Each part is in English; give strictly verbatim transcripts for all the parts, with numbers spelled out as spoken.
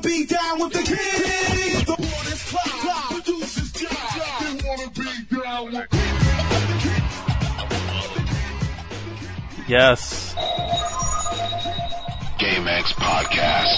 be down with the king. The waters cloud, producers job. They wanna be down with the king. Yes. GameX Podcast.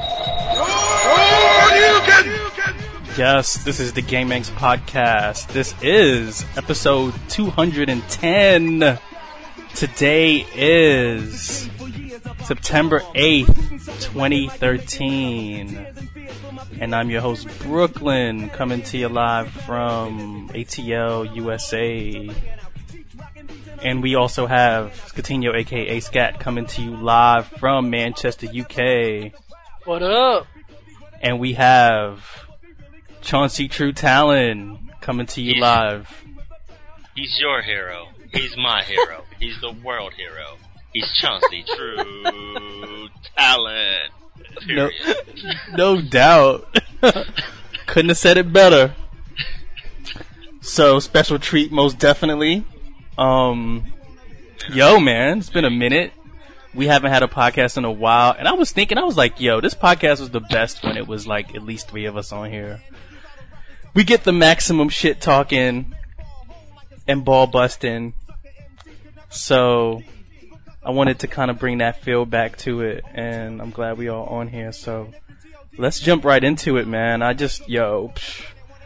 Yes, this is the GameX Podcast. This is episode two hundred ten. Today is September eighth, twenty thirteen. And I'm your host, Brooklyn, coming to you live from A T L, U S A. And we also have Scatino, aka Scat, coming to you live from Manchester, U K. What up? And we have Chauncey True Talon coming to you Yeah. live. He's your hero. He's my hero. He's the world hero. He's Chauncey True Talent. No, Period. no doubt. Couldn't have said it better. So, special treat, most definitely. Um, yo, man, it's been a minute. We haven't had a podcast in a while, and I was thinking, I was like, yo, this podcast was the best when it was like at least three of us on here. We get the maximum shit talking and ball busting. So, I wanted to kind of bring that feel back to it, and I'm glad we all on here. So, let's jump right into it, man. I just, yo, psh.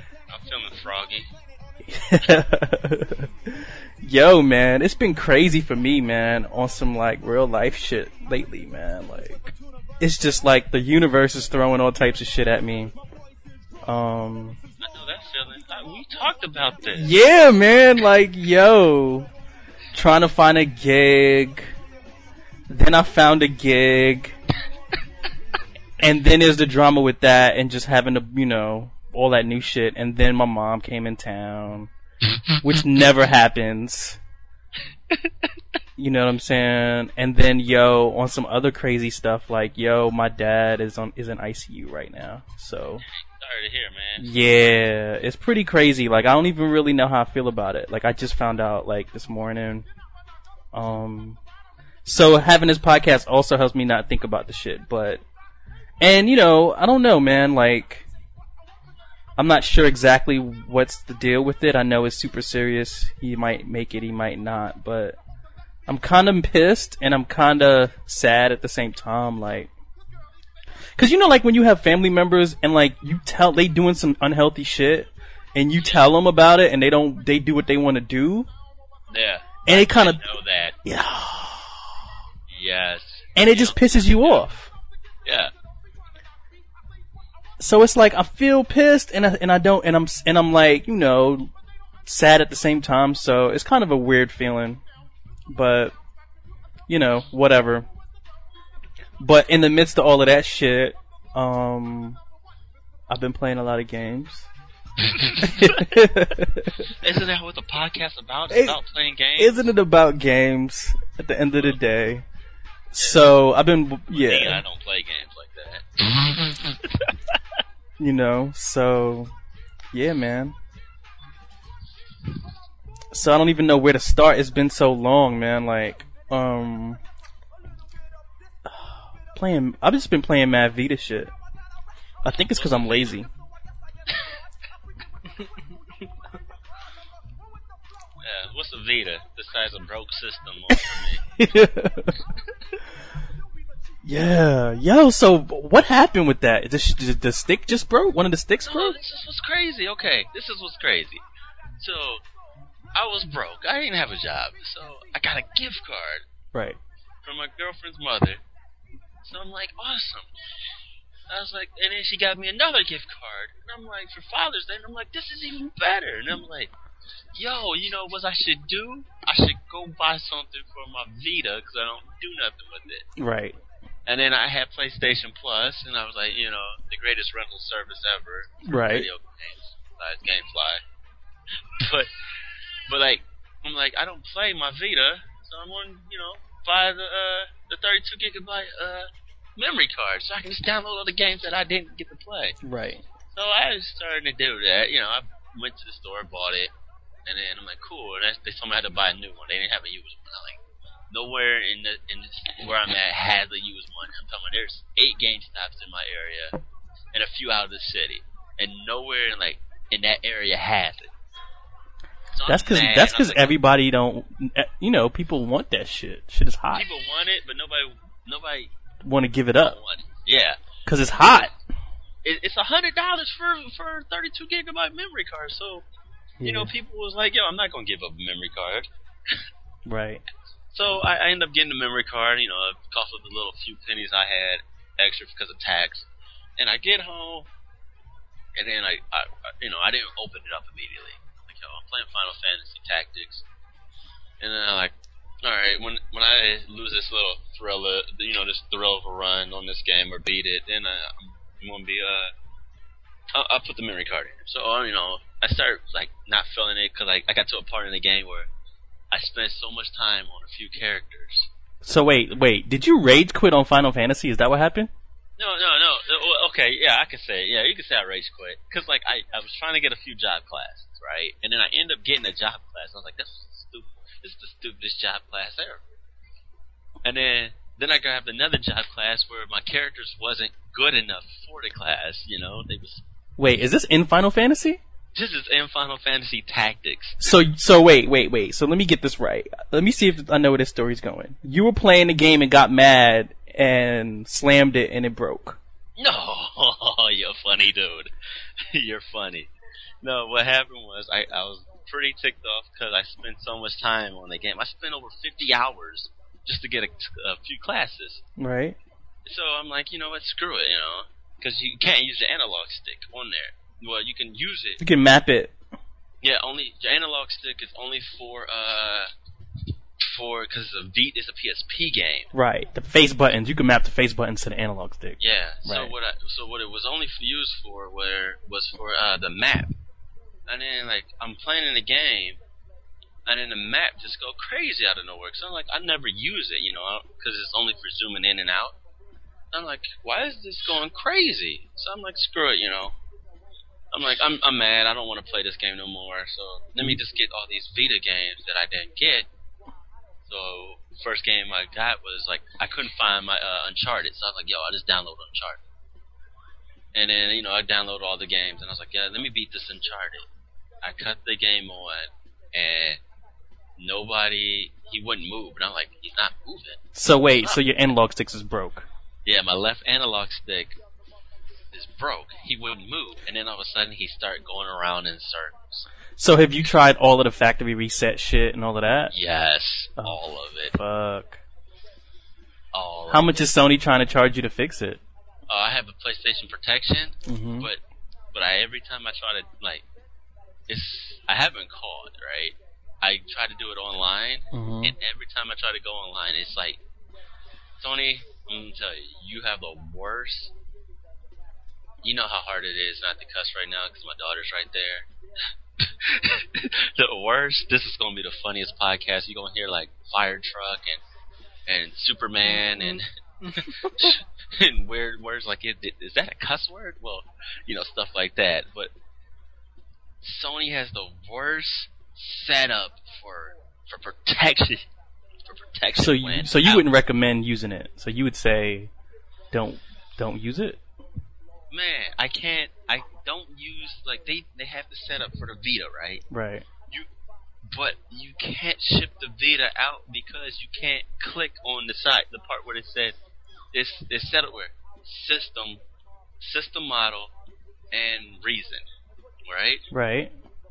I'm feeling froggy. Yo, man, it's been crazy for me, man, on some, like, real life shit lately, man. Like, it's just like the universe is throwing all types of shit at me. Um, I know that feeling. I, we talked about this. yeah, man, like, yo, trying to find a gig. Then I found a gig. And then there's the drama with that and just having to, you know, all that new shit. And then my mom came in town. Which never happens. You know what I'm saying? And then, yo, on some other crazy stuff, like, yo, my dad is on is in I C U right now. So, Sorry to hear, man. yeah, it's pretty crazy. Like, I don't even really know how I feel about it. Like, I just found out, like, this morning. Um, so having this podcast also helps me not think about the shit. But, and, you know, I don't know, man, like, I'm not sure exactly what's the deal with it. I know it's super serious. He might make it, he might not. But I'm kind of pissed and I'm kind of sad at the same time. Like, cause you know, like when you have family members and like you tell they doing some unhealthy shit and you tell them about it and they don't, they do what they want to do. Yeah. And it kind of, know that. yeah. Yes. And it just pisses you off. Yeah. So it's like I feel pissed and I, and I don't and I'm and I'm like, you know, sad at the same time. So it's kind of a weird feeling, but you know, whatever. But in the midst of all of that shit, um, I've been playing a lot of games. Isn't that what the podcast's about? It's It- about playing games? Isn't it about games at the end of the day? So I've been, Yeah, I yeah, don't play games like that. you know. So yeah, man. So I don't even know where to start. It's been so long, man. Like, um, playing. I've just been playing Mad Vita shit. I think it's because I'm lazy. Yeah, what's a Vita besides a broke system for me? Yeah, yo. So what happened with that? The, sh- the stick just broke. One of the sticks No, broke. this is what's crazy. Okay, this is what's crazy. So, I was broke. I didn't have a job. So, I got a gift card Right. from my girlfriend's mother. So, I'm like, awesome. I was like, and then she got me another gift card. And I'm like, for Father's Day. And I'm like, this is even better. And I'm like, yo, you know what I should do? I should go buy something for my Vita because I don't do nothing with it. Right. And then I had PlayStation Plus, and I was like, you know, the greatest rental service ever for Right. video games, besides GameFly. But, but like, I'm like, I don't play my Vita, so I'm going to, you know, buy the uh, the thirty-two gigabyte uh, memory card, so I can just download all the games that I didn't get to play. Right. So I was starting to do that. You know, I went to the store, bought it, and then I'm like, cool. And they told me I had to buy a new one. They didn't have a used one. I'm like, nowhere in the in the, where I'm at has a used one. I'm talking about there's eight GameStops in my area, and a few out of the city, and nowhere in like in that area has it. So That's I'm because mad. that's I'm because like, everybody don't. You know, people want that shit. Shit is hot. people want it, but nobody nobody Want to give it up want it. Yeah. because it's hot. It, it's a hundred dollars for for a thirty-two gigabyte memory card. So, you know, Yeah. people was like, "Yo, I'm not gonna give up a memory card." Right. So I, I ended up getting the memory card. You know, it cost of the little few pennies I had extra because of tax. And I get home, and then I, I, I you know, I didn't open it up immediately. Like, yo, I'm playing Final Fantasy Tactics, and then I'm like, all right, when when I lose this little thrill, of, you know, this thrill of a run on this game or beat it, then I, I'm gonna be uh, I'll, I'll put the memory card in. So uh, you know, I start like not feeling it because like I got to a part in the game where I spent so much time on a few characters. So wait, wait. Did you rage quit on Final Fantasy? Is that what happened? No, no, no. Uh, well, okay, yeah, I can say, yeah, you can say I rage quit because like I, I was trying to get a few job classes, right? And then I end up getting a job class. I was like, this is stupid. This is the stupidest job class ever. And then then I grabbed another job class where my characters wasn't good enough for the class. You know, they was. Wait, is this in Final Fantasy? This is in Final Fantasy Tactics. So, so wait, wait, wait. So let me get this right. Let me see if I know where this story's going. You were playing the game and got mad and slammed it and it broke. No, you're funny, dude. You're funny. No, what happened was I, I was pretty ticked off because I spent so much time on the game. I spent over fifty hours just to get a, a few classes. Right. So I'm like, you know what, screw it, you know, because you can't use the analog stick on there. Well, you can use it. You can map it. Yeah, only the analog stick is only for uh for because the Beat is a P S P game. Right. The face buttons. You can map the face buttons to the analog stick. Yeah. So Right. what I so what it was only f- used for where was for uh the map, and then like I'm playing in the game, and then the map just go crazy out of nowhere. So I'm like, I never use it, you know, because it's only for zooming in and out. I'm like, why is this going crazy? So I'm like, screw it, you know. I'm like, I'm I'm mad. I don't want to play this game no more. So let me just get all these Vita games that I didn't get. So first game I got was like I couldn't find my uh, Uncharted. So I was like, yo, I'll just download Uncharted. And then you know I downloaded all the games, and I was like, yeah, let me beat this Uncharted. I cut the game on, and nobody he wouldn't move, and I'm like, he's not moving. So wait, so your analog sticks is broke. Yeah, my left analog stick is broke. He wouldn't move, and then all of a sudden he started going around in circles. So have you tried all of the factory reset shit and all of that? Yes, Oh, all of it. Fuck. All. How of much it. is Sony trying to charge you to fix it? Uh, I have a PlayStation Protection, Mhm. but but I every time I try to like, it's I haven't called right. I try to do it online, Mhm. and every time I try to go online, it's like, Sony, I'm gonna tell you, you have the worst. You know how hard it is not to cuss right now because my daughter's right there. The worst. This is gonna be the funniest podcast. You're gonna hear like fire truck and and Superman and and weird words like it, it, is that a cuss word? Well, you know, stuff like that. But Sony has the worst setup for for protection for protection. So you, when so you out. wouldn't recommend using it. So you would say, don't don't use it. Man, I can't. I don't use like they they have the setup for the Vita, right? Right. You, but you can't ship the Vita out because you can't click on the side, the part where it said it's it's set up where system, system model, and reason, right? Right.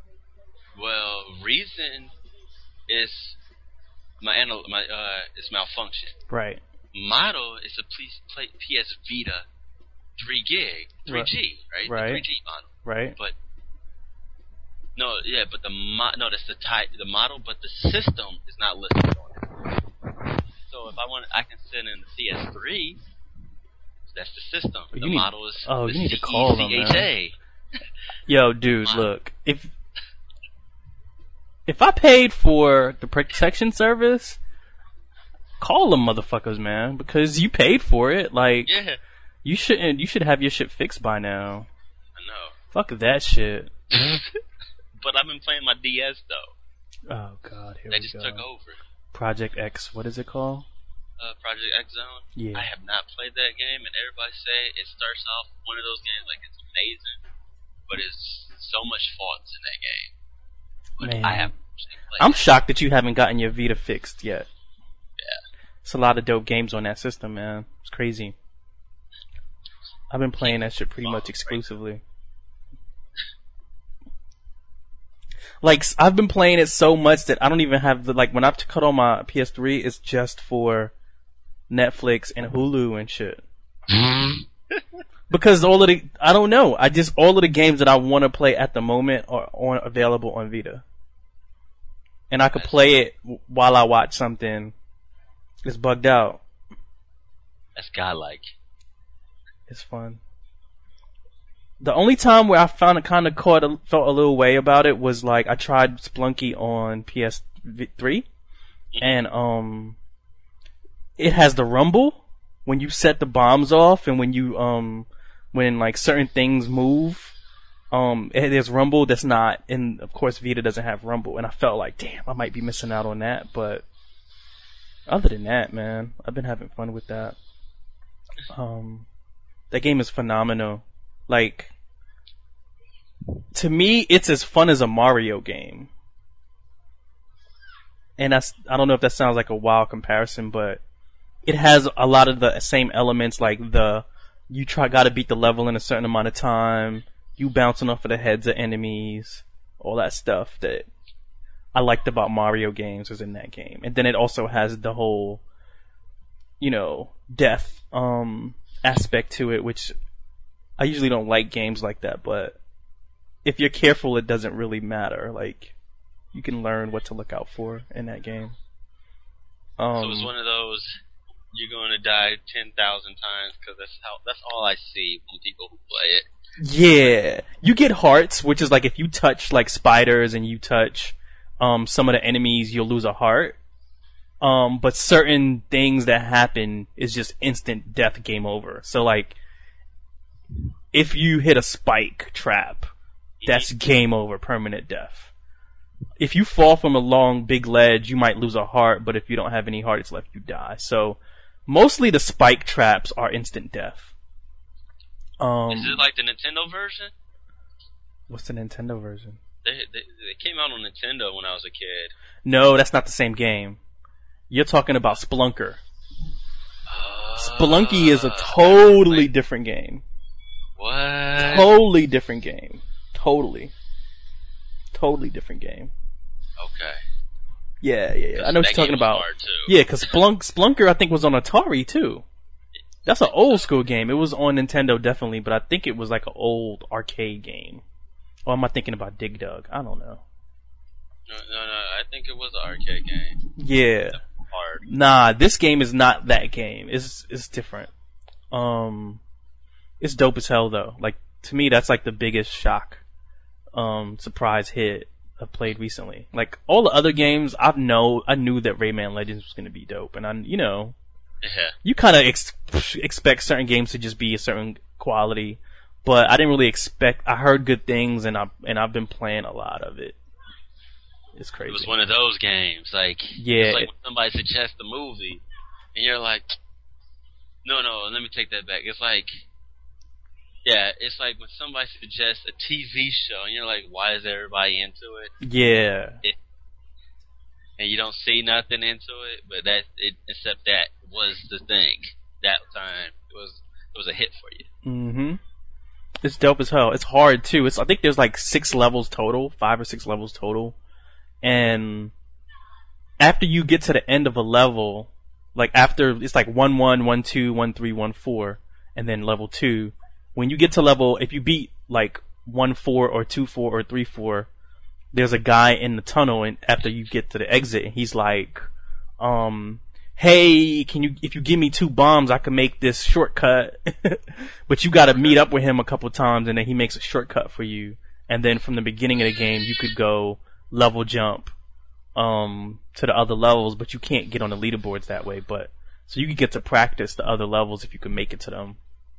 Well, reason is my anal- my uh is malfunction. Right. Model is a P- P- P S Vita three gig, three G, right? Right. The three G model. Right. But no, yeah, but the mo- no, that's the type, the model, but the system is not listed on it. So if I want, I can send in the C S three. That's the system. You the need- model is oh, the you need to C E call them, C H A. Yo, dude, Wow. look. If if I paid for the protection service, call them motherfuckers, man, because you paid for it. Like, Yeah, you shouldn't. You should have your shit fixed by now. I know. Fuck that shit. But I've been playing my D S though. Oh God, here They we just go. took over. Project X. What is it called? uh, Project X Zone. Yeah. I have not played that game, and everybody say it starts off one of those games like it's amazing, but it's so much faults in that game. But Man. I haven't actually played I'm it. shocked that you haven't gotten your Vita fixed yet. Yeah. It's a lot of dope games on that system, man. It's crazy. I've been playing that shit pretty much exclusively. Like, s- I've been playing it so much that I don't even have the, like, when I cut on my P S three, it's just for Netflix and Hulu and shit. Because all of the, I don't know, I just, all of the games that I want to play at the moment are on, available on Vita. And I could play it w- while I watch something. It's bugged out. That's godlike. It's fun. The only time where I found it kind of caught a, felt a little way about it was like I tried Splunky on P S three, and um, it has the rumble when you set the bombs off, and when you um, when like certain things move, um, it, there's rumble that's not. And of course, Vita doesn't have rumble, and I felt like, damn, I might be missing out on that. But other than that, man, I've been having fun with that. Um, that game is phenomenal. Like, to me, it's as fun as a Mario game. And that's, I don't know if that sounds like a wild comparison, but it has a lot of the same elements, like the, you try, gotta beat the level in a certain amount of time, you bouncing off of the heads of enemies, all that stuff that I liked about Mario games was in that game. And then it also has the whole, you know, death, um, aspect to it, which I usually don't like games like that, but if you're careful, it doesn't really matter. Like, you can learn what to look out for in that game. Um, So it's one of those, you're going to die ten thousand times, because that's how, that's all I see from people who play it. yeah, you get hearts, which is like if you touch like spiders and you touch um, some of the enemies, you'll lose a heart. Um, but certain things that happen is just instant death, game over. So like, if you hit a spike trap, that's game over, permanent death. If you fall from a long, big ledge, you might lose a heart, but if you don't have any hearts left, you die. So, mostly the spike traps are instant death. Um, Is it like the Nintendo version? What's the Nintendo version? They, they they came out on Nintendo when I was a kid. No, that's not the same game. You're talking about Splunker. Spelunky is a totally different game. What? Totally different game. Totally. Totally different game. Okay. Yeah, yeah, yeah. I know what That you're talking game was about. hard, too. Yeah, because Splunk, Splunker, I think, was on Atari, too. That's an old school game. It was on Nintendo, definitely, but I think it was like an old arcade game. Or am I thinking about Dig Dug? I don't know. No, no, no. I think it was an arcade game. Yeah. Hard. Nah, this game is not that game. It's it's different. Um, it's dope as hell though. Like, to me, that's like the biggest shock, um, surprise hit I've played recently. Like, all the other games, I know I knew that Rayman Legends was gonna be dope, and I, you know, Yeah. you kind of ex- expect certain games to just be a certain quality, but I didn't really expect. I heard good things, and I and I've been playing a lot of it. It's crazy. It was one of those games. Like, Yeah. it's like when somebody suggests a movie, and you're like, no, no, let me take that back. It's like, yeah, it's like when somebody suggests a T V show, and you're like, why is everybody into it? Yeah. It and you don't see nothing into it, but that it, except that was the thing that time. It was it was a hit for you. Mm-hmm. It's dope as hell. It's hard too. It's I think there's like six levels total, five or six levels total, and after you get to the end of a level, like after it's like one one, one two, one three, one four, and then level two. When you get to level, if you beat like one four or two four or three four, there's a guy in the tunnel, and after you get to the exit, and he's like, um, hey, can you, if you give me two bombs, I can make this shortcut. But you gotta meet up with him a couple times, and then he makes a shortcut for you. And then from the beginning of the game, you could go level jump, um, to the other levels, but you can't get on the leaderboards that way. But, so you can get to practice the other levels if you can make it to them.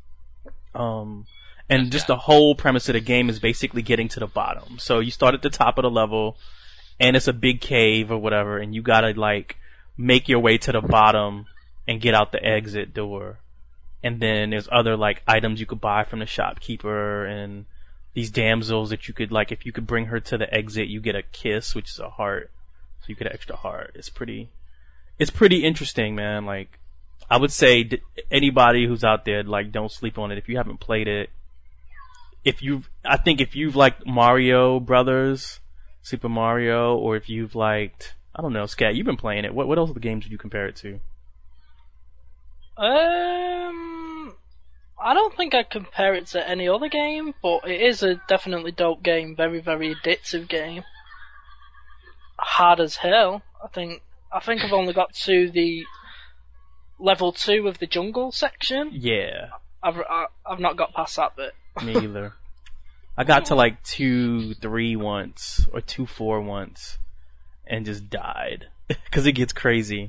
Um, and just the whole premise of the game is basically getting to the bottom. So you start at the top of the level, and it's a big cave or whatever, and you gotta like make your way to the bottom and get out the exit door. And then there's other like items you could buy from the shopkeeper, and these damsels that you could like, if you could bring her to the exit, you get a kiss, which is a heart. So you get an extra heart. It's pretty, it's pretty interesting, man. Like, I would say d- anybody who's out there, like, don't sleep on it. If you haven't played it, if you've, I think if you've liked Mario Brothers, Super Mario, or if you've liked, I don't know, Scat, you've been playing it. What what else are the games would you compare it to? Um, I don't think I'd compare it to any other game, but it is a definitely dope game. Very, very addictive game. Hard as hell. I think. I think I've only got to the level two of the jungle section. Yeah. I've I, I've not got past that bit. Me either. I got to like two, three once, or two, four once, and just died because it gets crazy.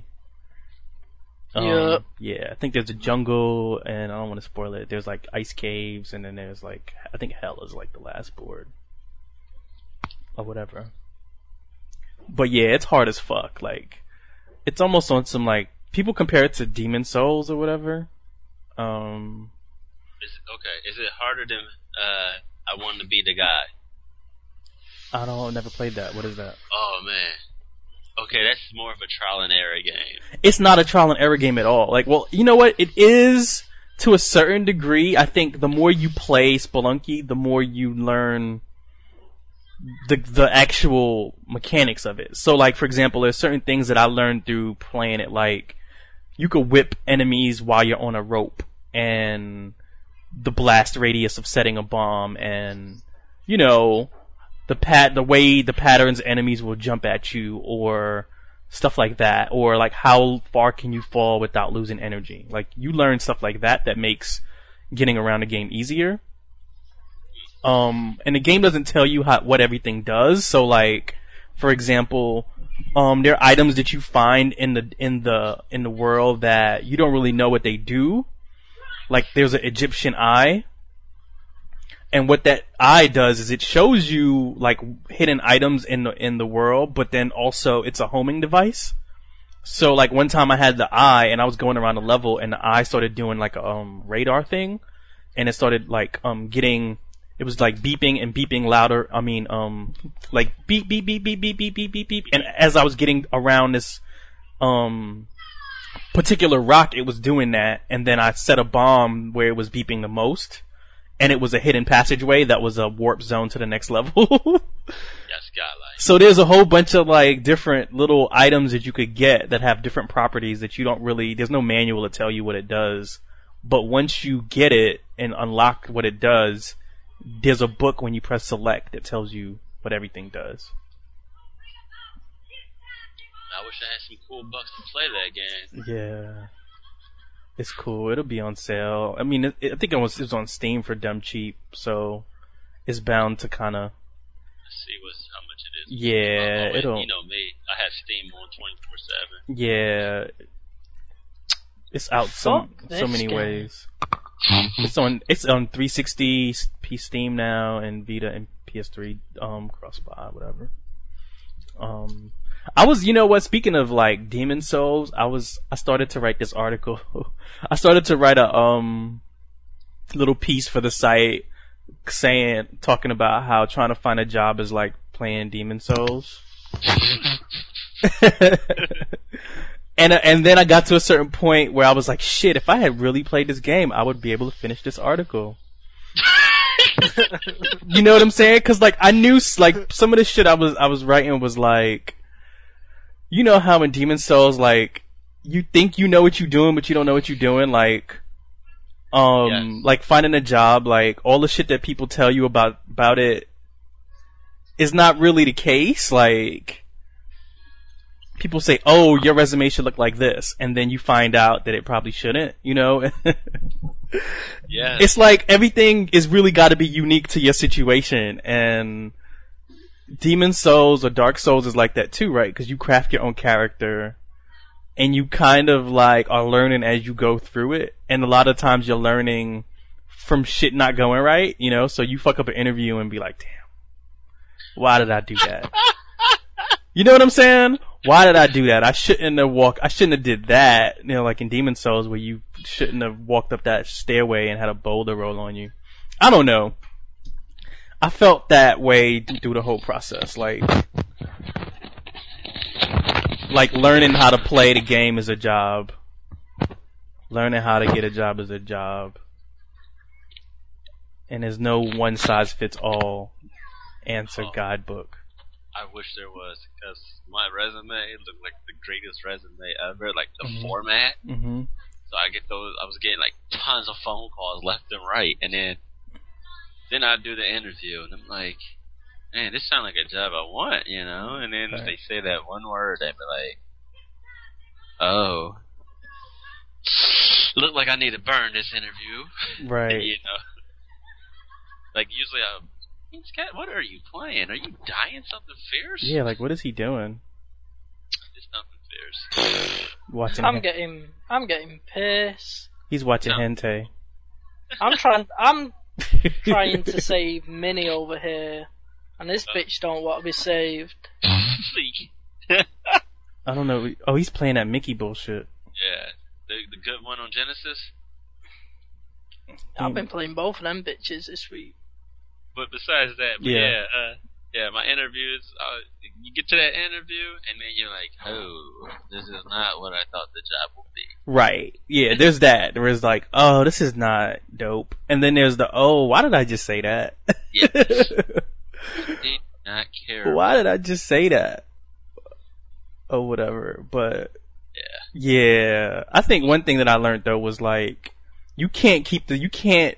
Um, Yeah. Yeah, I think there's a jungle, and I don't want to spoil it. There's like ice caves, and then there's like, I think hell is like the last board, or whatever. But yeah, it's hard as fuck. Like, it's almost on some like, people compare it to Demon Souls or whatever. Um. Is it, okay, is it harder than uh, I Want to Be the Guy? I don't, never played that. What is that? Oh man. Okay, that's more of a trial and error game. It's not a trial and error game at all. Like, well, you know what? It is to a certain degree. I think the more you play Spelunky, the more you learn the the actual mechanics of it. So, like, for example, there's certain things that I learned through playing it. Like, you could whip enemies while you're on a rope, and the blast radius of setting a bomb, and, you know, the pat the way the patterns enemies will jump at you, or stuff like that, or like how far can you fall without losing energy. Like, you learn stuff like that that makes getting around the game easier. Um, and the game doesn't tell you how what everything does. So, like, for example, um, there are items that you find in the in the in the world that you don't really know what they do. Like, there's an Egyptian eye. And what that eye does is it shows you like hidden items in the in the world, but then also it's a homing device. So like one time I had the eye and I was going around the level and the eye started doing like a um, radar thing, and it started like um getting it was like beeping and beeping louder. I mean um like beep beep beep beep beep beep beep beep beep. And as I was getting around this um particular rock, it was doing that, and then I set a bomb where it was beeping the most. And it was a hidden passageway that was a warp zone to the next level. Yes, godlike. So there's a whole bunch of like different little items that you could get that have different properties that you don't really, there's no manual to tell you what it does. But once you get it and unlock what it does, there's a book when you press select that tells you what everything does. I wish I had some cool bucks to play that game. Yeah. It's cool. It'll be on sale. I mean, it, it, I think it was, it was on Steam for dumb cheap, so it's bound to kind of. Let's see what's how much it is. Yeah, oh, it'll. You know me. I have Steam on twenty-four seven. Yeah, it's out so Fuck so this many game. ways. It's on it's on three sixty P Steam now, and Vita and P S three um cross-buy, whatever. Um. I was, you know what, speaking of like Demon Souls, I was, I started to write this article. I started to write a, um, little piece for the site saying, talking about how trying to find a job is like playing Demon Souls. and, uh, and then I got to a certain point where I was like, shit, if I had really played this game, I would be able to finish this article. You know what I'm saying? Cause like, I knew, like, some of the shit I was, I was writing was like, you know how in Demon Souls, like, you think you know what you're doing, but you don't know what you're doing, like, um, Yes. like finding a job, like, all the shit that people tell you about, about it is not really the case, like, people say, oh, your resume should look like this, and then you find out that it probably shouldn't, you know? Yeah. It's like, everything is really gotta be unique to your situation, and Demon Souls or Dark Souls is like that too, right? Because you craft your own character, and you kind of like are learning as you go through it. And a lot of times you're learning from shit not going right, you know? So you fuck up an interview and be like, damn, why did I do that? You know what I'm saying? Why did I do that? I shouldn't have walked. I shouldn't have did that. You know, like in Demon Souls, where you shouldn't have walked up that stairway and had a boulder roll on you. I don't know. I felt that way through the whole process. Like, like learning how to play the game is a job. Learning how to get a job is a job. And there's no one size fits all answer Oh. guidebook. I wish there was, because my resume looked like the greatest resume ever, like the Mhm. format. Mm-hmm. So I get those. I was getting like tons of phone calls left and right, and then then I do the interview, and I'm like, man, this sounds like a job I want, you know. And then Right. if they say that one word, I'd be like, oh, look like I need to burn this interview, Right. you know. Like usually I'm. Scott, what are you playing? Are you dying something fierce? Yeah, like what is he doing? It's nothing fierce. Watching. I'm hen- getting, I'm getting pissed. He's watching No. hentai. I'm trying, I'm trying to save Minnie over here, and this bitch don't want to be saved. yeah, I don't know. Oh, he's playing that Mickey bullshit. the the good one on Genesis. I've been playing both of them bitches this week. But besides that, but Yeah. yeah, uh, yeah, my interviews. Uh, you get to that interview, and then you're like, "Oh, this is not what I thought the job would be." Right. Yeah, there's that. There is like, oh, this is not dope. And then there's the, oh, why did I just say that? Yes. Did not care. Why did I just say that? Or whatever. But, Yeah. yeah. I think one thing that I learned though was like, you can't keep the, you can't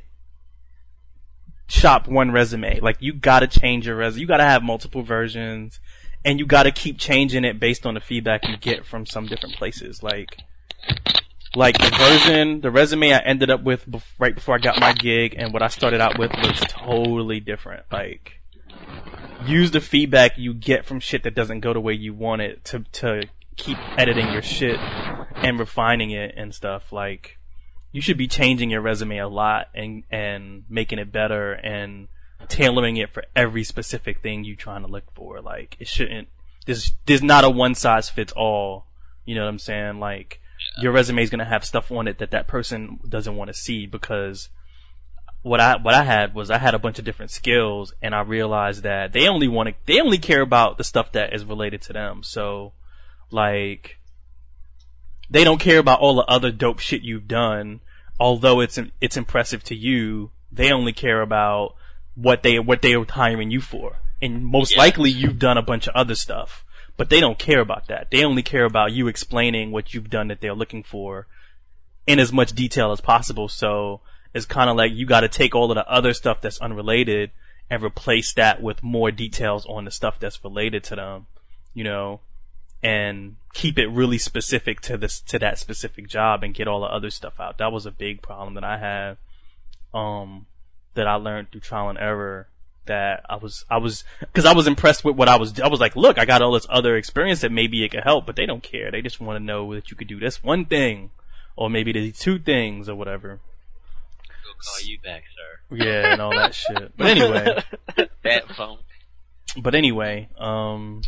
shop one resume. Like, you gotta change your resume. You gotta have multiple versions. And you gotta keep changing it based on the feedback you get from some different places. Like, like the version, the resume I ended up with bef- right before I got my gig and what I started out with was totally different. Like, use the feedback you get from shit that doesn't go the way you want it to, to keep editing your shit and refining it and stuff. Like, you should be changing your resume a lot and, and making it better and tailoring it for every specific thing you're trying to look for. Like, it shouldn't, there's, there's not a one size fits all. You know what I'm saying? Like, your resume is going to have stuff on it that that person doesn't want to see, because what I, what I had was I had a bunch of different skills, and I realized that they only want to, they only care about the stuff that is related to them. So, like, they don't care about all the other dope shit you've done, although it's, it's impressive to you. They only care about what they, what they were hiring you for. And most Yes. likely you've done a bunch of other stuff. But they don't care about that. They only care about you explaining what you've done that they're looking for in as much detail as possible. So it's kind of like you got to take all of the other stuff that's unrelated and replace that with more details on the stuff that's related to them, you know, and keep it really specific to this, to that specific job, and get all the other stuff out. That was a big problem that I had, um, that I learned through trial and error. That I was, I was, cause I was impressed with what I was, I was like, look, I got all this other experience that maybe it could help, but they don't care. They just want to know that you could do this one thing, or maybe the two things, or whatever. We'll call you back, sir. Yeah, and all that shit. But anyway, That phone. but anyway, um,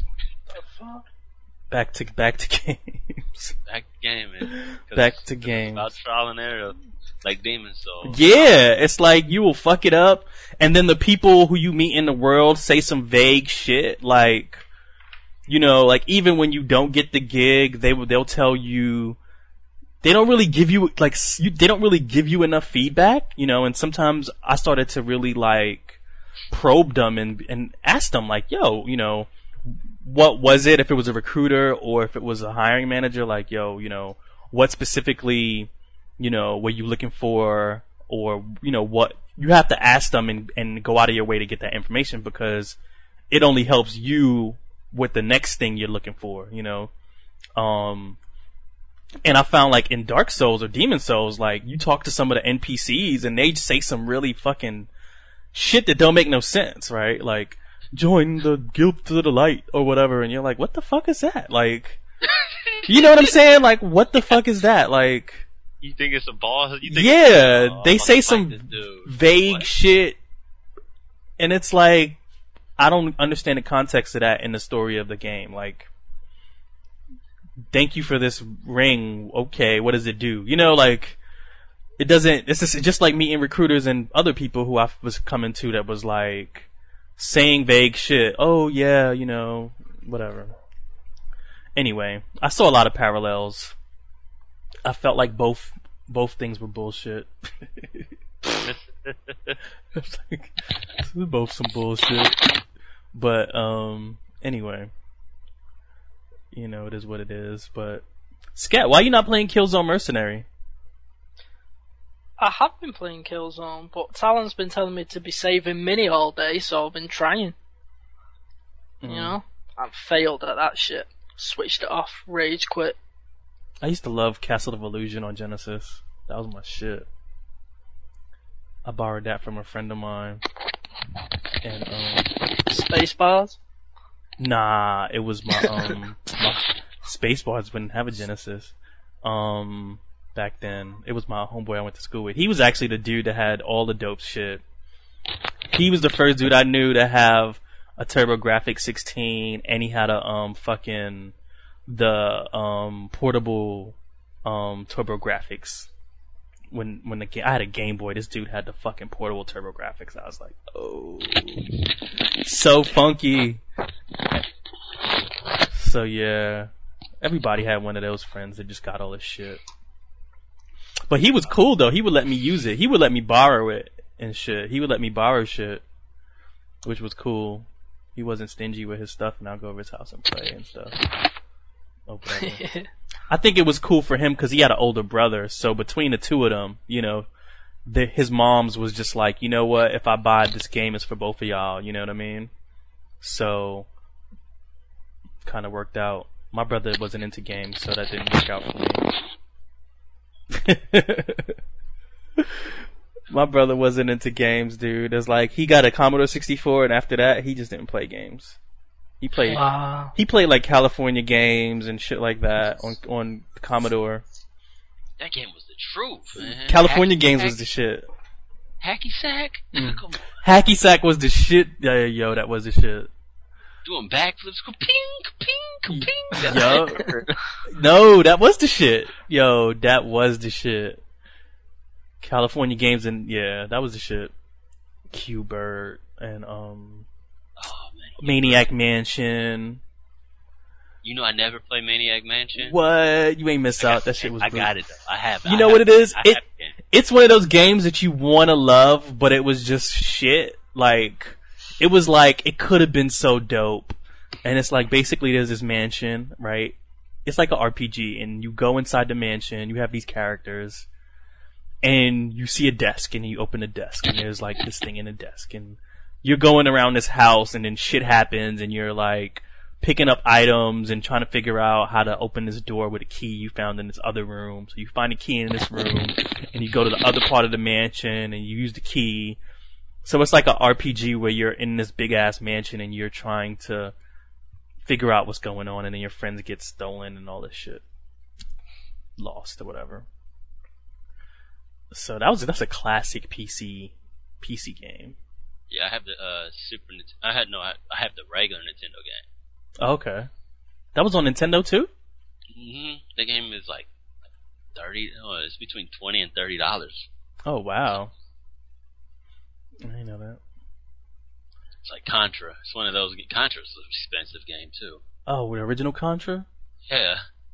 back to, back to games. Back to gaming. 'Cause Back to it's games. About trial and error, like Demon Souls. Yeah, it's like you will fuck it up, and then the people who you meet in the world say some vague shit, like, you know, like even when you don't get the gig, they will they'll tell you, they don't really give you like s- you, they don't really give you enough feedback, you know. And sometimes I started to really like probe them and and ask them like, yo, you know, what was it? If it was a recruiter or if it was a hiring manager, like, yo, you know, what specifically, you know, were you looking for, or, you know, what, you have to ask them and, and go out of your way to get that information, because it only helps you with the next thing you're looking for, you know. Um, and I found like in Dark Souls or Demon Souls, like you talk to some of the N P Cs and they say some really fucking shit that don't make no sense, right? Like, join the guild to the light or whatever, and you're like, what the fuck is that? Like, you know what I'm saying? Like, what the fuck is that? Like, You think it's a boss? You think yeah, it's, oh, they I'm say about to some fight this dude. vague What? shit, and it's like, I don't understand the context of that in the story of the game. Like, thank you for this ring. Okay, what does it do? You know, like, it doesn't, it's just, just like meeting recruiters and other people who I was coming to that was like, saying vague shit. Oh, yeah, you know, whatever. Anyway, I saw a lot of parallels. I felt like both, both things were bullshit. It's like, this is both some bullshit. But, um, anyway. You know, it is what it is, but... Scat, why are you not playing Killzone Mercenary? I have been playing Killzone, but Talon's been telling me to be saving Mini all day, so I've been trying. Mm. You know? I've failed at that shit. Switched it off, rage quit. I used to love Castle of Illusion on Genesis. That was my shit. I borrowed that from a friend of mine. And, um... Spaceballs? Nah, it was my, um... my Spaceballs wouldn't have a Genesis. Um... Back then. It was my homeboy I went to school with. He was actually the dude that had all the dope shit. He was the first dude I knew to have a TurboGrafx sixteen, and he had a, um, fucking... the, um, portable, um, TurboGrafx. When when the ga- I had a Game Boy, this dude had the fucking portable TurboGrafx. I was like, oh, so funky. So yeah, everybody had one of those friends that just got all this shit. But he was cool though. He would let me use it. He would let me borrow it and shit. He would let me borrow shit, which was cool. He wasn't stingy with his stuff, and I'd go over his house and play and stuff. Oh, I think it was cool for him because he had an older brother. So between the two of them, you know, the, his mom's was just like, you know what? If I buy this game, it's for both of y'all. You know what I mean? So, kind of worked out. My brother wasn't into games, so that didn't work out for me. My brother wasn't into games, dude. It's like he got a Commodore sixty-four, and after that, he just didn't play games. He played. Wow. He played like California games and shit like that on on Commodore. That game was the truth, man. California Hacky games sack. was the shit. Hacky sack. Mm. Come on. Hacky sack was the shit. Yeah, yo, that was the shit. Doing backflips, ka-ping, ka-ping, ka-ping. Yo, no, that was the shit. Yo, that was the shit. California games and yeah, that was the shit. Q-Bird and um. Oh, man. Maniac Mansion. You know I never play Maniac Mansion. What? You ain't missed I out. got, That shit was. I brutal. got it though. I have. You I know have, what it is? I It have it. it's one of those games that you want to love, but it was just shit. Like it was like it could have been so dope. And it's like basically there's this mansion, right? It's like an R P G, and you go inside the mansion. You have these characters, and you see a desk, and you open the desk, and there's like this thing in the desk, and you're going around this house, and then shit happens, and you're like picking up items and trying to figure out how to open this door with a key you found in this other room. So you find a key in this room, and you go to the other part of the mansion, and you use the key. So it's like an R P G where you're in this big ass mansion, and you're trying to figure out what's going on, and then your friends get stolen and all this shit, lost or whatever. So that was that's a classic P C P C game. Yeah, I have the uh, Super Nintendo. I had no. I, I have the regular Nintendo game. Oh, okay, that was on Nintendo too. Mm-hmm. The game is like thirty. Oh, it's between twenty and thirty dollars. Oh wow, I didn't know that. It's like Contra. It's one of those. Contra's an expensive game too. Oh, the original Contra. Yeah.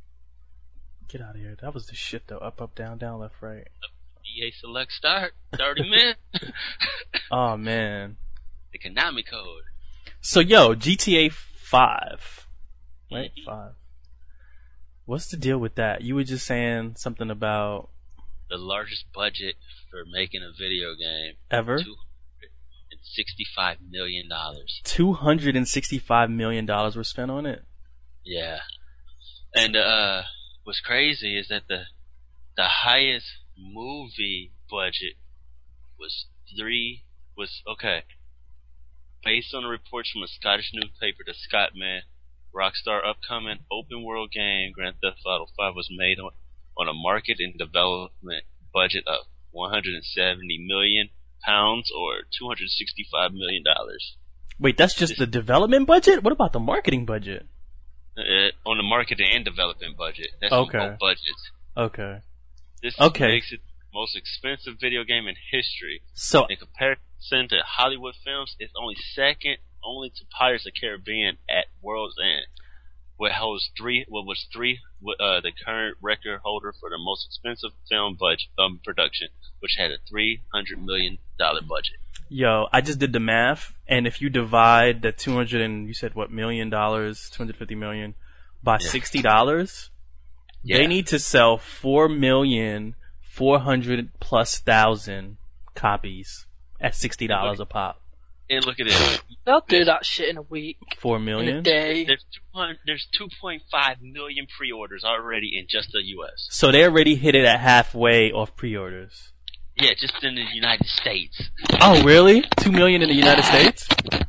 Get out of here. That was the shit though. Up, up, down, down, left, right. E A Select Start. thirty minutes. Oh man. The Konami code. So yo, G T A five. Right? Mm-hmm. Five. What's the deal with that? You were just saying something about The largest budget for making a video game. ever? Two hundred sixty-five million dollars. Two hundred and sixty-five million dollars were spent on it. Yeah. And uh what's crazy is that the the highest movie budget was three was okay. Based on the reports from a Scottish newspaper, the Scotsman, Rockstar upcoming open world game Grand Theft Auto five was made on, on a market and development budget of one hundred seventy million pounds or two hundred sixty-five million dollars. Wait, that's just the development budget? What about the marketing budget? Uh, on the marketing and development budget. That's Okay. on both budgets. Okay. This Okay. makes it the most expensive video game in history. So In comparison to Hollywood films, it's only second only to Pirates of the Caribbean at World's End, what holds three. What was three? Uh, the current record holder for the most expensive film budget um, production, which had a three hundred million dollar budget. yo, I just did the math, and if you divide the two hundred and you said what million dollars, two hundred fifty million, by Yeah. sixty dollars, Yeah. they need to sell four million four hundred plus thousand copies at sixty dollars a pop. And look at this. They'll do that shit in a week, Four in a million. day. There's two hundred. There's two point five million pre-orders already in just the U S. So they already hit it at halfway off pre-orders. Yeah, just in the United States. Oh, really? Two million in the United States?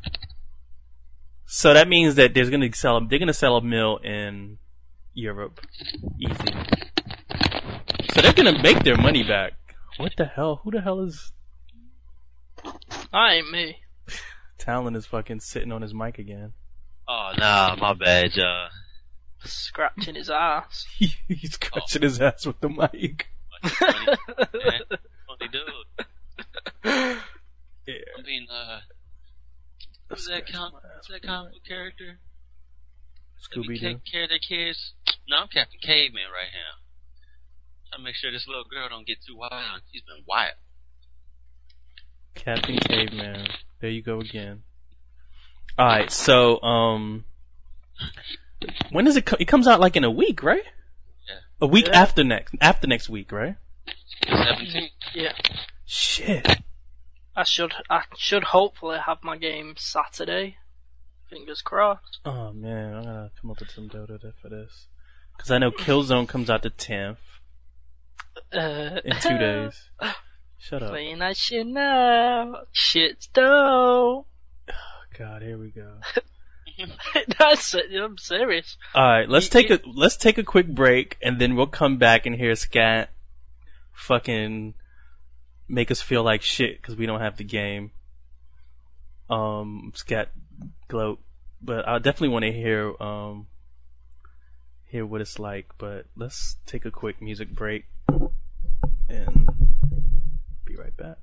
So that means that there's gonna sell. They're gonna sell a mill in Europe, easy. So they're gonna make their money back. What the hell? Who the hell is That ain't me. Talon? Is fucking sitting on his mic again? Oh nah, my bad, uh. Scratching his ass. He's scratching his ass with the mic. Funny, man. Funny dude. Yeah. I mean, uh, who's that com- who's that comic book character? Scooby Doo. Take care of their kids. No, I'm Captain Caveman right now. Trying to make sure this little girl don't get too wild. She's been wild. Captain Caveman. There you go again. All right. So um, when does it? Co- it comes out like in a week, right? Yeah. A week Yeah. after next. After next week, right? The seventeenth. Yeah. Shit. I should I should hopefully have my game Saturday. Fingers crossed. Oh man, I'm gonna come up with some Dota for this. Cause I know Killzone comes out the tenth Uh, in two days. Shut up. Playing that shit now. Shit's dope. God, here we go. That's it. I'm serious. Alright, let's take a let's take a quick break and then we'll come back and hear Scat fucking make us feel like shit because we don't have the game. Um, Scat gloat, but I definitely want to hear um hear what it's like. But let's take a quick music break and be right back.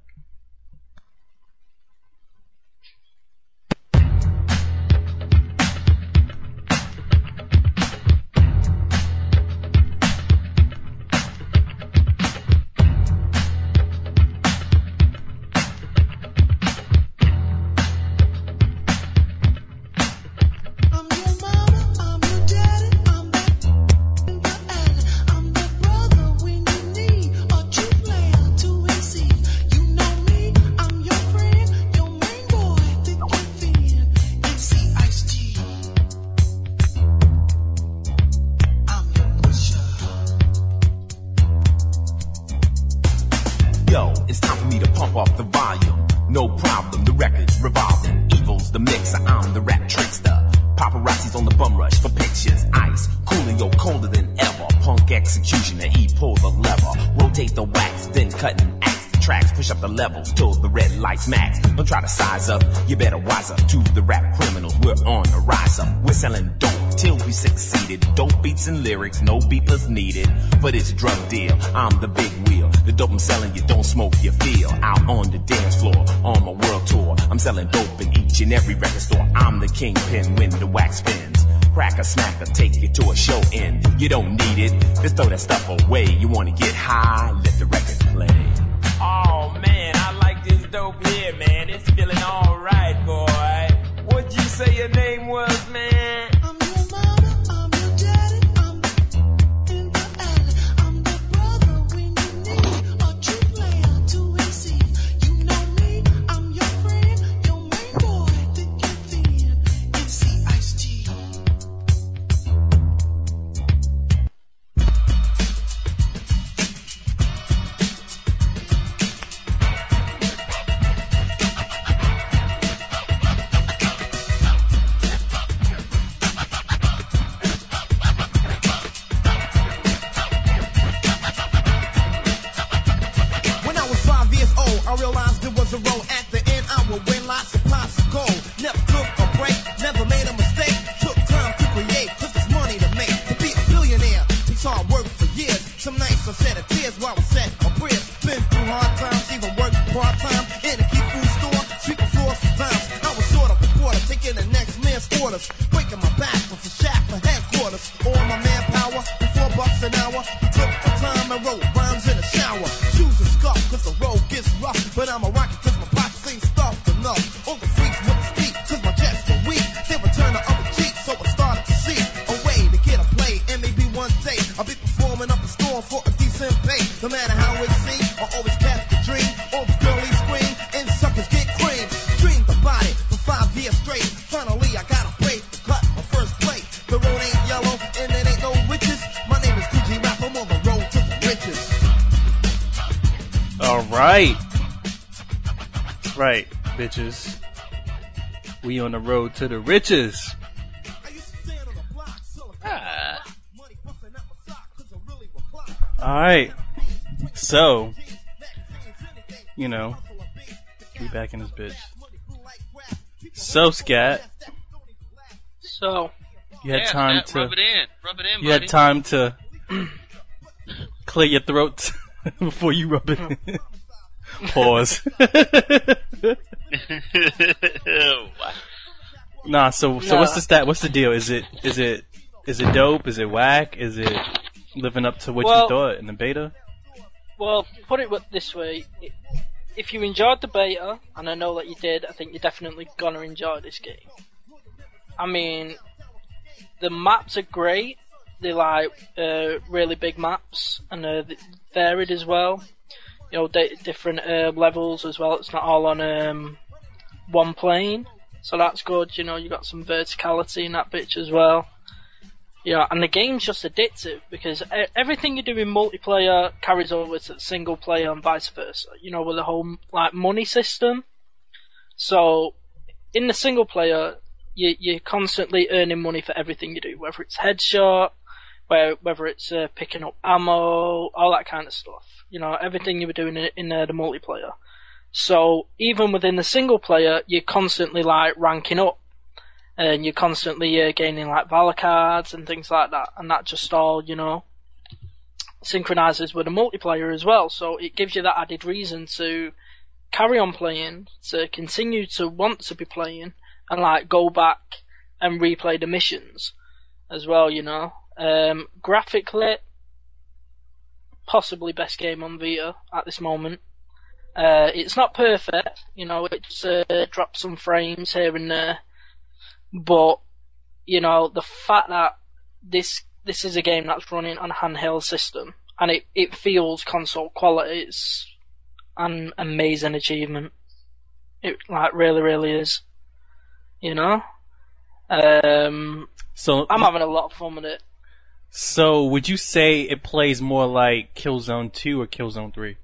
I'm your mama, I'm your daddy, I'm that in your alley. I'm that brother when you need a true player to receive. You know me, I'm your friend, your main boy, thick and thin. M C Ice-T. I'm your pusher. Yo, it's time for me to pump up the volume. No problem, the record's revolving. Evil's the mixer, I'm the rap trickster. Paparazzi's on the bum rush for pictures. Ice, Coolio, colder than ever. Punk executioner, E pull the lever. Rotate the wax, then cut and axe the tracks. Push up the levels till the red lights max. Don't try to size up, you better wise up to the rap criminals. We're on the rise up. We're selling dope till we succeeded. Dope beats and lyrics, no beepers needed. For this drug deal, I'm the big wheel. The dope I'm selling, you don't smoke, you feel. Out on the dance floor, on my world tour. I'm selling dope in each and every record store. I'm the kingpin when the wax spins. Crack a smack or take you to a show end. You don't need it, just throw that stuff away. You wanna get high, let the record play. Oh man, I like this dope here, man. It's feeling alright, boy. What'd you say your name was, man? I'm your mama, I'm your daddy, I'm in the alley. I'm the brother when you need a true player to receive. You know me, I'm your friend, your main boy, thick and thin. M C Ice-T. right. Right, bitches. We on the road to the riches. Ah. Alright. So, you know, we back in this bitch. So, Scat, So, you had Yeah, time yeah, to rub it in. Rub it in, you buddy. had time to clear your throat before you rub it in. Pause. Wow. Nah, so so Nah. what's the stat? What's the deal? Is it is it is it dope? Is it whack? Is it living up to what Well- you thought in the beta? well, put it this way. If you enjoyed the beta, and I know that you did, I think you're definitely gonna enjoy this game. I mean, the maps are great. They're like uh, really big maps, and uh, varied as well. You know, di- different uh, levels as well. It's not all on um, one plane, so that's good. You know, you got some verticality in that bitch as well. You know, and the game's just addictive because e- everything you do in multiplayer carries over to single player and vice versa. You know, with the whole like money system. So, in the single player, you you're constantly earning money for everything you do, whether it's headshot, where whether it's uh, picking up ammo, all that kind of stuff. You know, everything you were doing in, in uh, the multiplayer. So even within the single player, you're constantly like ranking up, and you're constantly uh, gaining like valor cards and things like that, and that just all, you know, synchronizes with the multiplayer as well. So it gives you that added reason to carry on playing, to continue to want to be playing, and like go back and replay the missions as well. You know, um, graphically, possibly best game on Vita at this moment. Uh, it's not perfect, you know, it's uh, dropped some frames here and there, but, you know, the fact that this this is a game that's running on a handheld system, and it, it feels console quality, it's an amazing achievement. It, like, really, really is. You know? Um, So I'm having a lot of fun with it. so would you say it plays more like Killzone two or Killzone three?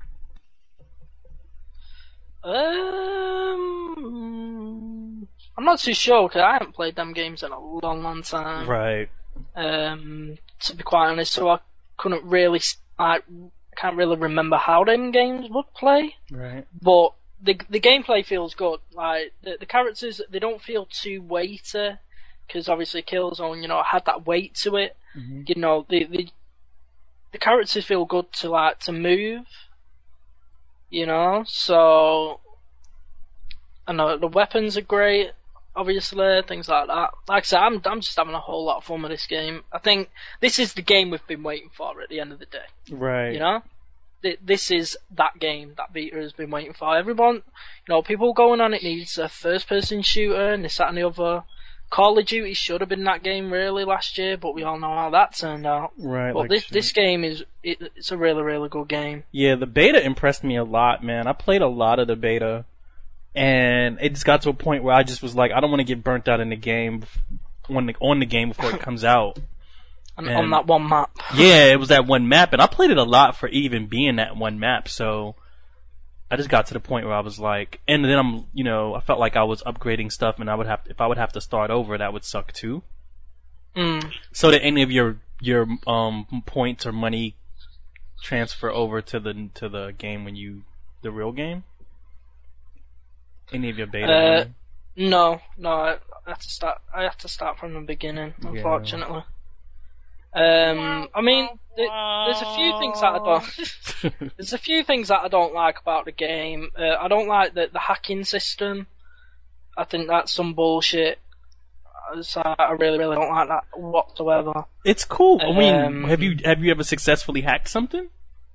Um, I'm not too sure because I haven't played them games in a long, long time. Right. Um, to be quite honest, so I couldn't really, s- I can't really remember how them games would play. Right. But the the gameplay feels good. Like the the characters, they don't feel too weighty because obviously Killzone, you know, had that weight to it. Mm-hmm. You know, the the the characters feel good to like to move. You know, so I know the weapons are great, obviously, things like that. Like I said, I'm I'm just having a whole lot of fun with this game. I think this is the game we've been waiting for at the end of the day. Right. You know, Th- this is that game that Vita has been waiting for. Everyone, you know, people going on it needs a first-person shooter and this, that, and the other. Call of Duty should have been that game really last year, but we all know how that turned out. Right. But like this shit. this game is it, it's a really really good game. Yeah, the beta impressed me a lot, man. I played a lot of the beta, and it just got to a point where I just was like, I don't want to get burnt out in the game on the on the game before it comes out. And, And- on that one map. Yeah, it was that one map, and I played it a lot for even being that one map. So I just got to the point where I was like, and then I'm, you know, I felt like I was upgrading stuff, and I would have, if I would have to start over, that would suck too. Mm. So did any of your your um points or money transfer over to the to the game when you the real game? Any of your beta? Uh, money? No, no, I have to start. I have to start from the beginning, unfortunately. Um, I mean, th- there's a few things that I don't. There's a few things that I don't like about the game. Uh, I don't like the the hacking system. I think that's some bullshit. So I really, really don't like that whatsoever. It's cool. I mean, Um, have you have you ever successfully hacked something?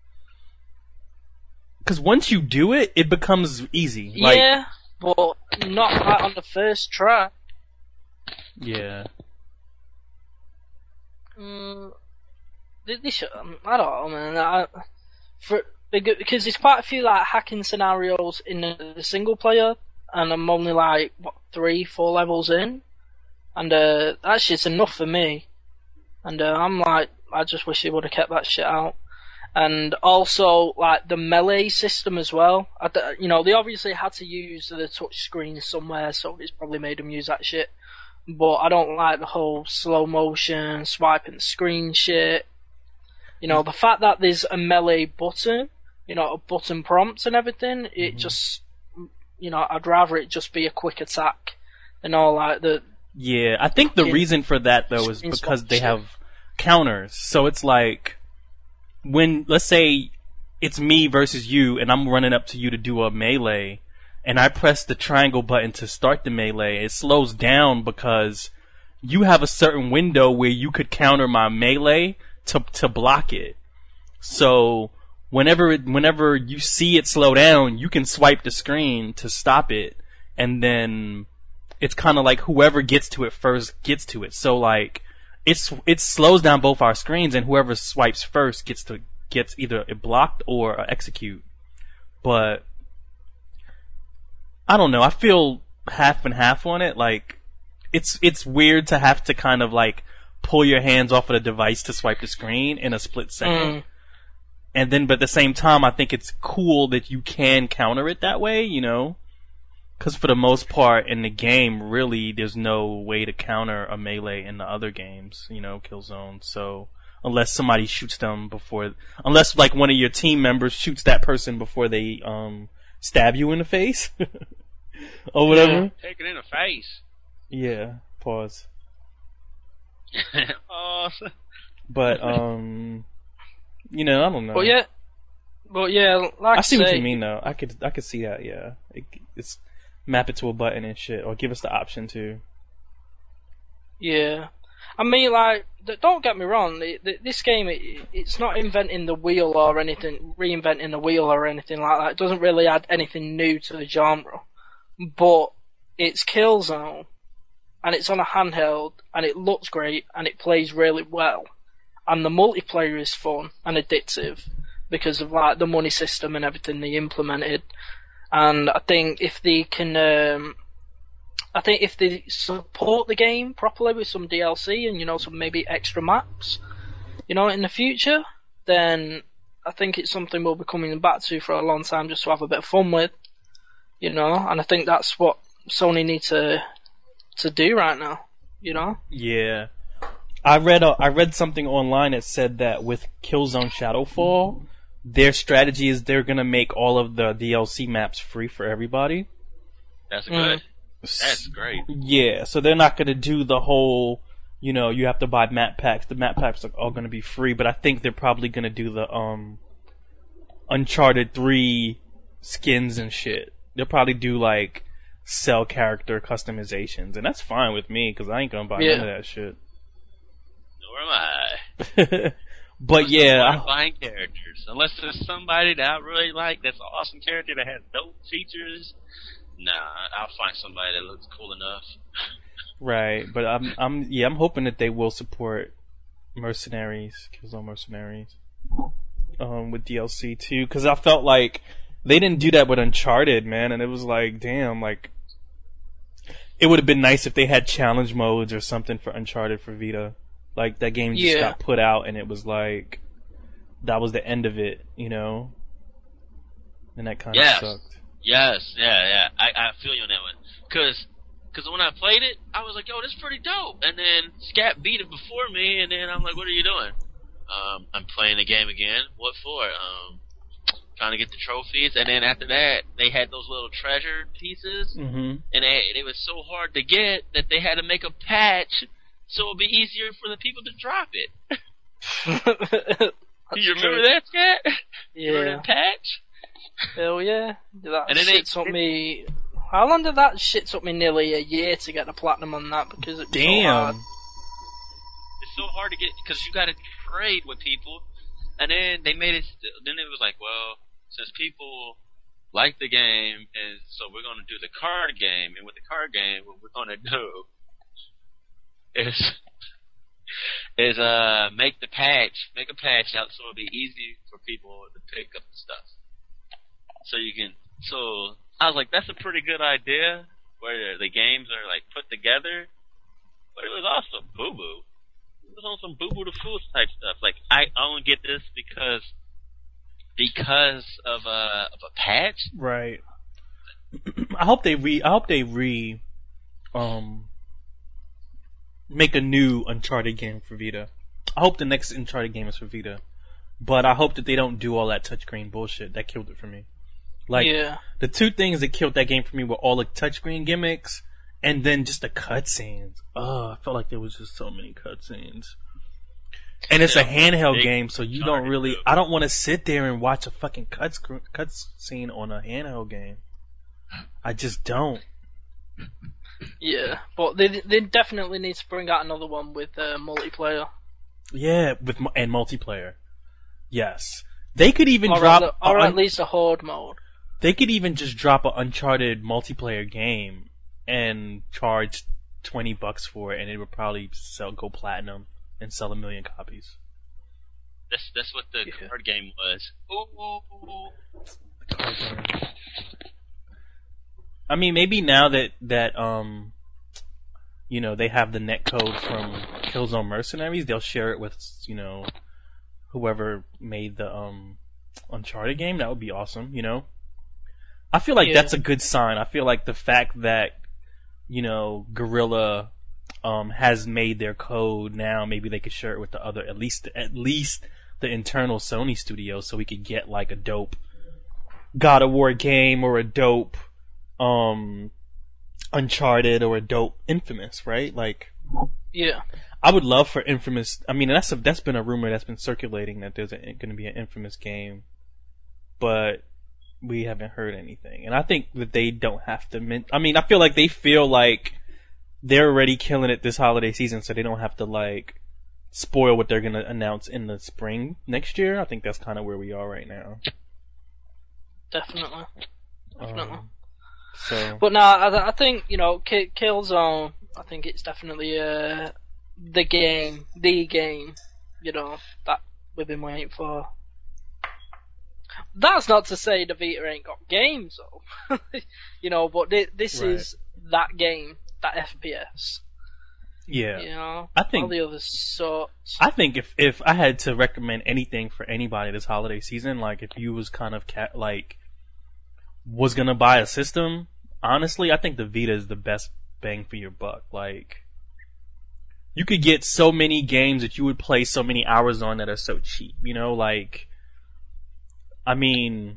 Because once you do it, it becomes easy. Like, Yeah, but not like on the first try. yeah. Mm, they, they should, um, I don't know, man. I, for because there's quite a few like hacking scenarios in the, the single player, and I'm only like what three, four levels in, and uh, that's just enough for me. And uh, I'm like, I just wish they would have kept that shit out. And also, like, the melee system as well. I d you know, they obviously had to use the touch screen somewhere, so it's probably made them use that shit. But I don't like the whole slow motion, swiping the screen shit. You know, the fact that there's a melee button, you know, a button prompt and everything, it mm-hmm. just, you know, I'd rather it just be a quick attack and all like the... Yeah, I think the reason for that, though, is because they have counters. So it's like, when, let's say, it's me versus you, and I'm running up to you to do a melee, and I press the triangle button to start the melee, it slows down because you have a certain window where you could counter my melee to to block it. So whenever it, whenever you see it slow down, you can swipe the screen to stop it, and then it's kind of like whoever gets to it first gets to it. So like it's it slows down both our screens, and whoever swipes first gets to gets either it blocked or uh, execute. But I don't know. I feel half and half on it. Like it's it's weird to have to kind of like pull your hands off of the device to swipe the screen in a split second. Mm. And then, but at the same time, I think it's cool that you can counter it that way, you know? Because for the most part in the game, really, there's no way to counter a melee in the other games, you know, Killzone. So, unless somebody shoots them before, unless like one of your team members shoots that person before they, um, stab you in the face. Or whatever. Yeah, take it in the face. Yeah, pause. Oh. But, um, you know, I don't know. But yeah, but yeah, like I see say, what you mean, though. I could, I could see that. Yeah, it, it's map it to a button and shit, or give us the option to. Yeah, I mean, like, don't get me wrong. The, the, this game, it, it's not inventing the wheel or anything, reinventing the wheel or anything like that. It doesn't really add anything new to the genre, but it's Killzone. And it's on a handheld, and it looks great, and it plays really well. And the multiplayer is fun and addictive because of like the money system and everything they implemented. And I think if they can, um, I think if they support the game properly with some D L C and, you know, some maybe extra maps, you know, in the future, then I think it's something we'll be coming back to for a long time just to have a bit of fun with, you know. And I think that's what Sony need to to do right now, you know? Yeah. I read a, I read something online that said that with Killzone Shadowfall, their strategy is they're gonna make all of the D L C maps free for everybody. That's good. Mm. That's great. Yeah, so they're not gonna do the whole, you know, you have to buy map packs. The map packs are all gonna be free, but I think they're probably gonna do the um Uncharted three skins and shit. They'll probably do like sell character customizations, and that's fine with me because I ain't gonna buy yeah. none of that shit. Nor am I. But yeah, I'm buying characters unless there's somebody that I really like that's an awesome character that has dope features. Nah, I'll find somebody that looks cool enough. Right, but I'm I'm yeah I'm hoping that they will support Mercenaries, Killzone Mercenaries, um, with D L C too, because I felt like they didn't do that with Uncharted, man, and it was like, damn, like, it would have been nice if they had challenge modes or something for Uncharted for Vita. Like, that game just yeah. got put out, and it was like, that was the end of it, you know? And that kind of yes. sucked. Yes, yeah, yeah. I, I feel you on that one. Cause, cause when I played it, I was like, yo, this is pretty dope. And then Scat beat it before me, and then I'm like, what are you doing? Um, I'm playing the game again. What for? Um, trying to get the trophies, and then after that, they had those little treasure pieces, mm-hmm. and they, it was so hard to get that they had to make a patch so it would be easier for the people to drop it. Do you remember that, Scat? Yeah. Remember that patch? Hell yeah. That and then shit they, took me... How long did that shit took me? Nearly a year to get the platinum on that because it was Damn. so hard. It's so hard to get, because you gotta trade with people. And then they made it, then it was like, well, since people like the game, and so we're going to do the card game, and with the card game, what we're going to do is, is, uh, make the patch, make a patch out so it'll be easy for people to pick up the stuff. So you can, so, I was like, that's a pretty good idea, where the games are, like, put together, but it was also boo-boo. It was on some boo boo the fool type stuff. Like, I only get this because because of a of a patch. Right. I hope they re. I hope they re. Um. Make a new Uncharted game for Vita. I hope the next Uncharted game is for Vita, but I hope that they don't do all that touchscreen bullshit. That killed it for me. Like Yeah. the two things that killed that game for me were all the touchscreen gimmicks, and then just the cutscenes. Oh, I felt like there was just so many cutscenes. And it's a Yeah, handheld big game, so you don't Uncharted really. movie. I don't want to sit there and watch a fucking cutscreen cutscene on a handheld game. I just don't. Yeah, but they they definitely need to bring out another one with uh, multiplayer. Yeah, with mu- and multiplayer. Yes, they could even Or, drop. at, or a at un- least a horde mode. They could even just drop an Uncharted multiplayer game and charge twenty bucks for it, and it would probably sell go platinum and sell a million copies. That's that's what the Yeah. card game was. Ooh. I mean, maybe now that that um, you know, they have the net code from Killzone Mercenaries, they'll share it with you know, whoever made the um, Uncharted game. That would be awesome. You know, I feel like Yeah. that's a good sign. I feel like the fact that you know, Guerrilla um has made their code now, maybe they could share it with the other, at least at least the internal Sony studios, so we could get like a dope God of War game or a dope um Uncharted or a dope Infamous, right? Like, Yeah. I would love for Infamous. I mean, that's a, that's been a rumor that's been circulating that there's going to be an Infamous game, but we haven't heard anything. And I think that they don't have to. Min- I mean, I feel like they feel like they're already killing it this holiday season, so they don't have to like spoil what they're going to announce in the spring next year. I think that's kind of where we are right now. Definitely. Definitely. Um, so, But no, I, I think, you know, Ki- Killzone, I think it's definitely uh, the game, the game, you know, that we've been waiting for. That's not to say the Vita ain't got games, though. You know, but thi- this Right. is that game, that F P S. yeah. You know? I think- All the others sucks. I think if if I had to recommend anything for anybody this holiday season, like if you was kind of ca- like was gonna buy a system, honestly, I think the Vita is the best bang for your buck. Like, you could get so many games that you would play so many hours on that are so cheap. You know, like, I mean,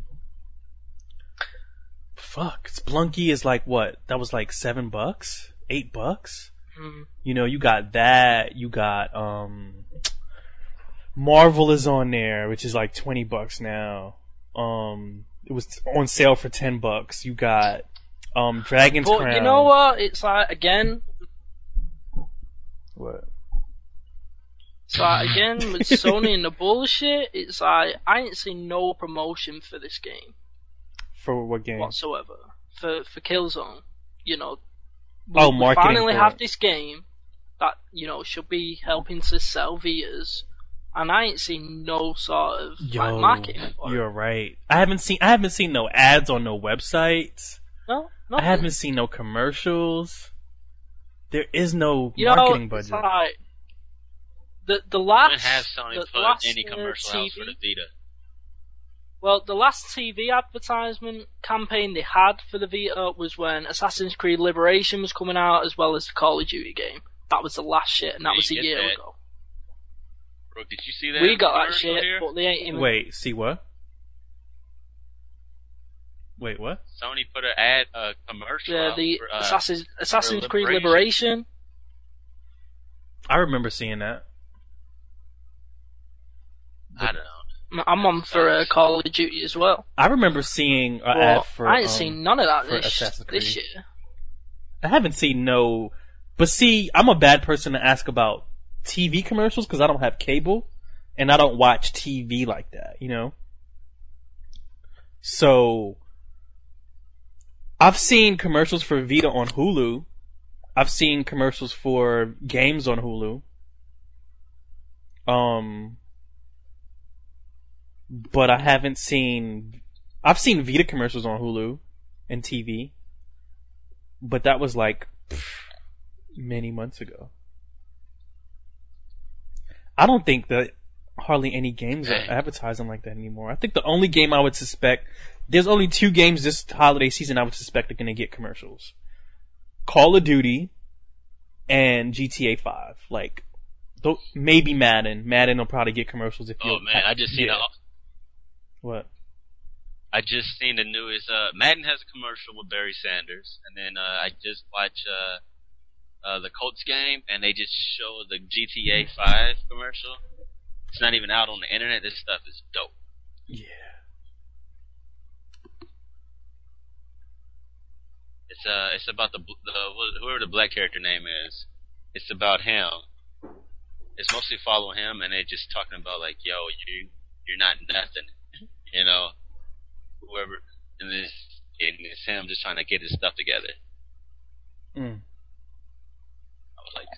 fuck, Splunky is like what? That was like seven bucks, eight bucks. Mm. You know, you got that. You got um, Marvel is on there, which is like twenty bucks now. Um, it was on sale for ten bucks. You got um, Dragon's But Crown. you know what? It's like, again, What? it's like, again, with Sony and the bullshit, it's like, I ain't seen no promotion for this game For what game? whatsoever. For, for Killzone. You know, we, Oh, we marketing finally for have it. this game that, you know, should be helping to sell Vitas, and I ain't seen no sort of like Yo, marketing for you're it. right. I haven't seen. I haven't seen no ads on no websites. No, I nothing. haven't seen no commercials. There is no You know, marketing it's budget. like, the, the When last, has Sony the put last, any uh, commercial T out V for the Vita? Well, the last T V advertisement campaign they had for the Vita was when Assassin's Creed Liberation was coming out, as well as the Call of Duty game. That was the last shit, and that We was a get year that. ago. Bro, did you see that? We got that commercial shit, here? but they ain't even. Wait, see what? Wait, what? Sony put an ad, a commercial Yeah, out the for, uh, Assassin's, Assassin's Creed Liberation. Liberation. I remember seeing that. I don't know. I'm on for uh, Call of Duty as well. I remember seeing an But ad for. I ain't um, seen none of that for this, Assassin's this Creed. year. I haven't seen no. But see, I'm a bad person to ask about T V commercials because I don't have cable and I don't watch T V like that, you know? So, I've seen commercials for Vita on Hulu. I've seen commercials for games on Hulu. Um, but I haven't seen. I've seen Vita commercials on Hulu and T V, but that was like pff, many months ago. I don't think that hardly any games are Dang. advertising like that anymore. I think the only game I would suspect, there's only two games this holiday season I would suspect are going to get commercials. Call of Duty and G T A five. Like, th- maybe Madden. Madden will probably get commercials if you. Oh man, I just seen yeah. a, What? I just seen the newest. Uh, Madden has a commercial with Barry Sanders, and then uh, I just watched uh, uh, the Colts game, and they just show the G T A five commercial. It's not even out on the internet. This stuff is dope. Yeah. It's uh, it's about the the whoever the black character name is. It's about him. It's mostly follow him, and they just talking about like, yo, you you're not nothing, you know. Whoever, and this and it's him just trying to get his stuff together. Mm. I was like,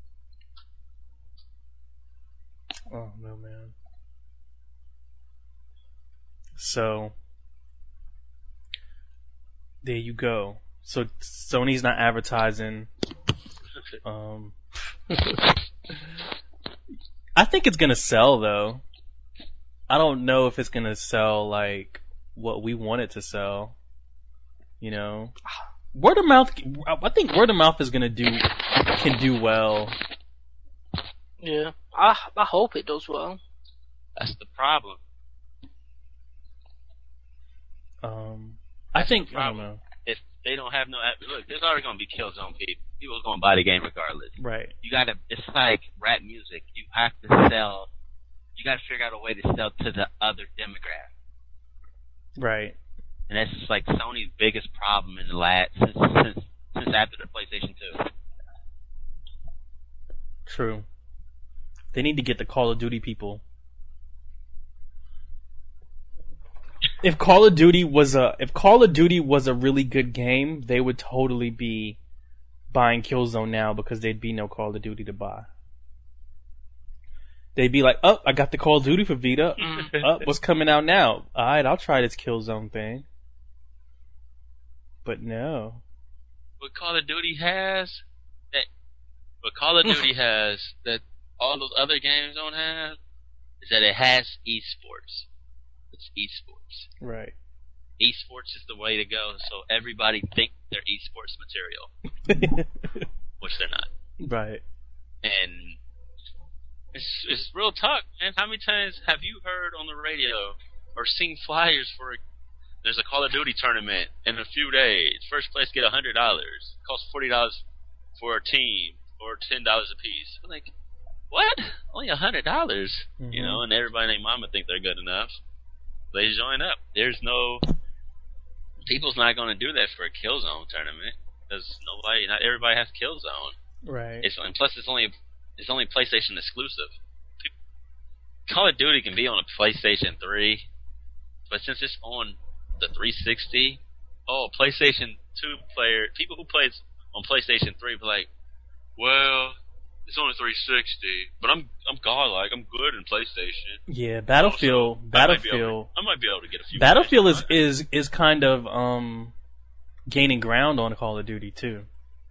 Oh no, man. So there you go. So Sony's not advertising. Um, I think it's gonna sell though. I don't know if it's gonna sell like what we want it to sell. You know, word of mouth. I think word of mouth is gonna do can do well. Yeah, I I hope it does well. that's the problem. Um, I think I don't problem. know. If they don't have no ad- look, there's already gonna be Killzone people. People are gonna buy the game regardless. Right. You gotta. It's like rap music. You have to sell. You gotta figure out a way to sell to the other demographic. Right. And that's just like Sony's biggest problem in the last since since since after the PlayStation two. True. They need to get the Call of Duty people. If Call of Duty was a if Call of Duty was a really good game, they would totally be buying Killzone now because there'd be no Call of Duty to buy. They'd be like, "Oh, I got the Call of Duty for Vita. Oh, what's coming out now? All right, I'll try this Killzone thing." But no. What Call of Duty has that what Call of Duty has that all those other games don't have is that it has esports. It's esports. Right. Esports is the way to go, so everybody thinks they're esports material, which they're not. Right. And it's it's real talk, man. How many times have you heard on the radio or seen flyers for a, there's a Call of Duty tournament in a few days? First place get a hundred dollars. Costs forty dollars for a team, or ten dollars a piece. I'm like, what? Only a hundred dollars, Mm-hmm. you know? And everybody and their mama think they're good enough. They join up. There's no people's not going to do that for a Killzone tournament because nobody, not everybody has Killzone. Right. It's and plus it's only it's only PlayStation exclusive. Call of Duty can be on a PlayStation three, but since it's on the three sixty, oh, PlayStation two player people who plays on PlayStation three be like, well, it's only three sixty, but I'm I'm godlike, I'm good in PlayStation. Yeah, Battlefield. Also, Battlefield. I might, be able, I might be able to get a few. Battlefield is, points. is is kind of um gaining ground on Call of Duty too.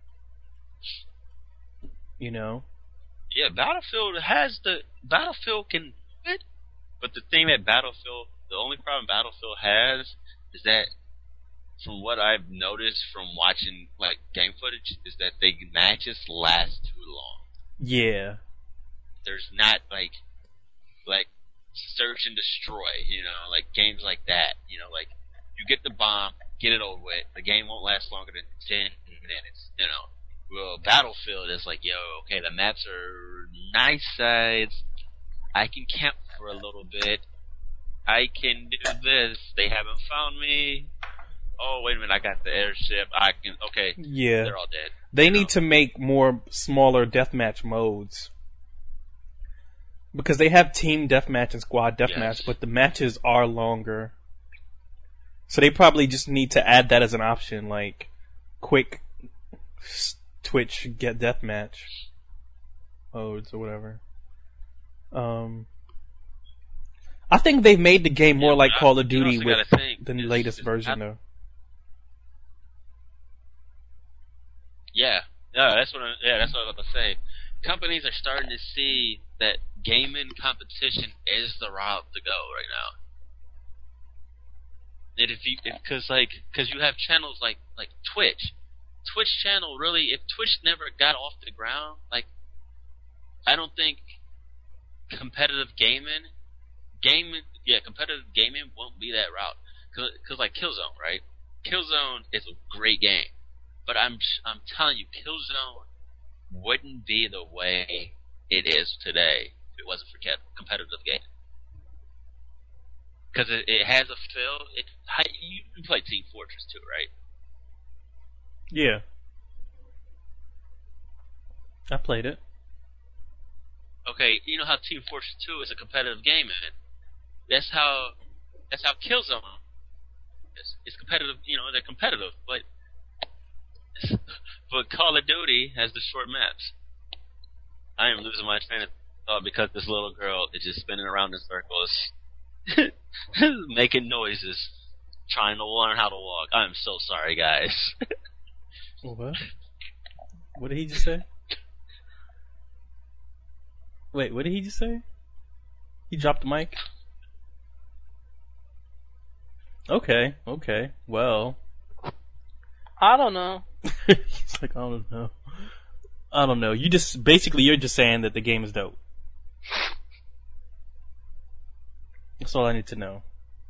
You know? Yeah, Battlefield has the Battlefield can do it, but the thing that Battlefield, the only problem Battlefield has is that, from what I've noticed from watching like game footage, is that the matches last too long. Yeah. There's not like like search and destroy, you know, like games like that. You know, like you get the bomb, get it over with. The game won't last longer than ten minutes. You know. Well, Battlefield is like, yo, okay, the maps are nice sides. I can camp for a little bit. I can do this. They haven't found me. Oh, wait a minute, I got the airship. I can, okay. Yeah. They're all dead. They You need know? to make more smaller deathmatch modes. Because they have team deathmatch and squad deathmatch, Yes. but the matches are longer. So they probably just need to add that as an option, like quick s- Twitch get deathmatch modes or whatever. Um, I think they've made the game more Yeah, like but I- Call of you Duty also with gotta think, the it's- latest it's version, not- though. Yeah, yeah, that's what. I, yeah, that's what I was about to say. Companies are starting to see that gaming competition is the route to go right now. And if you, because like, because you have channels like like Twitch, Twitch channel really, if Twitch never got off the ground, like, I don't think competitive gaming, gaming, yeah, competitive gaming won't be that route. Cause, cause like Killzone, right? Killzone is a great game, but I'm I'm telling you, Killzone wouldn't be the way it is today if it wasn't for competitive gaming. Because it, it has a feel. It, you play Team Fortress too, right? Yeah. I played it. Okay, you know how Team Fortress two is a competitive game, man. That's how that's how Killzone is. It's competitive, you know, they're competitive, but but Call of Duty has the short maps. I am losing my train of thought because this little girl is just spinning around in circles. Making noises, trying to learn how to walk. I'm so sorry, guys. What? What did he just say? Wait, what did he just say? He dropped the mic? Okay, okay, well. I don't know. He's like, I don't know. I don't know. You just, basically, you're just saying that the game is dope. That's all I need to know.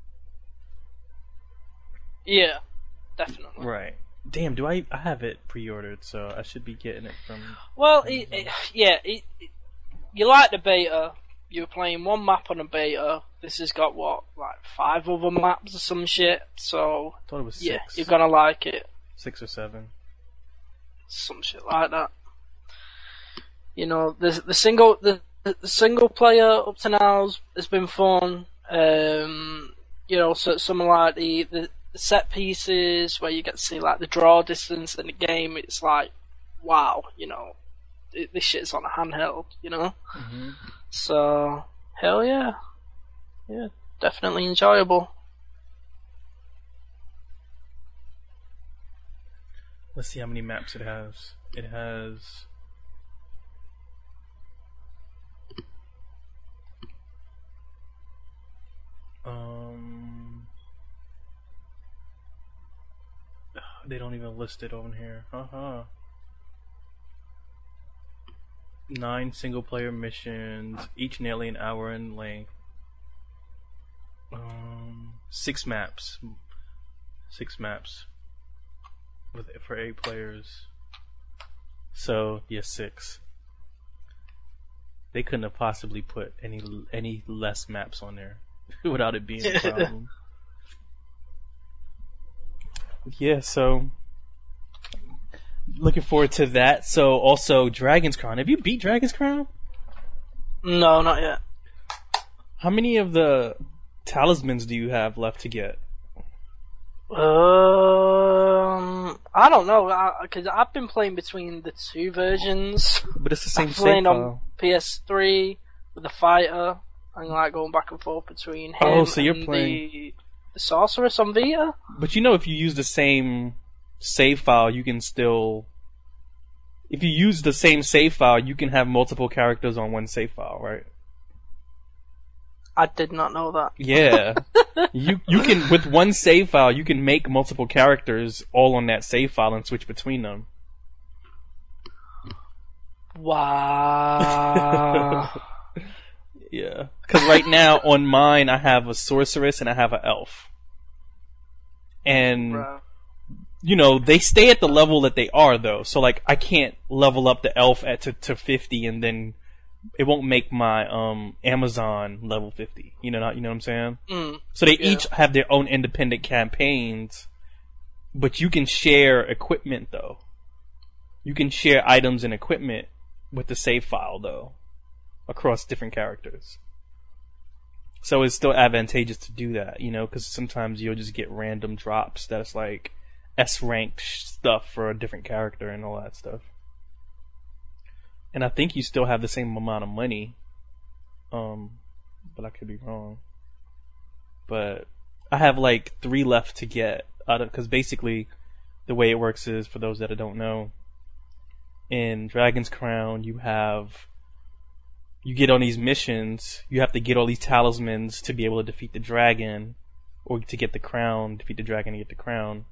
Yeah, definitely. Right. Damn, do I I have it pre-ordered, so I should be getting it from... Well, it, it, yeah, it, it, you like the beta. You were playing one map on a beta. This has got, what, like five other maps or some shit, so... I thought it was six. Yeah, you're gonna like it. Six or seven. Some shit like that. You know, the the single the, the single player up to now has, has been fun. Um, you know, so some like the, the set pieces where you get to see like the draw distance in the game. It's like, wow, you know, it, this shit's on a handheld, you know. Mm-hmm. So hell yeah, yeah, definitely enjoyable. Let's see how many maps it has. It has... Um... They don't even list it on here. Haha. Nine single-player missions, each nearly an hour in length. Um, six maps. Six maps. With for eight players. So yeah, six. They couldn't have possibly put any any less maps on there without it being a problem. Yeah, so looking forward to that. So also Dragon's Crown. Have you beat Dragon's Crown? No, not yet. How many of the talismans do you have left to get? Um, I don't know, because I've been playing between the two versions. But it's the same I'm save playing file. on P S three with the fighter, and like going back and forth between him Oh, so you're and playing- the, the sorceress on Vita. But you know, if you use the same save file, you can still... If you use the same save file, you can have multiple characters on one save file, right? I did not know that. Yeah. you you can, with one save file, you can make multiple characters all on that save file and switch between them. Wow. Yeah. Because right now, on mine, I have a sorceress and I have an elf. And... Bro. You know, they stay at the level that they are, though. So, like, I can't level up the elf at to, to fifty, and then it won't make my um Amazon level fifty. You know, you know what I'm saying? Mm, So they yeah. each have their own independent campaigns, but you can share equipment, though. You can share items and equipment with the save file, though, across different characters. So it's still advantageous to do that, you know, because sometimes you'll just get random drops that's like S-ranked stuff for a different character and all that stuff. And I think you still have the same amount of money, um, but I could be wrong. But I have like three left to get out of, because basically the way it works is, for those that don't know, in Dragon's Crown you have you get on these missions, you have to get all these talismans to be able to defeat the dragon, or to get the crown, defeat the dragon to get the crown.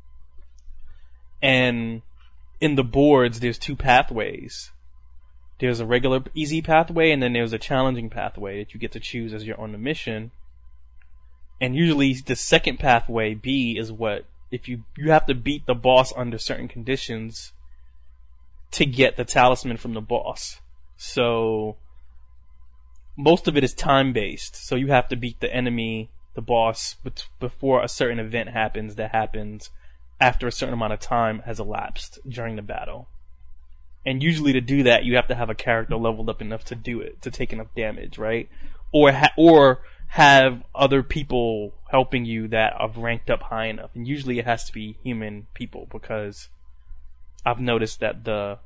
And in the boards, there's two pathways. There's a regular easy pathway, and then there's a challenging pathway that you get to choose as you're on the mission. And usually the second pathway, B, is what, if you, you have to beat the boss under certain conditions to get the talisman from the boss. So, most of it is time-based. So you have to beat the enemy, the boss, bet- before a certain event happens that happens after a certain amount of time has elapsed during the battle. And usually to do that, you have to have a character leveled up enough to do it, to take enough damage, right? Or ha- or have other people helping you that have ranked up high enough. And usually it has to be human people, because I've noticed that the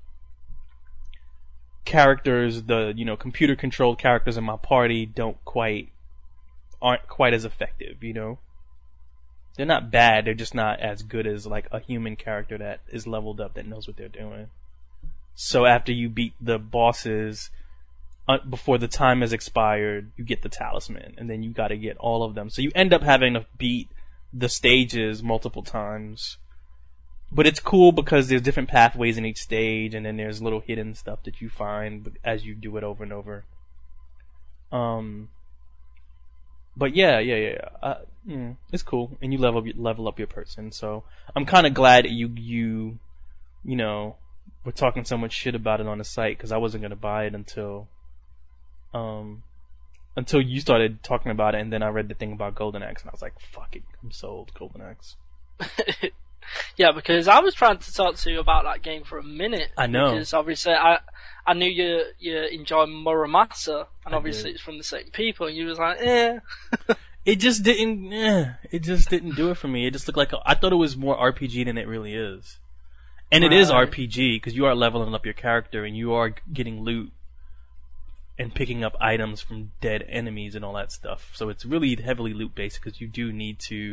characters, the, you know, computer controlled characters in my party don't quite, aren't quite as effective, you know? They're not bad, they're just not as good as like a human character that is leveled up, that knows what they're doing. So after you beat the bosses, uh, before the time has expired, you get the talisman, and then you gotta get all of them. So you end up having to beat the stages multiple times. But it's cool because there's different pathways in each stage, and then there's little hidden stuff that you find as you do it over and over. Um, but yeah, yeah, yeah, uh, mm, it's cool, and you level level up your person. So I'm kind of glad that you you you know, we're talking so much shit about it on the site, because I wasn't gonna buy it until um until you started talking about it, and then I read the thing about Golden Axe, and I was like, fuck it, I'm sold. Golden Axe. Yeah, because I was trying to talk to you about that game for a minute. I know. Because obviously I I knew you you enjoy Muramasa, and I obviously did. it's from the same people, and you was like, eh. It just didn't. Eh, it just didn't do it for me. It just looked like a, I thought it was more R P G than it really is, and it is Right. R P G because you are leveling up your character and you are getting loot and picking up items from dead enemies and all that stuff. So it's really heavily loot based because you do need to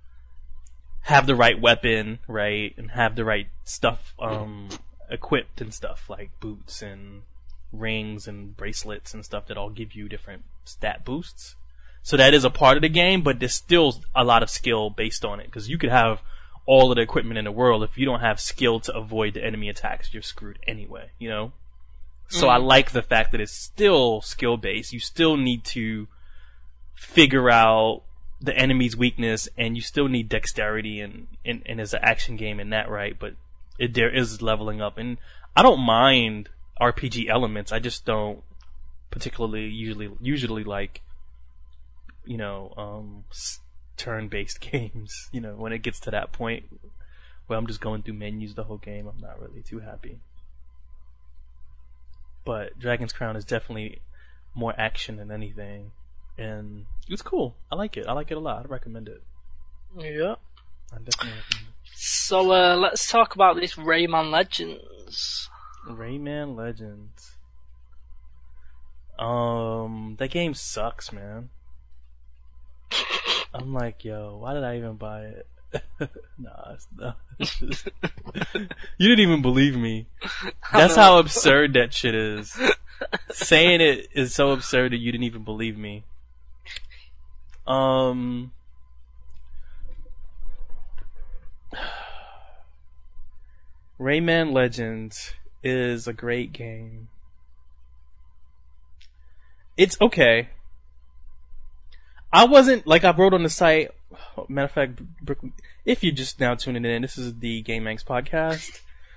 have the right weapon, right, and have the right stuff um, equipped and stuff like boots and rings and bracelets and stuff that all give you different stat boosts. So that is a part of the game, but there's still a lot of skill based on it, because you could have all of the equipment in the world. If you don't have skill to avoid the enemy attacks, you're screwed anyway, you know? So I like the fact that it's still skill based. You still need to figure out the enemy's weakness, and you still need dexterity, and, and, and as an action game in that, right? But it, there is leveling up, and I don't mind R P G elements. I just don't particularly usually usually like, you know, um, turn-based games. You know, when it gets to that point where I'm just going through menus the whole game, I'm not really too happy. But Dragon's Crown is definitely more action than anything, and it's cool. I like it. I like it a lot. I recommend it. Yeah. I definitely recommend it. So uh, let's talk about this Rayman Legends. Rayman Legends. Um, that game sucks, man. I'm like, yo, why did I even buy it? nah, it's not. It's just... You didn't even believe me. That's how absurd that shit is. Saying it is so absurd that you didn't even believe me. Um, Rayman Legends is a great game. It's okay. I wasn't, like I wrote on the site, matter of fact, Brooklyn, if you're just now tuning in, this is the GameX podcast.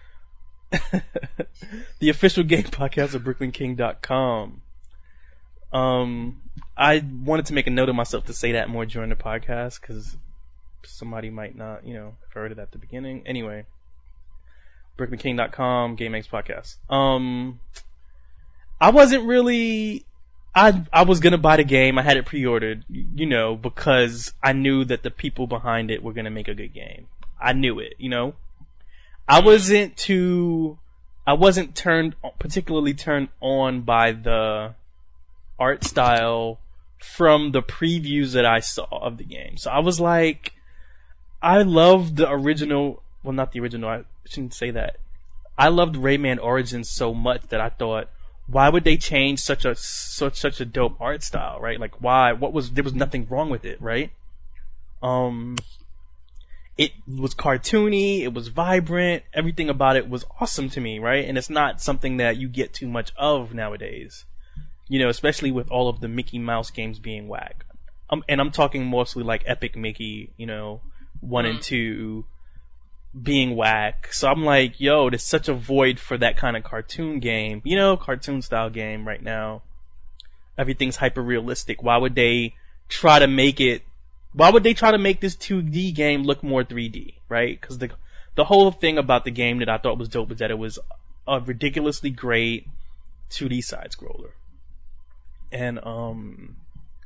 The official game podcast of Brooklyn King dot com. Um, I wanted to make a note of myself to say that more during the podcast, because somebody might not, you know, have heard it at the beginning. Anyway, Brooklyn King dot com, GameX podcast. Um, I wasn't really... I I was gonna buy the game. I had it pre-ordered, you know, because I knew that the people behind it were gonna make a good game. I knew it, you know. I wasn't too, I wasn't turned, particularly turned on by the art style from the previews that I saw of the game. So I was like, I loved the original, well, not the original, I shouldn't say that. I loved Rayman Origins so much that I thought, why would they change such a such such a dope art style, right? Like, why? What was there was nothing wrong with it, right? Um, it was cartoony, it was vibrant, everything about it was awesome to me, right? And it's not something that you get too much of nowadays, you know, especially with all of the Mickey Mouse games being whack. Um, and I'm talking mostly like Epic Mickey, you know, one mm. and two being whack. So I'm like, yo, there's such a void for that kind of cartoon game, you know, cartoon style game right now. Everything's hyper realistic. Why would they try to make it? Why would they try to make this two D game look more three D, right? Because the the whole thing about the game that I thought was dope was that it was a ridiculously great two D side scroller, and um,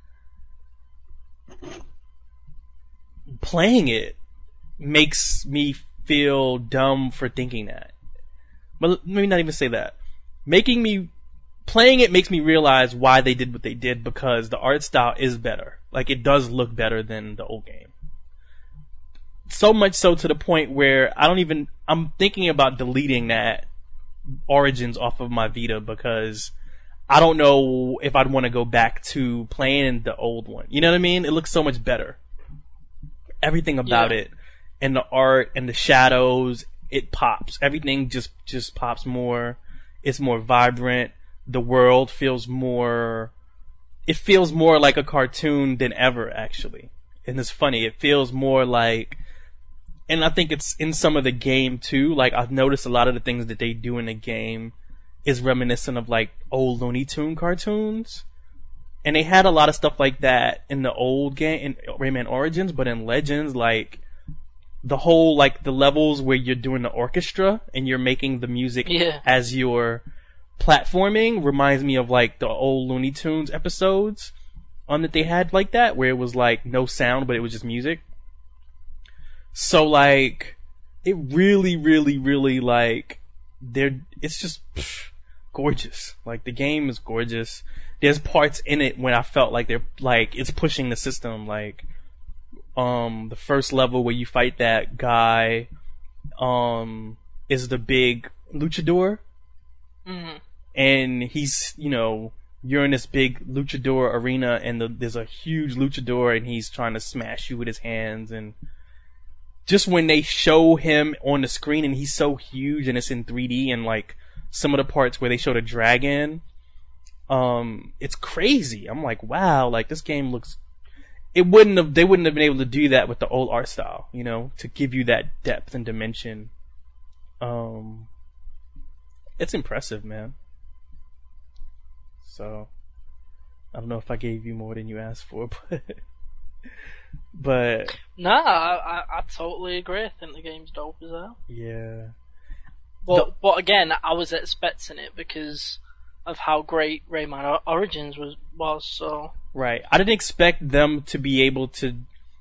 playing it makes me feel dumb for thinking that. But let me not even say that. Making me playing it makes me realize why they did what they did, because the art style is better. Like, it does look better than the old game. So much so to the point where I don't even, I'm thinking about deleting that Origins off of my Vita, because I don't know if I'd want to go back to playing the old one. You know what I mean? It looks so much better. Everything about yeah. it, and the art and the shadows, it pops. Everything just, just pops more. It's more vibrant. The world feels more, it feels more like a cartoon than ever, actually. And it's funny, it feels more like, and I think it's in some of the game too, like I've noticed a lot of the things that they do in the game is reminiscent of like old Looney Tune cartoons. And they had a lot of stuff like that in the old game, in Rayman Origins, but in Legends, like, the whole, like, the levels where you're doing the orchestra and you're making the music yeah. as you're platforming reminds me of, like, the old Looney Tunes episodes um, that they had like that, where it was, like, no sound, but it was just music. So, like, it really, really, really, like, they're, it's just pff, gorgeous. Like, the game is gorgeous. There's parts in it when I felt like they're, like, it's pushing the system, like, um, the first level where you fight that guy, um, is the big luchador. Mm-hmm. And he's, you know, you're in this big luchador arena, and the, there's a huge luchador, and he's trying to smash you with his hands, and just when they show him on the screen, and he's so huge, and it's in three D, and, like, some of the parts where they show the dragon, um, it's crazy. I'm like, wow, like, this game looks, it wouldn't have, they wouldn't have been able to do that with the old art style, you know, to give you that depth and dimension. Um, it's impressive, man. So, I don't know if I gave you more than you asked for, but, but. Nah, I, I, I totally agree. I think the game's dope as hell. Yeah. But, The- but again, I was expecting it because of how great Rayman Origins was, was, so. Right. I didn't expect them to be able to,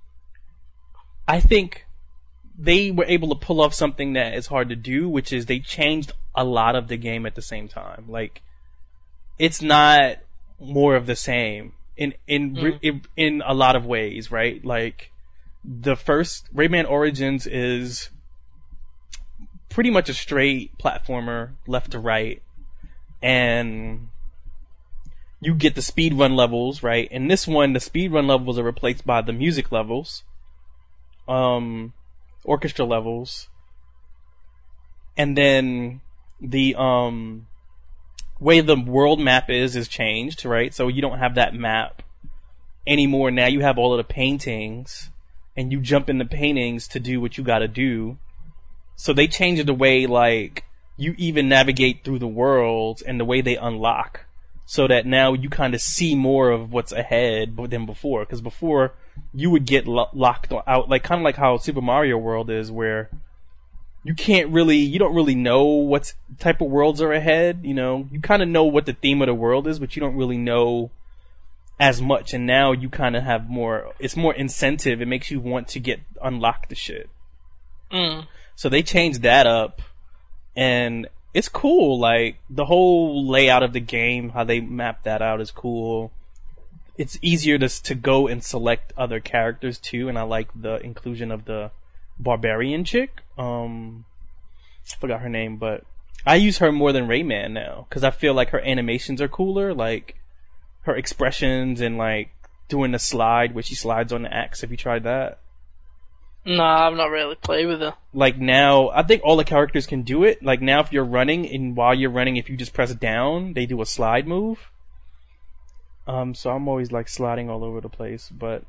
I think they were able to pull off something that is hard to do, which is they changed a lot of the game at the same time. Like, it's not more of the same in in Mm. in, in a lot of ways, right? Like, the first Rayman Origins is pretty much a straight platformer, left to right, and you get the speedrun levels, right? In this one, the speedrun levels are replaced by the music levels, um, orchestra levels, and then the um way the world map is is changed, right? So you don't have that map anymore. Now you have all of the paintings, and you jump in the paintings to do what you gotta do. So they changed the way, like, you even navigate through the worlds and the way they unlock, so that now you kind of see more of what's ahead than before. Because before, you would get lo- locked out, like, kind of like how Super Mario World is, where you can't really, you don't really know what type of worlds are ahead, you know? You kind of know what the theme of the world is, but you don't really know as much. And now you kind of have more, it's more incentive. It makes you want to get, unlock the shit. Mm. So they changed that up, and it's cool. Like, the whole layout of the game, how they map that out is cool. It's easier to to go and select other characters too, and I like the inclusion of the barbarian chick. Um, I forgot her name, but I use her more than Rayman now because I feel like her animations are cooler, like her expressions and like doing the slide where she slides on the axe. Have you tried that? No, I've not really played with her. Like now, I think all the characters can do it. Like now, if you're running and while you're running, if you just press down, they do a slide move. Um, so I'm always like sliding all over the place, but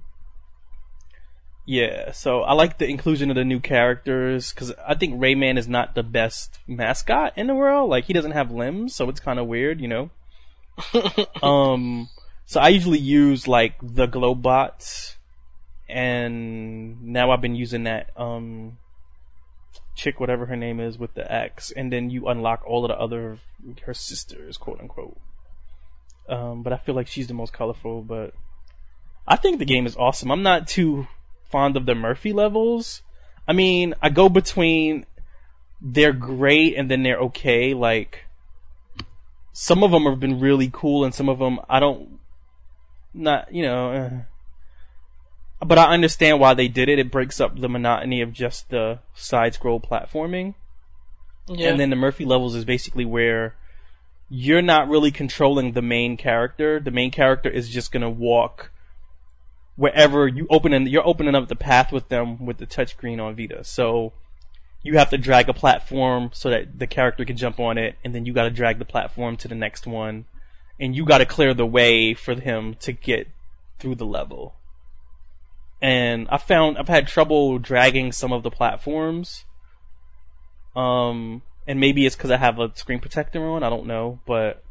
yeah. So I like the inclusion of the new characters because I think Rayman is not the best mascot in the world. Like he doesn't have limbs, so it's kind of weird, you know. um, so I usually use like the Glowbots. And now I've been using that um chick, whatever her name is, with the X, and then you unlock all of the other her sisters, quote unquote. Um, but I feel like she's the most colorful. But I think the game is awesome. I'm not too fond of the Murphy levels. I mean, I go between they're great and then they're okay. Like some of them have been really cool, and some of them I don't. Not you know. Uh, But I understand why they did it. It breaks up the monotony of just the side-scroll platforming. Yeah. And then the Murphy levels is basically where you're not really controlling the main character. The main character is just gonna walk wherever you open. In, you're opening up the path with them with the touchscreen on Vita. So you have to drag a platform so that the character can jump on it, and then you got to drag the platform to the next one, and you got to clear the way for him to get through the level. And I found I've had trouble dragging some of the platforms. Um, and maybe it's because I have a screen protector on. I don't know, but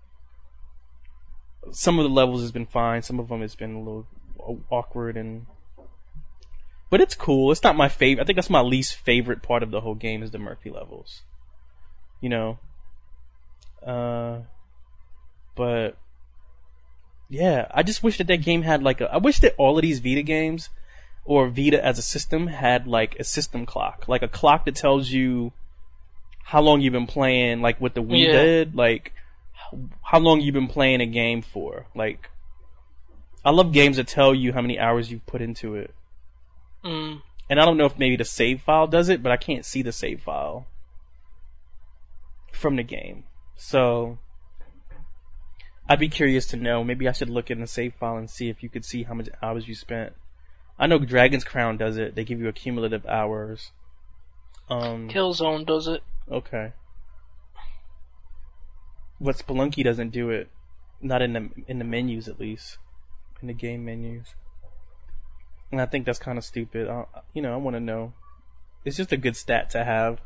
some of the levels has been fine. Some of them has been a little awkward, and but it's cool. It's not my favorite. I think that's my least favorite part of the whole game is the Murphy levels. You know. Uh, but. Yeah, I just wish that that game had like a... I wish that all of these Vita games, or Vita as a system, had like a system clock. Like a clock that tells you how long you've been playing, like what the Wii Yeah. did. Like, how long you've been playing a game for. Like, I love games that tell you how many hours you've put into it. Mm. And I don't know if maybe the save file does it, but I can't see the save file from the game. So... I'd be curious to know. Maybe I should look in the save file and see if you could see how much hours you spent. I know Dragon's Crown does it. They give you a cumulative hours. Um, Killzone does it. okay. But Spelunky doesn't do it. Not in the in the menus, at least. In the game menus. And I think that's kind of stupid. I, you know, I want to know. It's just a good stat to have.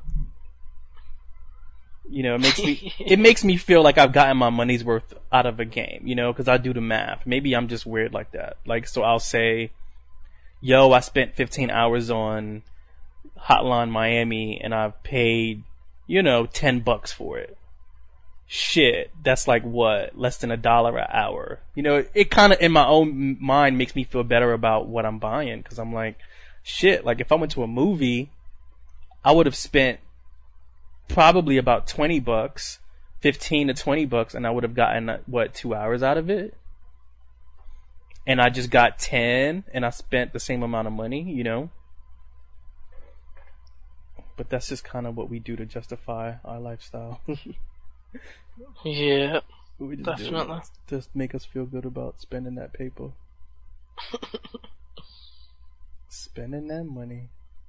You know, it makes me it makes me feel like I've gotten my money's worth out of a game, you know, because I do the math. Maybe I'm just weird like that. Like, so I'll say, yo, I spent fifteen hours on Hotline Miami and I've paid, you know, ten bucks for it. Shit, that's like what? Less than a dollar an hour. You know, it, it kind of, in my own mind, makes me feel better about what I'm buying, because I'm like, shit, like if I went to a movie, I would have spent probably about twenty bucks, fifteen to twenty bucks, and I would have gotten, what, two hours out of it? And I just got ten, and I spent the same amount of money, you know? But that's just kind of what we do to justify our lifestyle. Yeah, we just do definitely. it just make us feel good about spending that paper. Spending that money.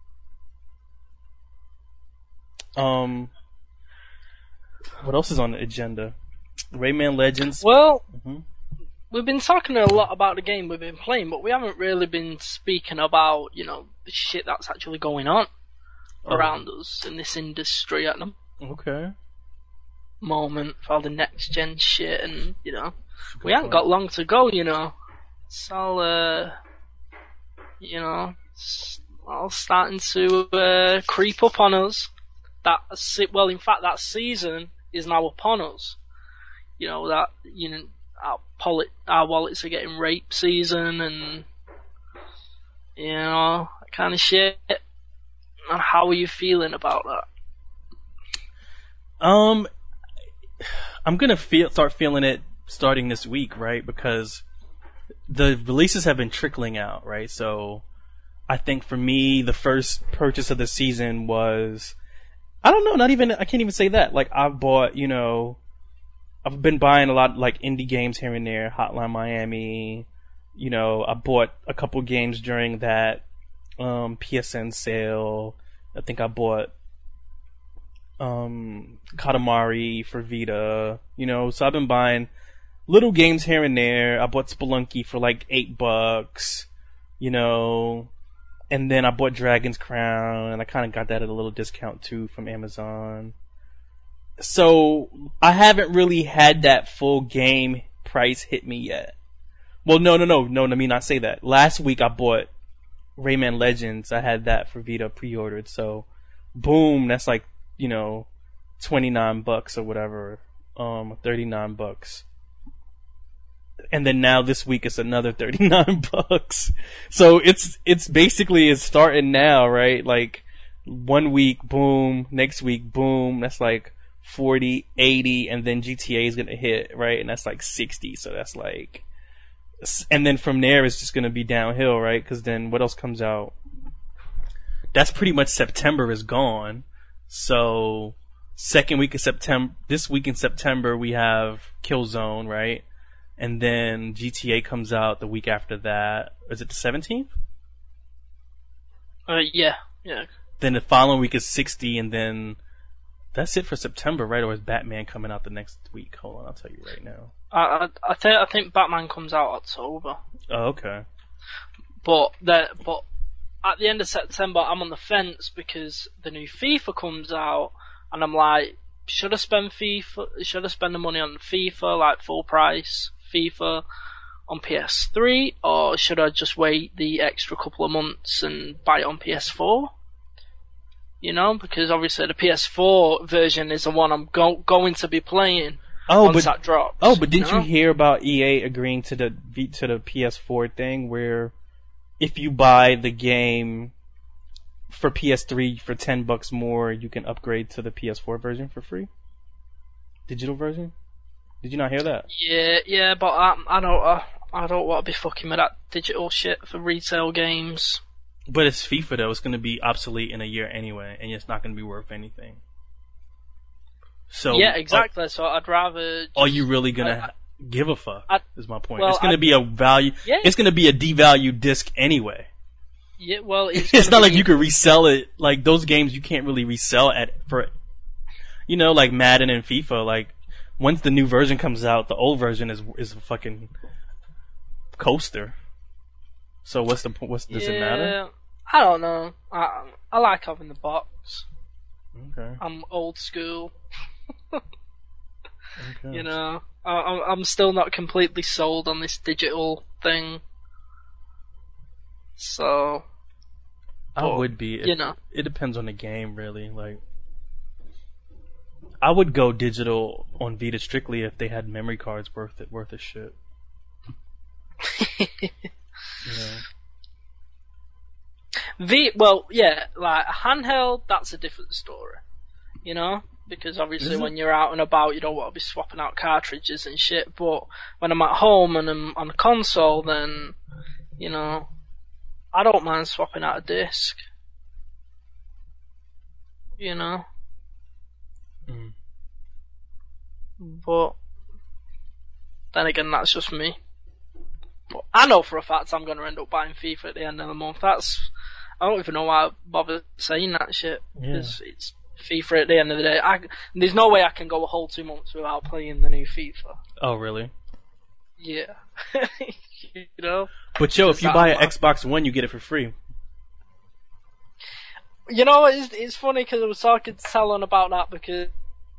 Um, what else is on the agenda? Rayman Legends. Well, Mhm. we've been talking a lot about the game we've been playing, but we haven't really been speaking about, you know, the shit that's actually going on Oh. around us in this industry at the Okay. moment for all the next gen shit, and you know, Good we haven't point. got long to go. You know, it's all, uh, you know, it's all starting to uh, creep up on us. That se- well, in fact, that season is now upon us. You know that you know our, poli- our wallets are getting rape season, and you know that kind of shit. And how are you feeling about that? Um, I'm gonna feel start feeling it starting this week, right? Because the releases have been trickling out, right? So I think for me, the first purchase of the season was I don't know. Not even. I can't even say that. Like I've bought, you know, I've been buying a lot like indie games here and there. Hotline Miami. You know, I bought a couple games during that um, P S N sale. I think I bought um, Katamari for Vita. You know, so I've been buying little games here and there. I bought Spelunky for like eight bucks. You know. And then I bought Dragon's Crown, and I kind of got that at a little discount too from Amazon. So I haven't really had that full game price hit me yet. Well, no, no, no, no. Let me not say that. Last week I bought Rayman Legends. I had that for Vita pre-ordered. So, boom, that's like, you know, twenty-nine bucks or whatever, um, thirty-nine bucks. And then now this week it's another thirty-nine bucks. So it's, it's basically it's starting now, right? Like one week, boom, next week, boom. That's like forty, eighty, and then G T A is going to hit, right? And that's like sixty. So that's like, and then from there it's just going to be downhill, right? Cause then what else comes out? That's pretty much September is gone. So second week of September, this week in September we have Killzone, right? And then G T A comes out the week after that. Is it the seventeenth? Uh, yeah, yeah. Then the following week is sixty, and then that's it for September, right? Or is Batman coming out the next week? Hold on, I'll tell you right now. I I, I think I think Batman comes out October. Oh, okay. But the but at the end of September, I'm on the fence because the new FIFA comes out, and I'm like, should I spend FIFA? Should I spend the money on FIFA, like full price FIFA on P S three, or should I just wait the extra couple of months and buy it on P S four? You know, because obviously the P S four version is the one I'm go- going to be playing oh, once but, that drops. Oh, but didn't you, know? you hear about E A agreeing to the v- to the P S four thing, where if you buy the game for P S three for ten bucks more, you can upgrade to the P S four version for free? Digital version? Did you not hear that? Yeah, yeah, but I, I don't, uh, I don't want to be fucking with that digital shit for retail games. But it's FIFA though. It's going to be obsolete in a year anyway, and it's not going to be worth anything. So yeah, exactly. Are, so I'd rather. Just, are you really going to give a fuck? I, is my point. Well, it's going to be a value. Yeah. It's going to be a devalued disc anyway. Yeah, well, it's, it's not be, like you could resell it. Like those games, you can't really resell at for, you know, like Madden and FIFA. Like once the new version comes out, the old version is is a fucking coaster. So what's the what's does yeah, it matter? I don't know. I I like having the box. Okay. I'm old school. Okay. You know, I, I'm still not completely sold on this digital thing. So, I but, would be. If, you know, it depends on the game, really. Like, I would go digital on Vita strictly if they had memory cards worth it, worth of shit. Yeah. V, well, yeah, like handheld, that's a different story, you know, because obviously when you're out and about, you don't want to be swapping out cartridges and shit. But when I'm at home and I'm on a console, then, you know, I don't mind swapping out a disc. You know? Mm. But then again, that's just me. But I know for a fact I'm going to end up buying FIFA at the end of the month. That's, I don't even know why I bother saying that shit. Because yeah. It's FIFA at the end of the day. I, there's no way I can go a whole two months without playing the new FIFA. Oh, really? Yeah. You know? But yo, if you buy an Xbox One, you get it for free. You know, it's, it's funny because I was talking to Talon about that because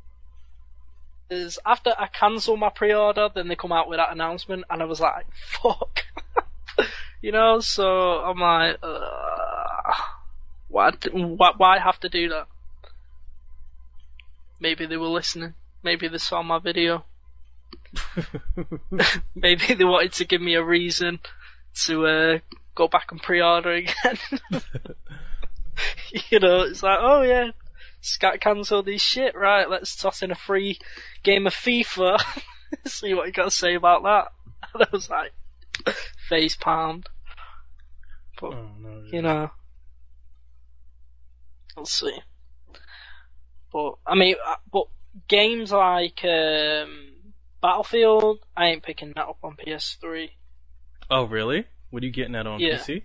is after I cancel my pre-order, then they come out with that announcement, and I was like, fuck. You know, so I'm like, uh, why, why, why have to do that? Maybe they were listening. Maybe they saw my video. Maybe they wanted to give me a reason to uh, go back and pre-order again. You know, it's like, oh yeah, Scat cancelled his shit, right, let's toss in a free game of FIFA. See what you got to say about that. And I was like, face palmed. But, oh, no, you know, let's see. But I mean, uh, but games like um, Battlefield, I ain't picking that up on P S three. Oh, really? What are you getting that on Yeah. P C?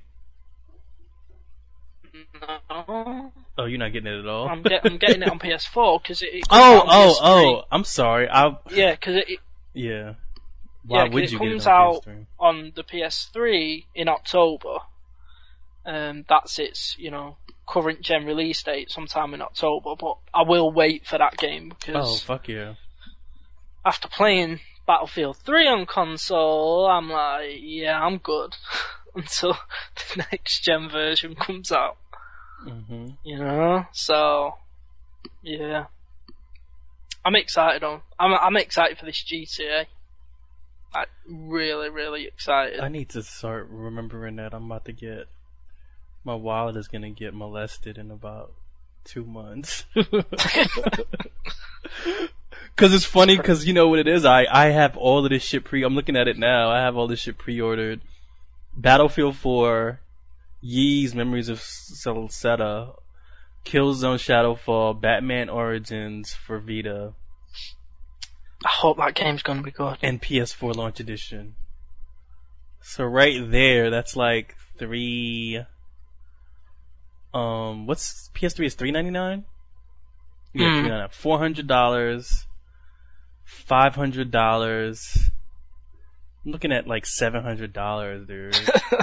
No, Oh, you're not getting it at all? I'm, get, I'm getting it on P S four because it. it oh, comes out on oh, P S three. oh, I'm sorry. I Yeah, because it, it Yeah. Why yeah, 'cause would it you get comes it on out P S three? on the P S three in October. Um, that's its, you know, current gen release date, sometime in October. But I will wait for that game Oh, because fuck yeah. after playing Battlefield three on console, I'm like, yeah, I'm good until the next gen version comes out. hmm You know, so yeah, I'm excited on. I'm I'm excited for this G T A. Like really, really excited. I need to start remembering that I'm about to get... My wallet is gonna get molested in about two months. Cause it's funny, cause you know what it is? I, I have all of this shit pre... I'm looking at it now. I have all this shit pre-ordered. Battlefield four, Yee's Memories of Celceta, Killzone Shadowfall, Batman Origins for Vita, I hope that game's gonna be good. and P S four Launch Edition. So right there, that's like three... Um, what's P S three is three ninety-nine? Yeah, Mm. three ninety-nine. Four hundred dollars, five hundred dollars. I'm looking at like seven hundred dollars, dude.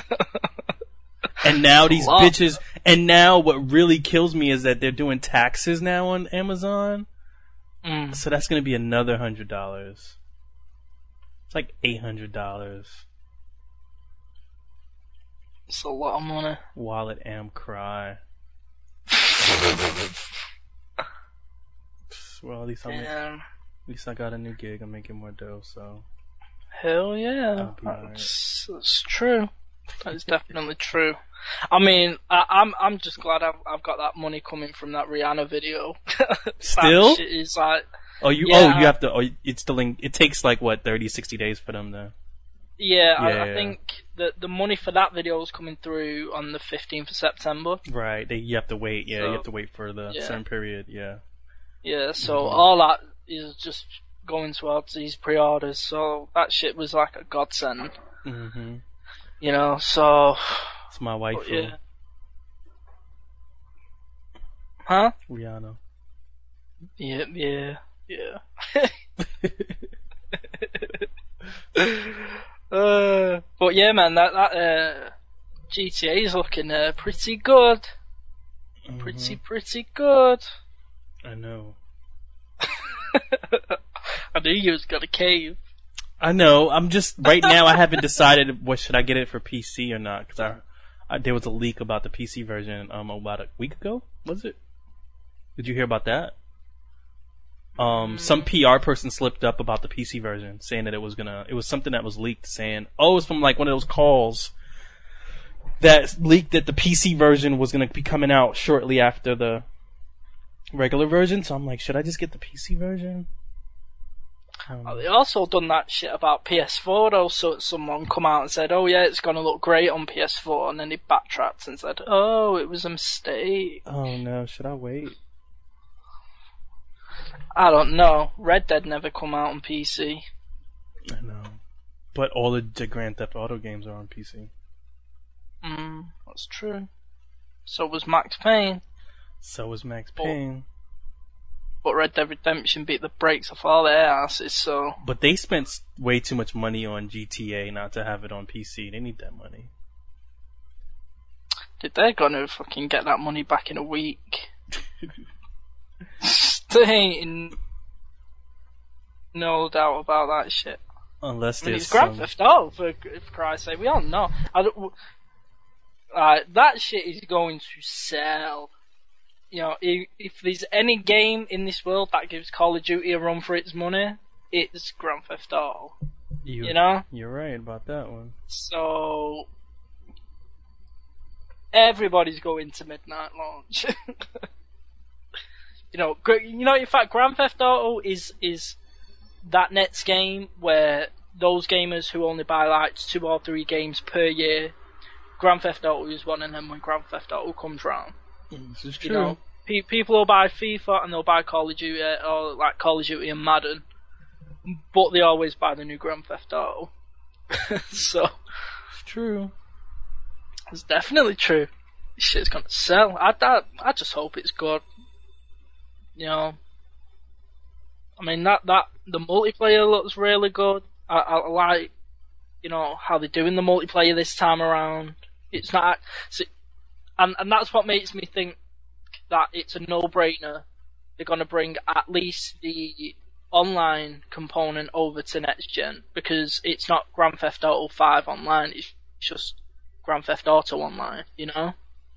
And now these Wow. bitches. And now what really kills me is that they're doing taxes now on Amazon. Mm. So that's gonna be another hundred dollars. It's like eight hundred dollars. It's a lot of money. Wallet am cry. Well, at least I make, at Yeah. least I got a new gig. I'm making more dough, so Hell yeah, I'll be alright. that's, that's true. That is definitely true. I mean, I, I'm I'm just glad I've I've got that money coming from that Rihanna video. Still? That shit is like, oh you Yeah. oh you have to oh it's still in, it takes like what thirty, sixty days for them to yeah, I, Yeah, I yeah. think the the money for that video is coming through on the fifteenth of September. right. They you have to wait. Yeah, So, you have to wait for the yeah. certain period. Yeah. Yeah, so Mhm. all that is just going towards these pre-orders. So that shit was like a godsend, hmm you know. So It's my wife, but yeah, huh? Rihanna. Yeah, yeah, yeah. uh, but yeah, man, that that uh, G T A is looking uh, pretty good. Pretty, Mhm. pretty good. I know. I knew you was gonna cave. I know. I'm just right now. I haven't decided what should I get it for P C or not because I, I there was a leak about the P C version um about a week ago. Was it? Did you hear about that? Um, some P R person slipped up about the P C version, saying that it was gonna. It was something that was leaked, saying, "Oh, it's from like one of those calls that leaked that the P C version was gonna be coming out shortly after the regular version." So I'm like, should I just get the P C version? Um, Oh, they also done that shit about P S four though, so someone come out and said, oh yeah, it's gonna look great on P S four, and then they backtracked and said, oh, it was a mistake. oh no, should I wait? I don't know. Red Dead never come out on P C. I know, but all the, the Grand Theft Auto games are on P C. Mm, that's true. So was Max Payne, So is Max Oh. Payne. but Red Dead Redemption beat the brakes off all their asses, so... But they spent s- way too much money on G T A not to have it on P C. They need that money. Dude, they're gonna fucking get that money back in a week. There ain't no doubt about that shit. Unless I mean, there's it's Grand some... Theft Auto, for, for Christ's sake. We all know. I don't, uh, that shit is going to sell. You know, if, if there's any game in this world that gives Call of Duty a run for its money, it's Grand Theft Auto. You, You know? You're right about that one. So, everybody's going to midnight launch. You know, gr- you know. In fact, Grand Theft Auto is is that Nets game where those gamers who only buy like two or three games per year, Grand Theft Auto is one of them when Grand Theft Auto comes round. This is You know, Pe- people will buy FIFA and they'll buy Call of Duty or like Call of Duty and Madden, but they always buy the new Grand Theft Auto. So It's true. it's definitely true. This shit's gonna sell. I, I, I just hope it's good. You know, I mean that that the multiplayer looks really good. I, I like, you know, how they're doing the multiplayer this time around. It's not, so, and and that's what makes me think that it's a no-brainer. They're gonna bring at least the online component over to next gen, because it's not Grand Theft Auto five online. It's just Grand Theft Auto Online. You know.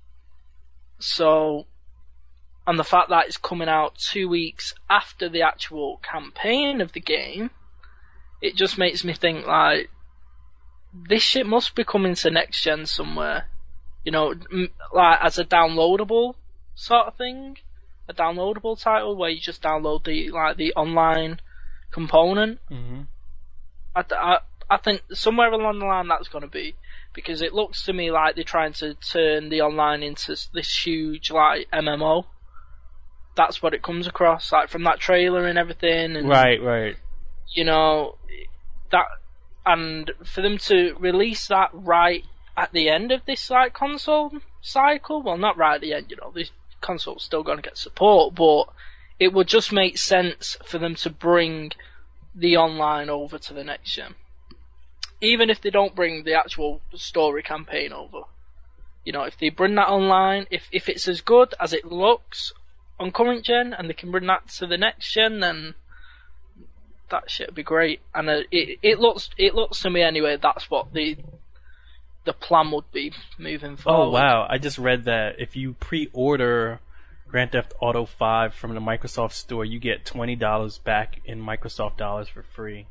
So, and the fact that it's coming out two weeks after the actual campaign of the game, it just makes me think, like, this shit must be coming to next gen somewhere. You know, m- like, as a downloadable sort of thing. A downloadable title where you just download the, like, the online component. Mm-hmm. I, I, I think somewhere along the line that's going to be, because it looks to me like they're trying to turn the online into this huge, like, M M O. That's what it comes across, like, from that trailer and everything. And, Right, right. you know, that, and for them to release that right at the end of this, like, console cycle, well, not right at the end, you know, this console's still going to get support, but it would just make sense for them to bring the online over to the next gen. Even if they don't bring the actual story campaign over. You know, if they bring that online, if if it's as good as it looks on current gen, and they can bring that to the next gen, then that shit would be great. And uh, it it looks it looks to me anyway. That's what the the plan would be moving forward. Oh wow! I just read that if you pre-order Grand Theft Auto five from the Microsoft Store, you get twenty dollars back in Microsoft dollars for free.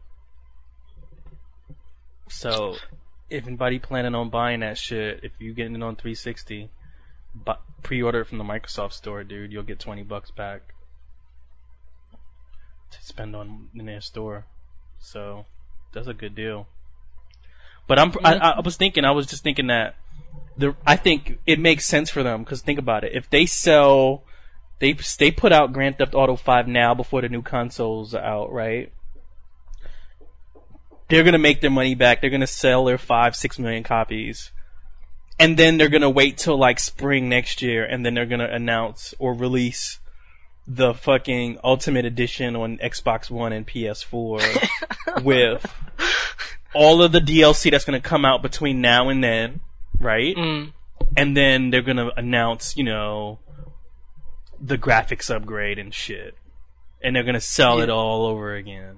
So, if anybody planning on buying that shit, if you getting it on three sixty, bu- pre-order it from the Microsoft Store, dude. You'll get twenty bucks back to spend on in their store. So, that's a good deal. But I'm, I, I was thinking, I was just thinking that the, I think it makes sense for them, because think about it. If they sell, they they put out Grand Theft Auto five now before the new consoles are out, right? They're gonna make their money back. They're gonna sell their five, six million copies, and then they're gonna wait till like spring next year, and then they're gonna announce or release the fucking Ultimate Edition on Xbox One and P S four with all of the D L C that's gonna come out between now and then, right? Mm. And then they're gonna announce, you know, the graphics upgrade and shit, and they're gonna sell Yeah. it all over again.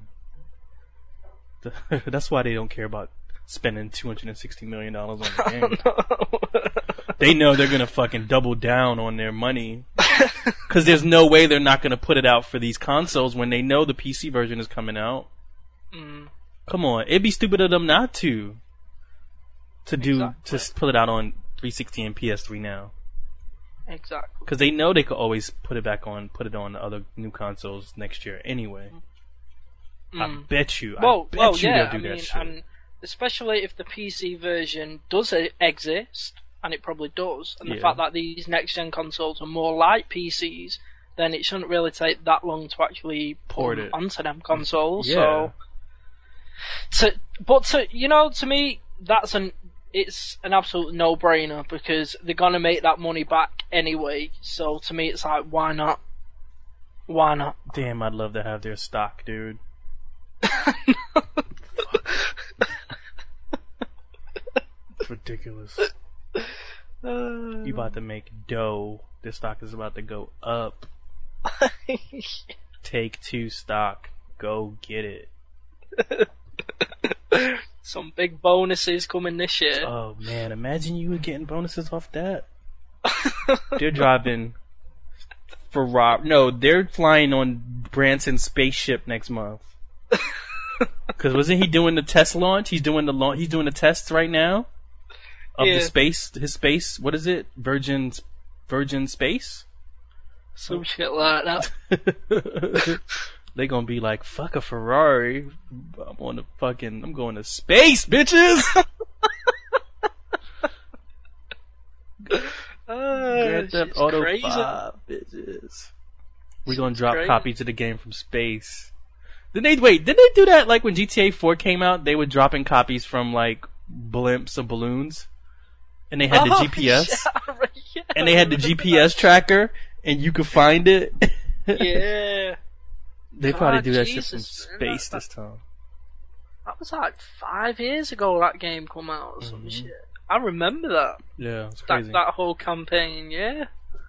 That's why they don't care about spending two hundred sixty million dollars on the game. They know they're gonna fucking double down on their money, because there's no way they're not gonna put it out for these consoles when they know the P C version is coming out. Mm. Come on, it'd be stupid of them not to to do Exactly. to put it out on three sixty and P S three now, Exactly. because they know they could always put it back on, put it on the other new consoles next year anyway. I Mm. bet you. Well, I bet well, you yeah. they'll do I that mean, shit. and especially if the P C version does e- exist, and it probably does, and the Yeah. fact that these next gen consoles are more like P Cs, then it shouldn't really take that long to actually Port put it. onto them consoles. Yeah. So, to, but to you know, to me, that's an it's an absolute no-brainer, because they're gonna make that money back anyway. So to me, it's like, why not? Why not? Damn, I'd love to have their stock, dude. It's ridiculous. You about to make dough. This stock is about to go up. Take two stock. Go get it. Some big bonuses coming this year. Oh man, imagine you were getting bonuses off that. They're driving Ferrari. No, they're flying on Branson's spaceship next month. Because wasn't he doing the test launch? He's doing the launch. He's doing the tests right now of Yeah. the space. His space. What is it? Virgin. Virgin space. Some shit like that. They gonna be like, fuck a Ferrari. I'm on the fucking. I'm going to space, bitches. Oh, Grand Theft shit's Auto crazy. five, bitches. is. We're gonna drop great. copies of the game from space. Did they wait? Did they do that like when G T A four came out? They were dropping copies from like blimps of balloons, and they had the Oh, G P S, yeah, yeah, and they had the I G remember P S tracker, and you could find it. that. Yeah. They probably God, do that Jesus, shit man, from space that- this time. That was like five years ago that game come out or some Mhm. shit. I remember that. Yeah, it's That, crazy. that whole campaign, yeah.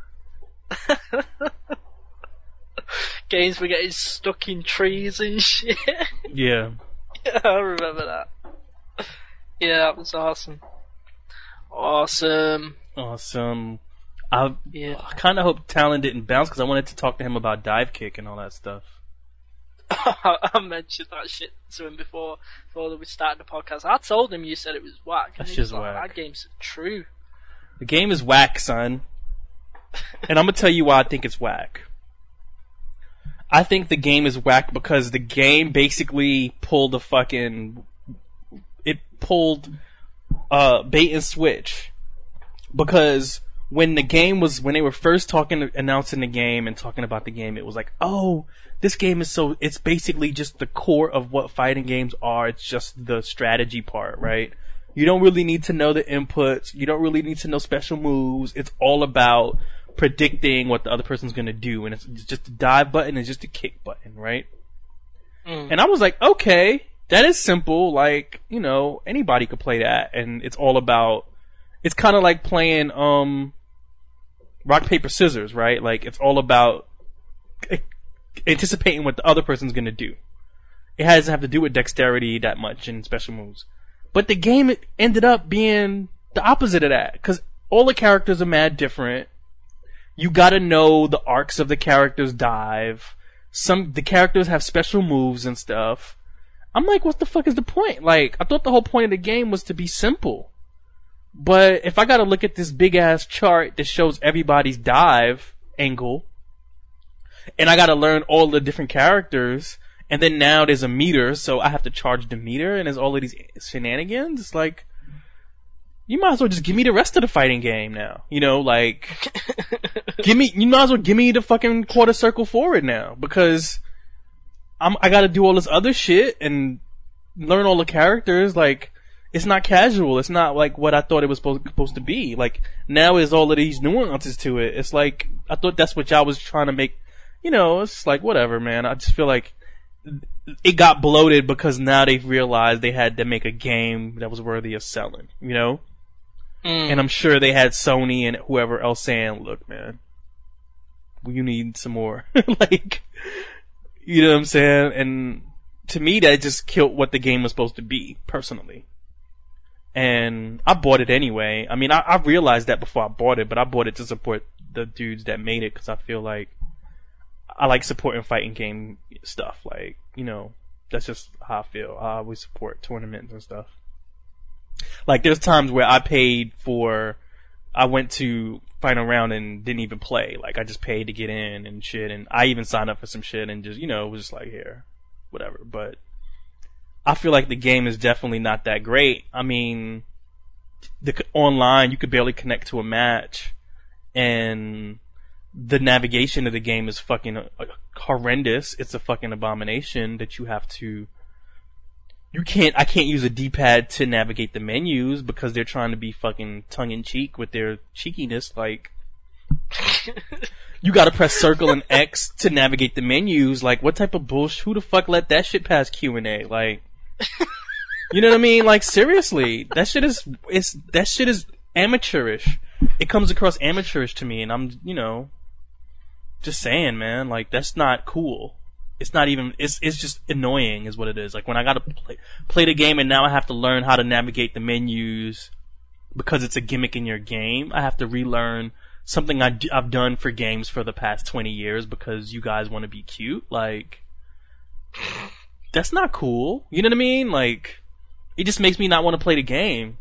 Games were getting stuck in trees and shit. Yeah. Yeah, I remember that. Yeah, that was awesome. Awesome. Awesome. I Yeah. kind of hope Talon didn't bounce because I wanted to talk to him about dive kick and all that stuff. I mentioned that shit to him before before we started the podcast. I told him you said it was whack. And That's he was just like, whack. that game's true. The game is whack, son. And I'm gonna tell you why I think it's whack. I think the game is whack because the game basically pulled a fucking... It pulled uh, bait and switch. Because when the game was... When they were first talking, announcing the game and talking about the game, it was like, oh, this game is so... It's basically just the core of what fighting games are. It's just the strategy part, right? You don't really need to know the inputs. You don't really need to know special moves. It's all about predicting what the other person's gonna do, and it's just a dive button and just a kick button, right? Mm. And I was like, okay, that is simple. Like, you know, anybody could play that, and it's all about. It's kind of like playing um, rock paper scissors, right? Like, it's all about anticipating what the other person's gonna do. It doesn't have to do with dexterity that much and special moves. But the game ended up being the opposite of that, because all the characters are mad different. You gotta know the arcs of the character's dive. Some, the characters have special moves and stuff. I'm like, what the fuck is the point? Like, I thought the whole point of the game was to be simple. But if I gotta look at this big ass chart that shows everybody's dive angle, and I gotta learn all the different characters, and then now there's a meter, so I have to charge the meter, and there's all of these shenanigans, it's like, you might as well just give me the rest of the fighting game now. You know, like, give me, you might as well give me the fucking quarter circle forward now, because I'm, I gotta do all this other shit and learn all the characters, like, it's not casual, it's not like what I thought it was supposed, supposed to be. Like, now there's all of these nuances to it. It's like, I thought that's what y'all was trying to make, you know, it's like, whatever, man. I just feel like it got bloated because now they've realized they had to make a game that was worthy of selling, you know? Mm. And I'm sure they had Sony and whoever else saying, look, man, you need some more. Like, you know what I'm saying? And to me, that just killed what the game was supposed to be, personally. And I bought it anyway. I mean, I, I realized that before I bought it, but I bought it to support the dudes that made it because I feel like I like supporting fighting game stuff. Like, you know, that's just how I feel. I always support tournaments and stuff. Like, there's times where I paid for, I went to final round and didn't even play. Like, I just paid to get in and shit, and I even signed up for some shit and just, you know, was just like, here, whatever. But I feel like the game is definitely not that great. I mean, the online, you could barely connect to a match, and the navigation of the game is fucking uh, horrendous. It's a fucking abomination that you have to. You can't. I can't use a D-pad to navigate the menus because they're trying to be fucking tongue-in-cheek with their cheekiness. Like, you gotta press circle and X to navigate the menus. Like, what type of bullshit? Who the fuck let that shit past Q and A? Like, you know what I mean? Like, seriously, that shit is. It's that shit is amateurish. It comes across amateurish to me, and I'm, you know, just saying, man. Like, that's not cool. It's not even, it's it's just annoying is what it is. Like, when I gotta play, play the game and now I have to learn how to navigate the menus because it's a gimmick in your game, I have to relearn something I d- I've done for games for the past twenty years because you guys want to be cute. Like, that's not cool. You know what I mean? Like, it just makes me not want to play the game.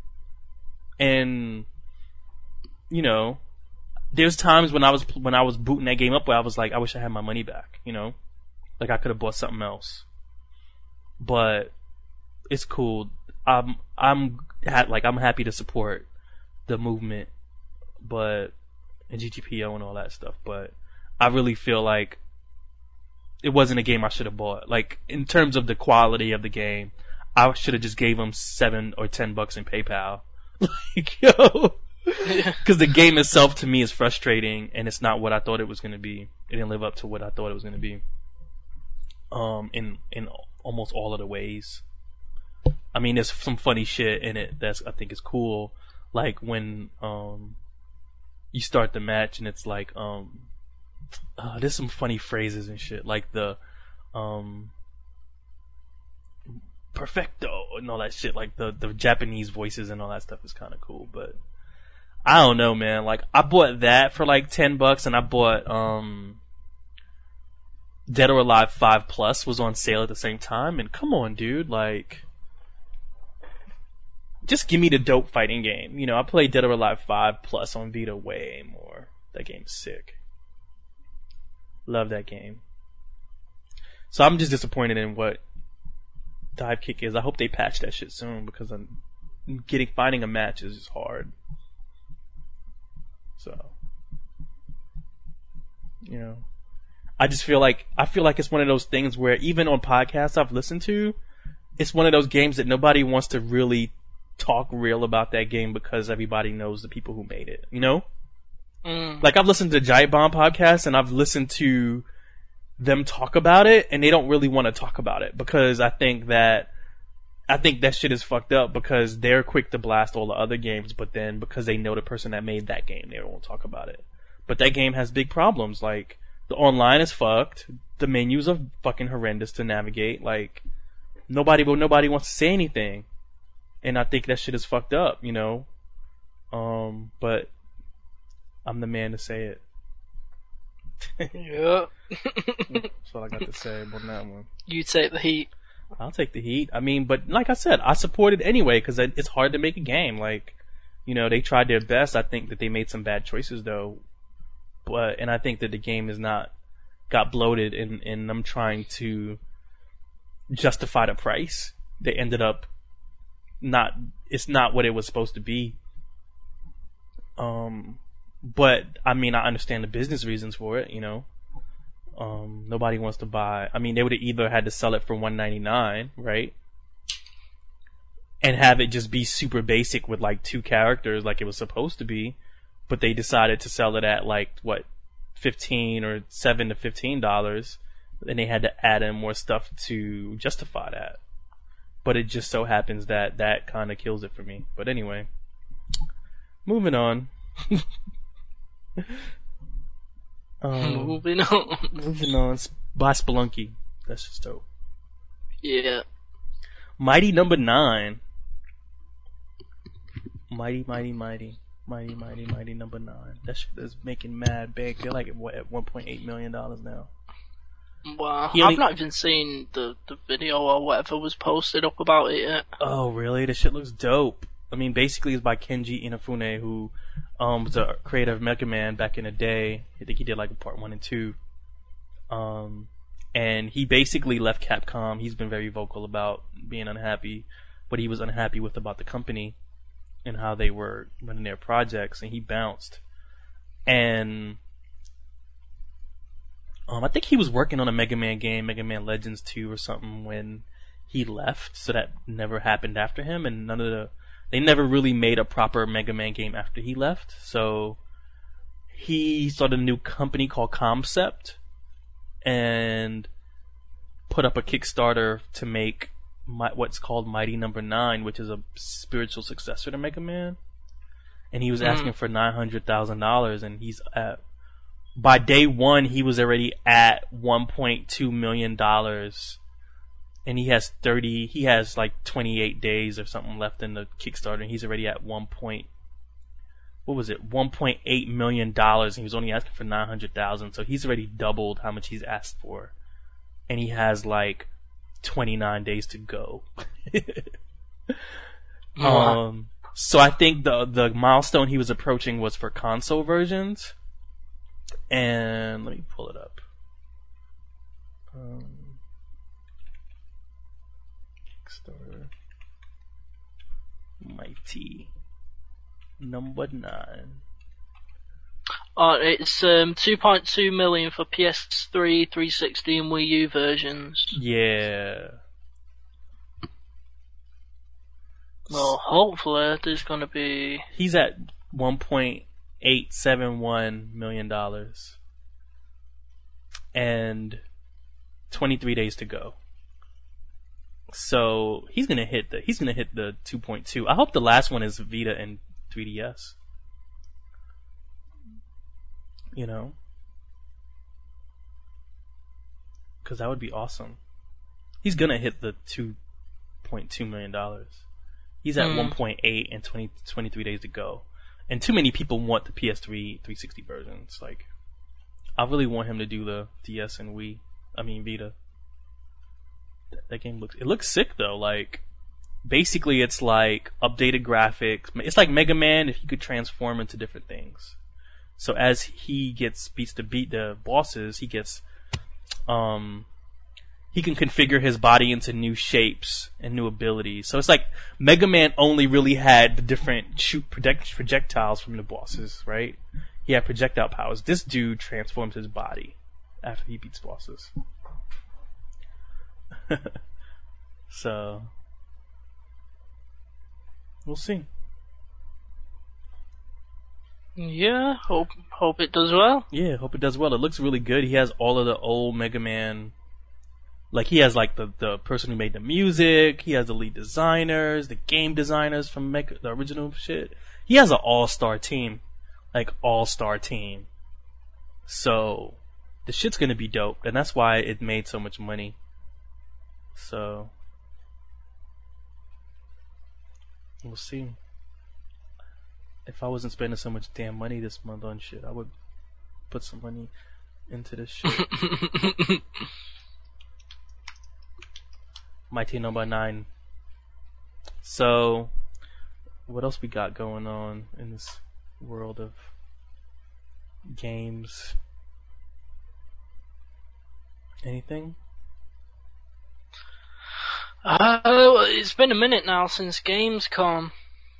And, you know, there's times when I was, when I was booting that game up where I was like, I wish I had my money back, you know? Like, I could have bought something else. But it's cool. I'm I'm ha- like I'm happy to support the movement, but and G G P O and all that stuff. But I really feel like it wasn't a game I should have bought. Like, in terms of the quality of the game, I should have just gave them seven or ten bucks in PayPal. Like, yo. Because the game itself to me is frustrating, and it's not what I thought it was going to be. It didn't live up to what I thought it was going to be. Um, in in almost all of the ways. I mean, there's some funny shit in it that's I think is cool. Like when um you start the match and it's like um uh, there's some funny phrases and shit like the um perfecto and all that shit. Like the the Japanese voices and all that stuff is kind of cool, but. I don't know, man. Like, I bought that for like ten bucks, and I bought, um, Dead or Alive five Plus was on sale at the same time, and come on, dude, like, just give me the dope fighting game. You know, I played Dead or Alive five Plus on Vita way more. That game's sick. Love that game. So I'm just disappointed in what Dive Kick is. I hope they patch that shit soon, because I'm getting, finding a match is just hard. So, you know, I just feel like, I feel like it's one of those things where even on podcasts I've listened to, it's one of those games that nobody wants to really talk real about that game because everybody knows the people who made it, you know? Mm. Like, I've listened to Giant Bomb podcast and I've listened to them talk about it, and they don't really want to talk about it because I think that I think that shit is fucked up because they're quick to blast all the other games, but then because they know the person that made that game, they won't talk about it. But that game has big problems. Like, the online is fucked. The menus are fucking horrendous to navigate. Like, nobody, but nobody wants to say anything. And I think that shit is fucked up, you know? Um, but I'm the man to say it. Yeah. That's all I got to say about that one. You take the heat. I'll take the heat. I mean, but like I said, I support it anyway because it's hard to make a game. Like, you know, they tried their best. I think that they made some bad choices though, but and I think that the game is not got bloated in in them trying to justify the price. They ended up not. It's not what it was supposed to be. Um, but I mean, I understand the business reasons for it. You know. Um, nobody wants to buy. I mean, they would have either had to sell it for one ninety-nine, right? And have it just be super basic with like two characters like it was supposed to be, but they decided to sell it at like what, fifteen or seven to fifteen dollars, and they had to add in more stuff to justify that. But it just so happens that that kind of kills it for me. But anyway, moving on. Um, Moving on. moving on. By Spelunky. That's just dope. Yeah. Mighty number nine. Mighty, mighty, mighty. Mighty, mighty, mighty number nine. That shit is making mad bank. They're like at, what, at one point eight million dollars now. Wow. He only- I've not even seen the, the video or whatever was posted up about it yet. Oh, really? This shit looks dope. I mean, basically it's by Kenji Inafune, who um, was a creator of Mega Man back in the day. I think he did like part one and two. Um, and he basically left Capcom. He's been very vocal about being unhappy, what he was unhappy with about the company and how they were running their projects, and he bounced. And um, I think he was working on a Mega Man game, Mega Man Legends two or something, when he left, so that never happened after him, and none of the They never really made a proper Mega Man game after he left, so he started a new company called Concept and put up a Kickstarter to make my, what's called Mighty Number Nine, which is a spiritual successor to Mega Man. And he was Mm. asking for nine hundred thousand dollars, and he's at, by day one he was already at one point two million dollars. And he has thirty. He has like twenty-eight days or something left in the Kickstarter, and he's already at one point. What was it? One point eight million dollars, and he was only asking for nine hundred thousand. So he's already doubled how much he's asked for, and he has like twenty-nine days to go. um. So I think the the milestone he was approaching was for console versions, and let me pull it up. Um. Kickstarter. Mighty number nine. Uh, it's um, two point two million for P S three, three sixty, and Wii U versions. Yeah. Well, hopefully there's gonna be. He's at one point eight seven one million dollars, and twenty-three days to go. So he's gonna hit the he's gonna hit the two point two. I hope the last one is Vita and three D S. You know, because that would be awesome. He's gonna hit the two point two million dollars. He's at Mm. one point eight and twenty, twenty-three days to go. And too many people want the P S three three sixty versions. Like, I really want him to do the D S and Wii. I mean Vita. That, that game looks it looks sick though. Like, basically it's like updated graphics. It's like Mega Man if he could transform into different things. So as he gets beats to beat the bosses, he gets um he can configure his body into new shapes and new abilities. So it's like Mega Man only really had the different shoot project- projectiles from the bosses, right? He had projectile powers. This dude transforms his body after he beats bosses. So we'll see. Yeah, hope hope it does well. Yeah, hope it does well. It looks really good. He has all of the old Mega Man. Like, he has, like, the, the person who made the music. He has the lead designers, the game designers from Mega, the original shit. He has an all-star team. Like, all-star team. So, the shit's gonna be dope. And that's why it made so much money. So, we'll see. If I wasn't spending so much damn money this month on shit, I would put some money into this shit. Mighty Number Nine. So, what else we got going on in this world of games? Anything? Uh, well, it's been a minute now since Gamescom.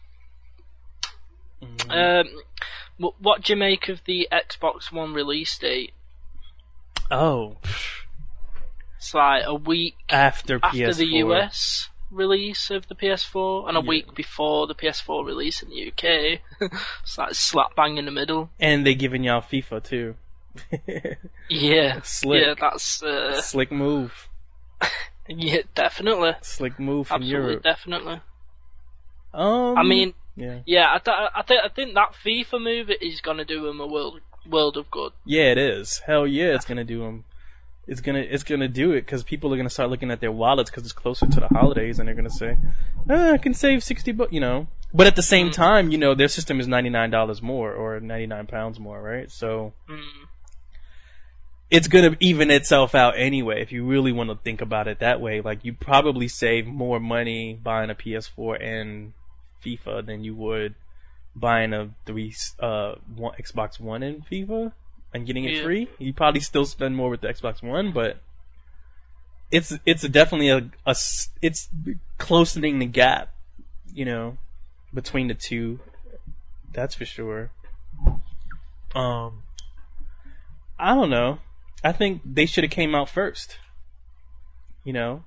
Mm. Um, wh- what do you make of the Xbox One release date? Oh, It's like a week after P S four. after the U S release of the P S four, and a Yeah. week before the P S four release in the U K. It's like slap bang in the middle. And they giving y'all FIFA too. Yeah, Slick. yeah, that's uh, Slick move. yeah, definitely, Slick move from absolutely, Europe. definitely. Um, I mean, yeah. yeah, I, th- I think I think that FIFA move is gonna do him a world world of good. Yeah, it is. Hell yeah, it's gonna do them. It's gonna it's gonna do it because people are gonna start looking at their wallets because it's closer to the holidays, and they're gonna say, ah, "I can save sixty bucks," you know. But at the same Mm. time, you know, their system is ninety nine dollars more or ninety nine pounds more, right? So Mm. it's gonna even itself out anyway. If you really want to think about it that way, like, you probably save more money buying a P S four and FIFA than you would buying a three uh one, Xbox One and FIFA and getting it Yeah. free. You probably still spend more with the Xbox One, but it's it's definitely a, a s- it's closening the gap, you know, between the two. That's for sure. Um, I don't know. I think they should have came out first. You know,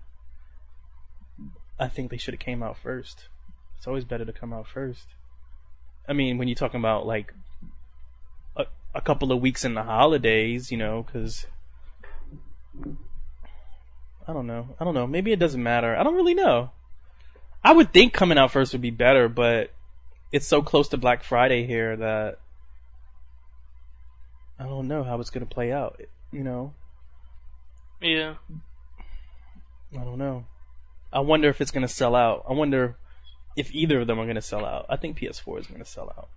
I think they should have came out first. It's always better to come out first. I mean, when you're talking about like a, a couple of weeks in the holidays, you know, because I don't know. I don't know. Maybe it doesn't matter. I don't really know. I would think coming out first would be better, but it's so close to Black Friday here that I don't know how it's going to play out. You know, Yeah. I don't know. I wonder if it's going to sell out. I wonder if either of them are going to sell out. I think P S four is going to sell out.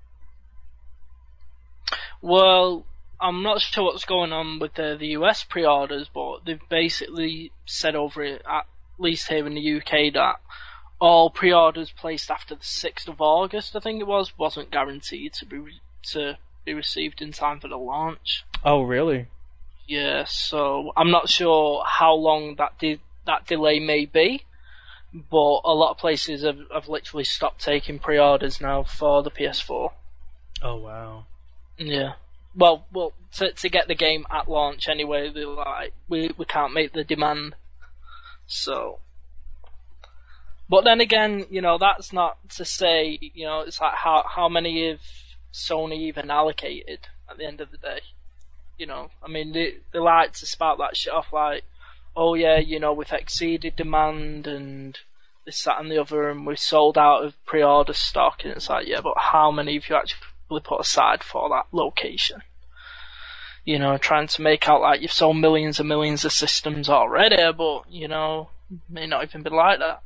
Well, I'm not sure what's going on with the, the U S pre-orders, but they've basically said over it, at least here in the U K, that all pre-orders placed after the sixth of August, I think it was, wasn't guaranteed to be re- to be received in time for the launch. Oh, really? Yeah, so I'm not sure how long that de- that delay may be, but a lot of places have, have literally stopped taking pre-orders now for the P S four. Oh, wow. Yeah. well, well, to to get the game at launch anyway, they're like, we we can't make the demand. So, but then again, you know, that's not to say, you know, it's like how how many have Sony even allocated at the end of the day? You know, I mean, they they like to spout that shit off like, oh yeah, you know, we've exceeded demand and this, that, and the other, and we've sold out of pre-order stock, and it's like, yeah, but how many have you actually put aside for that location? You know, trying to make out like you've sold millions and millions of systems already, but, you know, may not even be like that.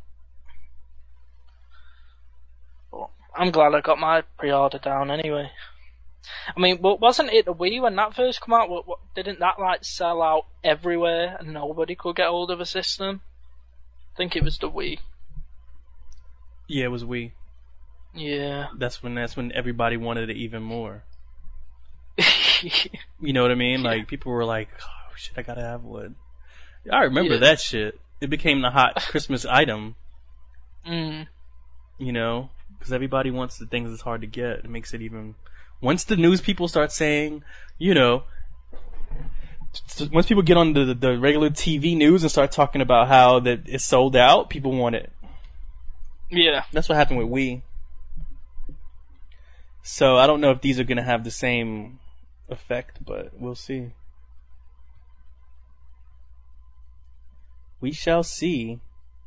But I'm glad I got my pre-order down anyway. I mean, wasn't it the Wii when that first came out? What, what, didn't that like sell out everywhere and nobody could get hold of a system? I think it was the Wii. Yeah, it was Wii. Yeah. That's when that's when everybody wanted it even more. You know what I mean? Yeah. Like, people were like, oh shit, I gotta have one. I remember Yeah. that shit. It became the hot Christmas item. Mm. You know? Because everybody wants the things that's hard to get. It makes it even... Once the news people start saying, you know... Once people get on the, the regular T V news and start talking about how that it's sold out, people want it. Yeah. That's what happened with Wii. So I don't know if these are gonna have the same effect, but we'll see. We shall see.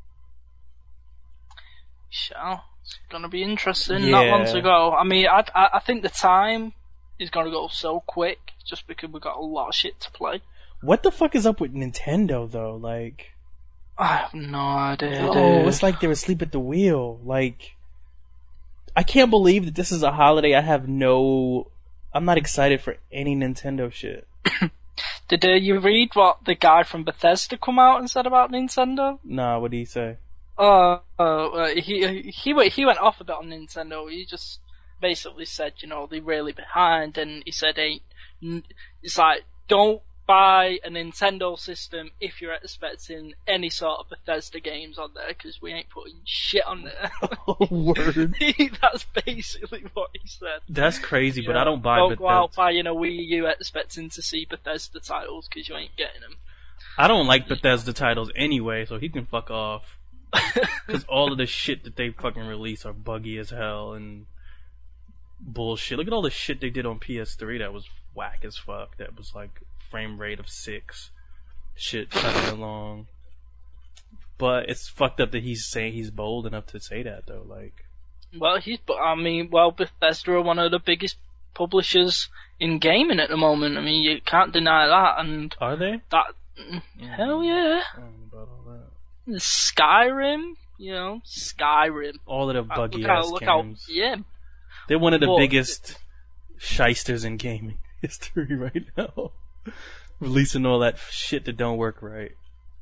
Shall. It's gonna be interesting. Yeah. Not long to go. I mean, I, I I think the time is gonna go so quick just because we've got a lot of shit to play. What the fuck is up with Nintendo though? Like, I have no idea. oh, dude. it's like they were asleep at the wheel. Like, I can't believe that this is a holiday. I have no. I'm not excited for any Nintendo shit. Did uh, you read what the guy from Bethesda come out and said about Nintendo? Nah, what did he say? Uh, uh, he he went he went off a bit on Nintendo. He just basically said, you know, they're really behind, and he said, "Hey, it's like don't buy a Nintendo system if you're expecting any sort of Bethesda games on there, because we ain't putting shit on there." Oh, word. That's basically what he said. That's crazy, You but know, I don't buy Don't Bethesda. go out buying a Wii U expecting to see Bethesda titles because you ain't getting them. I don't like Bethesda titles anyway, so he can fuck off. Because all of the shit that they fucking release are buggy as hell and bullshit. Look at all the shit they did on P S three that was whack as fuck. That was like frame rate of six. Shit chugging along. But it's fucked up that he's saying he's bold enough to say that though. Like, Well, he's. I mean, well, Bethesda are one of the biggest publishers in gaming at the moment. I mean, you can't deny that. And are they? that, hell yeah, I don't know about all that. Skyrim, you know, Skyrim. All of the Uh, buggy look how, ass look how, games. yeah. They're one of the Well, biggest shysters in gaming history right now. Releasing all that shit that don't work right.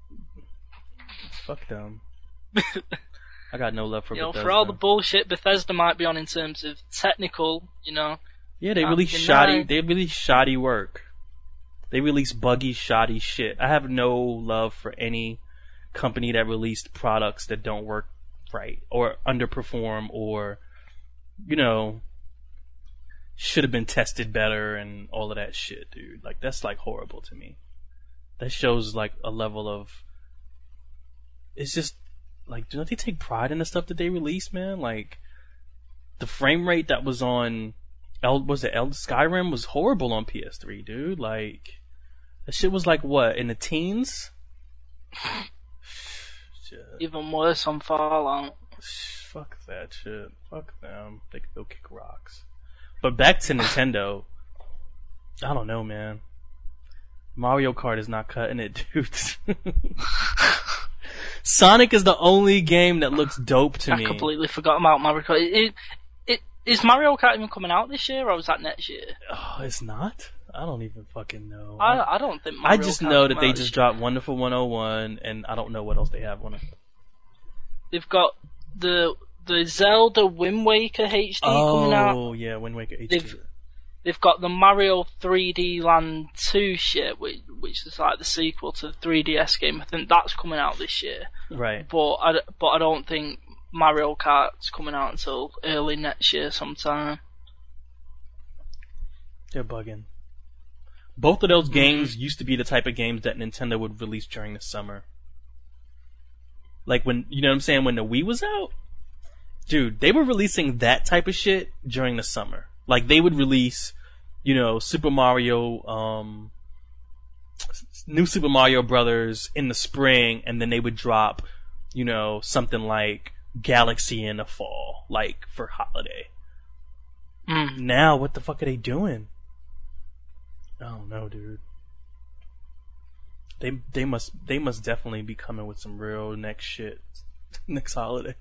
Fuck them. I got no love for You know, Bethesda. for all the bullshit Bethesda might be on in terms of technical, you know. yeah, they can't release deny. shoddy. They release shoddy work. They release buggy, shoddy shit. I have no love for any company that released products that don't work right or underperform or, you know, should have been tested better and all of that shit, dude. Like, that's like horrible to me. That shows like a level of. It's just like, don't they take pride in the stuff that they release, man? Like, the frame rate that was on, El, was it El Skyrim was horrible on P S three, dude. Like, that shit was like what, in the teens? Shit. Even worse on Fallout. Fuck that shit. Fuck them. They can go kick rocks. But back to Nintendo. I don't know, man. Mario Kart is not cutting it, dude. Sonic is the only game that looks dope to I me. completely forgot about Mario Kart. It, it, it, is Mario Kart even coming out this year, or was that next year? Oh, it's not? I don't even fucking know. I, I don't think I Mario just Kart's know that come they out just this year. dropped Wonderful one oh one, and I don't know what else they have on it. They've got the the Zelda Wind Waker H D coming out. Oh, yeah, Wind Waker H D. They've they've got the Mario three D Land two shit, which which is like the sequel to the three D S game. I think that's coming out this year. Right. But I, d- but I don't think Mario Kart's coming out until early next year sometime. They're bugging. Both of those games used to be the type of games that Nintendo would release during the summer. Like when, you know what I'm saying, when the Wii was out? Dude, they were releasing that type of shit during the summer. Like they would release, you know, Super Mario, um, new Super Mario Brothers in the spring, and then they would drop, you know, something like Galaxy in the fall, like for holiday. Mm. Now, what the fuck are they doing? Oh no, dude. They they must they must definitely be coming with some real next shit next holiday.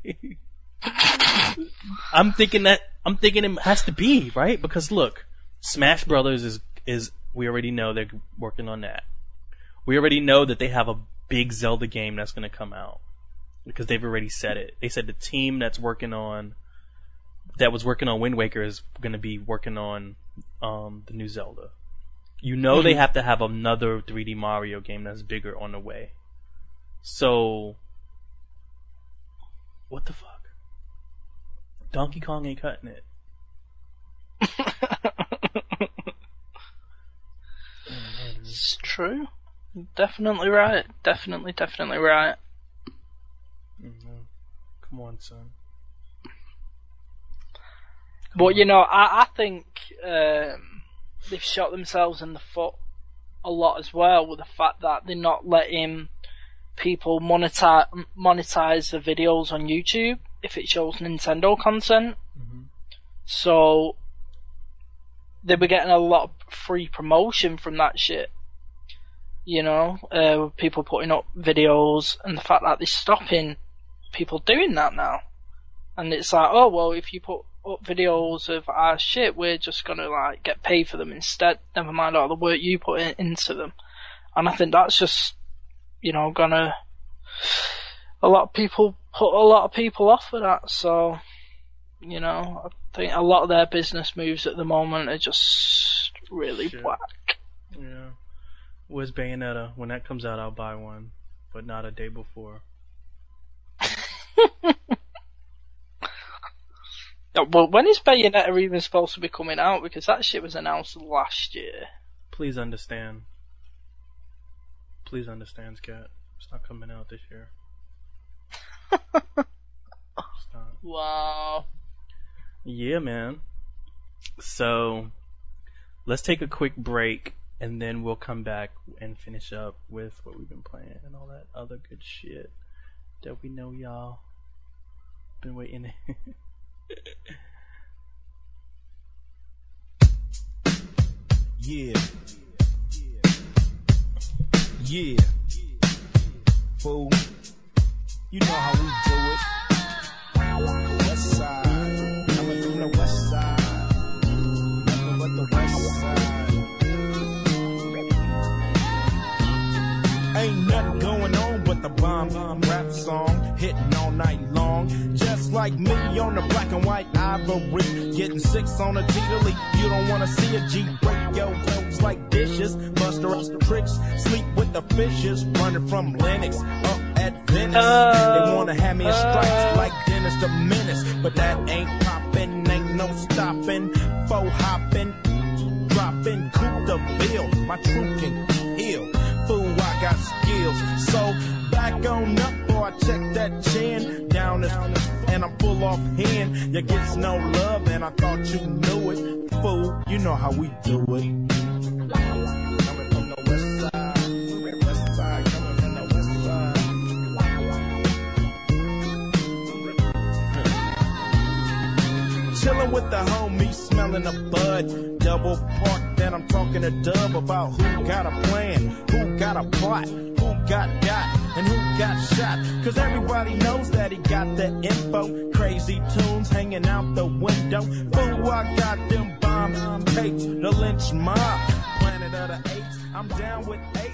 I'm thinking that I'm thinking it has to be, right? Because look, Smash Brothers is is we already know they're working on that. We already know that they have a big Zelda game that's going to come out because they've already said it. They said the team that's working on that was working on Wind Waker is going to be working on um, the new Zelda. You know mm-hmm. they have to have another three D Mario game that's bigger on the way. So, what the fuck? Donkey Kong ain't cutting it. It's true. Definitely right. Definitely, definitely right. Mm-hmm. Come on, son. Come but, on. you know, I, I think um, they've shot themselves in the foot a lot as well with the fact that they're not letting people monetize, monetize the videos on YouTube if it shows Nintendo content. Mm-hmm. So they were getting a lot of free promotion from that shit. You know, uh, with people putting up videos, and the fact that they're stopping people doing that now. And it's like, oh well, if you put up videos of our shit, we're just gonna like get paid for them instead. Never mind all the work you put in, into them. And I think that's just, you know, gonna a lot of people put a lot of people off of that. So, you know, I think a lot of their business moves at the moment are just really Shit. whack. Yeah. Where's Bayonetta? When that comes out, I'll buy one, but not a day before. Well, when is Bayonetta even supposed to be coming out? Because that shit was announced last year. Please understand. Please understand, Scat. It's not coming out this year. It's not. Wow. Yeah, man. So, let's take a quick break, and then we'll come back and finish up with what we've been playing and all that other good shit that we know y'all been waiting. Yeah. Yeah. Fool. You know how we do it. West side. Coming from the west side. Nothing but the west side. Ain't nothing going on but the bomb bomb rap song hitting all night long. Just like me on the black and white ivory, getting six on a T to leap. You don't wanna see a G break your clothes like dishes. Buster up the tricks, sleep with the fishes, running from Lennox up at Venice. Uh, they wanna have me in stripes uh, like Dennis the Menace, but that ain't poppin', ain't no stopping, faux hopping, dropping, coup the bill. My truth can heal. Fool, I got skills. So back on up, boy, I check that chin down this, and I'm full off hand. You gets no love, and I thought you knew it. Fool, you know how we do it. Coming from the west side, west side, coming from the west side. Chillin' with the homies, smelling a bud. Double park, then I'm talking to Dub about who got a plan, who got a plot, who got got, and who got shot. Cause everybody knows that he got the info. Crazy tunes hanging out the window. Fool, I got them bomb tapes, the lynch mob, Planet of the Apes. I'm down with eight.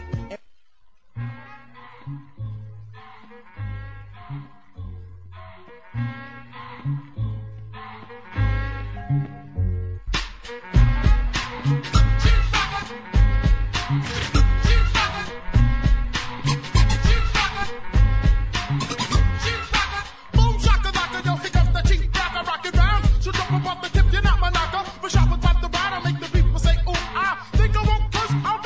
Boom shakalaka, yo, hiccup the cheap rocker, rock it round. So jump above the tip, you're not my knocker. But sharp type the ride, I make the people say, ooh, I think I won't curse. I'll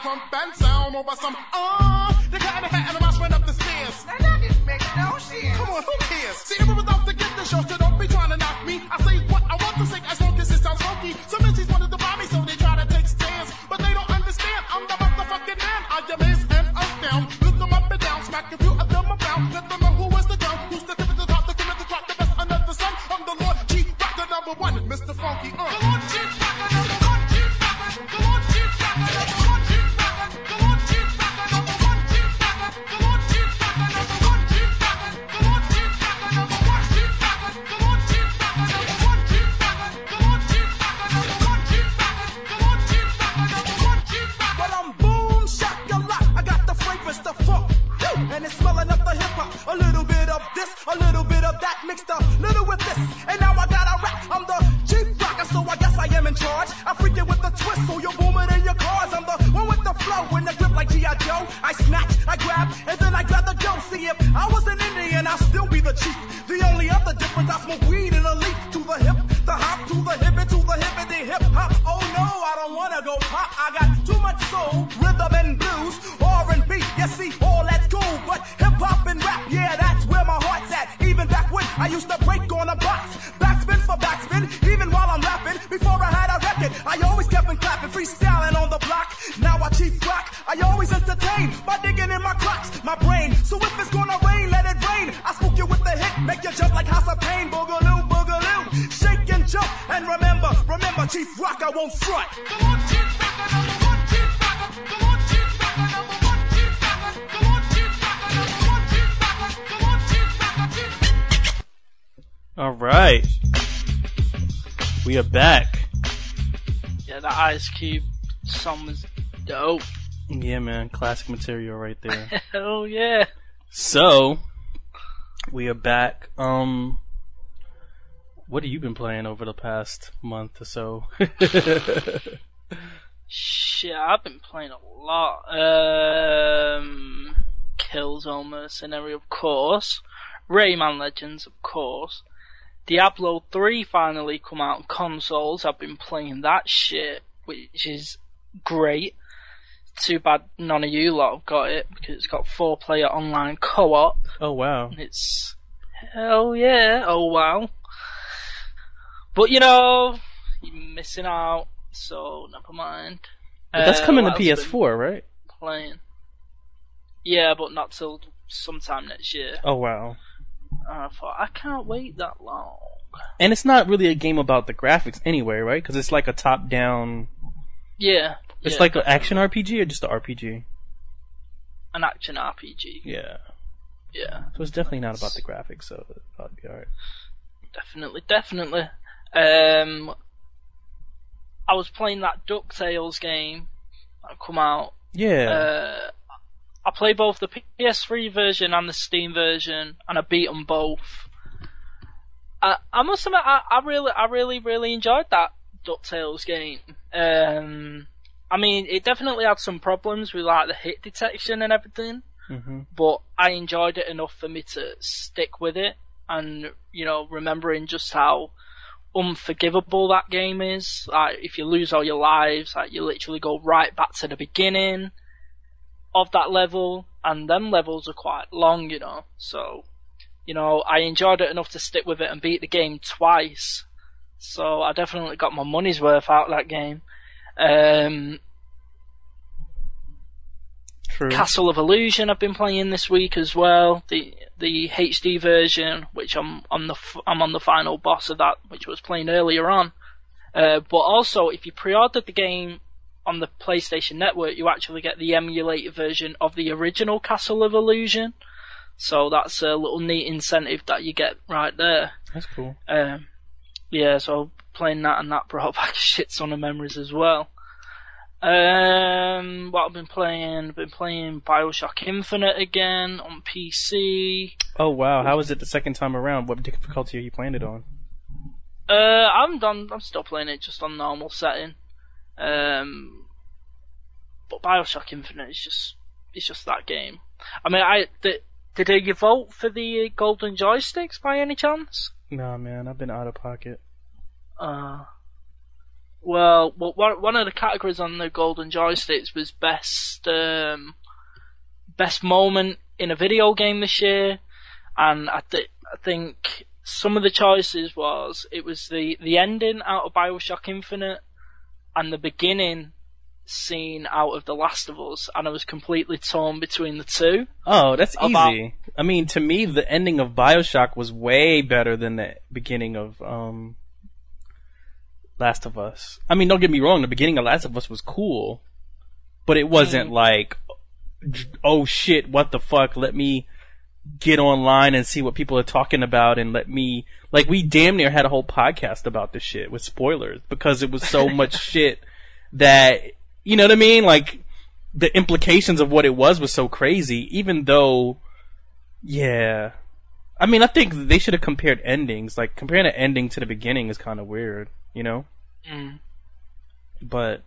crump and sound over some, uh, the cat in the hat and the mouse ran up the stairs. Now that didn't make no sense. Come on, who cares? See, everyone's out to get the show, so don't be trying to knock me. I say what I want to say as long as it sounds funky. Some M Cs wanted to buy me, so they try to take stands. But they don't understand, I'm the motherfucking man. I amaze and astound. Look them up and down, smack a few of them around. Let them know who is the drum, who's the tip of the top, the commit the drop, the best under the sun. I'm the Lord Chief Rocker number one, Mister Funky, uh. The Lord Chief Rocker number one, Chief Rocker. The Lord Chief Rocker number one, Chief Rocker. The Lord Chief Rocker number one, Chief Rocker. The Lord Chief Rocker number one, Chief Rocker. The Lord Chief Rocker number one, Chief Rocker. The Lord Chief Rocker number one, Chief Rocker. The Lord Chief Rocker number one, Chief Rocker. The Lord Chief Rocker number one, Chief Rocker. Well, I'm boom, shakalaka. I got the fragrance, the funk, and it's smelling up the hip hop. A little bit of this, a little bit of that, mixed a little with this, and now I got a rap. I'm the chief rocker, so I guess I am in charge. I freak it with the twist, so you're booming in your cars. I'm the one with the flow, in the grip like G I Joe. I snatch, I grab, and then I grab the dough. See, if I was an Indian, I'd still be the chief. The only other difference, I smoke weed in a leaf. To the hip, the hop, to the hip, and to the hip, and the hip hop. Oh no, I don't wanna go pop. I got too much soul, rhythm and blues, R and B. You see, all that's cool, but hip hop and rap, yeah, that's where my heart's at. Even back when I used to break on a box, backspin for backspin, even while I'm rapping. Before I had a record, I always kept on clapping, freestyling on the block. Now I chief rock, I always entertain by digging in my crotch, my brain. So if it's gonna rain, let it rain. I spook you with the hit, make you jump like House of Pain. Boogaloo, boogaloo, shake and jump. And remember, remember, Chief Rock, I won't front. The Lord Chief Rocker number one, Chief Rocker. The Lord Chief Rocker number one, Chief Rocker. The Lord Chief Rocker number one, Chief Rocker. The Lord Chief Rocker, Chief. All right, we are back. Yeah, that Ice Cube song was dope. Yeah, man, classic material right there. Hell yeah. So, we are back. Um, what have you been playing over the past month or so? Shit, I've been playing a lot. Um, Killzone Mercenary, of course. Rayman Legends, of course. Diablo three finally come out on consoles. I've been playing that shit, which is great. Too bad none of you lot have got it, because it's got four player online co-op. Oh, wow. It's, hell yeah, oh wow. But you know, you're missing out, so never mind. But that's Uh, coming to what else P S been four, right? Playing. Yeah, but not till sometime next year. Oh, wow. And I thought, I can't wait that long. And it's not really a game about the graphics anyway, right? Because it's like a top-down... Yeah. It's yeah, like an definitely. action R P G or just an R P G? An action R P G. Yeah. Yeah. So it's definitely not about the graphics, so it'll probably be alright. Definitely, definitely. Um, I was playing that DuckTales game that come out. Yeah. Uh, I played both the P S three version and the Steam version, and I beat them both. I, I must admit, I, I really, I really, really enjoyed that DuckTales game. Um, I mean, it definitely had some problems with like the hit detection and everything, mm-hmm. but I enjoyed it enough for me to stick with it, and you know, remembering just how unforgivable that game is. Like, if you lose all your lives, like you literally go right back to the beginning of that level, and them levels are quite long, you know. So, you know, I enjoyed it enough to stick with it and beat the game twice. So I definitely got my money's worth out of that game. Um, True. Castle of Illusion I've been playing this week as well. The the H D version, which I'm on the f- I'm on the final boss of that, which I was playing earlier on. Uh, but also, if you pre-ordered the game on the PlayStation Network, you actually get the emulated version of the original Castle of Illusion. So that's a little neat incentive that you get right there. That's cool. Um, yeah, so playing that, and that brought back a shit ton of memories as well. Um, what I've been playing, I've been playing Bioshock Infinite again on P C. Oh, wow. How was it the second time around? What difficulty are you playing it on? Uh, I'm done. I'm still playing it just on normal setting. Um, but Bioshock Infinite is just, it's just that game. I mean, I did. Did you vote for the golden joysticks by any chance? Nah, man. I've been out of pocket. Uh, wh- well, well, one one of the categories on the Golden Joysticks was best um, best moment in a video game this year, and I, th- I think some of the choices was it was the, the ending out of Bioshock Infinite and the beginning scene out of The Last of Us, and I was completely torn between the two. Oh, that's About- easy. I mean, to me, the ending of Bioshock was way better than the beginning of um, Last of Us. I mean, don't get me wrong, the beginning of Last of Us was cool, but it wasn't Mm. like, oh shit, what the fuck, let me get online and see what people are talking about, and let me, like, we damn near had a whole podcast about this shit with spoilers, because it was so much shit that, you know what I mean? Like, the implications of what it was was so crazy, even though, yeah. I mean, I think they should have compared endings. Like, comparing an ending to the beginning is kind of weird, you know? Mm. But,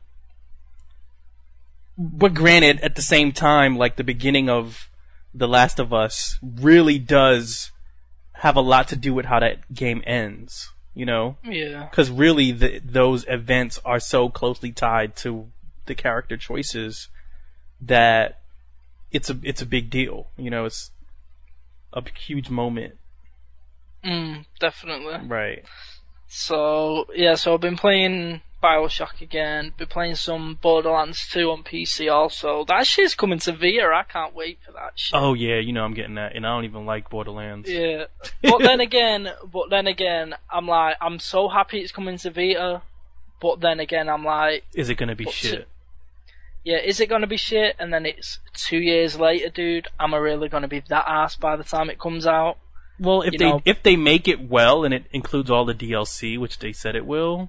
but granted, at the same time, like, the beginning of The Last of Us really does have a lot to do with how that game ends, you know? Yeah. Because really, the, those events are so closely tied to the character choices that it's a it's a big deal. You know, it's a huge moment. Mm, definitely. Right. So, yeah, so I've been playing Bioshock again, been playing some Borderlands two on P C also. That shit's coming to Vita, I can't wait for that shit. Oh yeah, you know I'm getting that, and I don't even like Borderlands. Yeah. But then again, but then again, I'm like, I'm so happy it's coming to Vita, but then again, I'm like, Is it gonna be But shit? yeah, is it gonna be shit? And then it's two years later, dude, am I really gonna be that ass by the time it comes out? Well, if you they know- if they make it well and it includes all the D L C, which they said it will,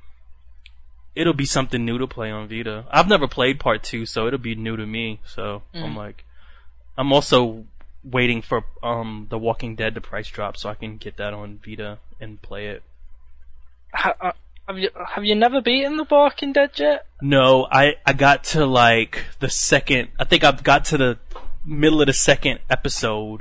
it'll be something new to play on Vita. I've never played part two, so it'll be new to me. So I'm Mm. like, I'm also waiting for um The Walking Dead to price drop so I can get that on Vita and play it. Ha- uh, Have you have you never beaten The Walking Dead yet? No, I I got to like the second. I think I've got to the middle of the second episode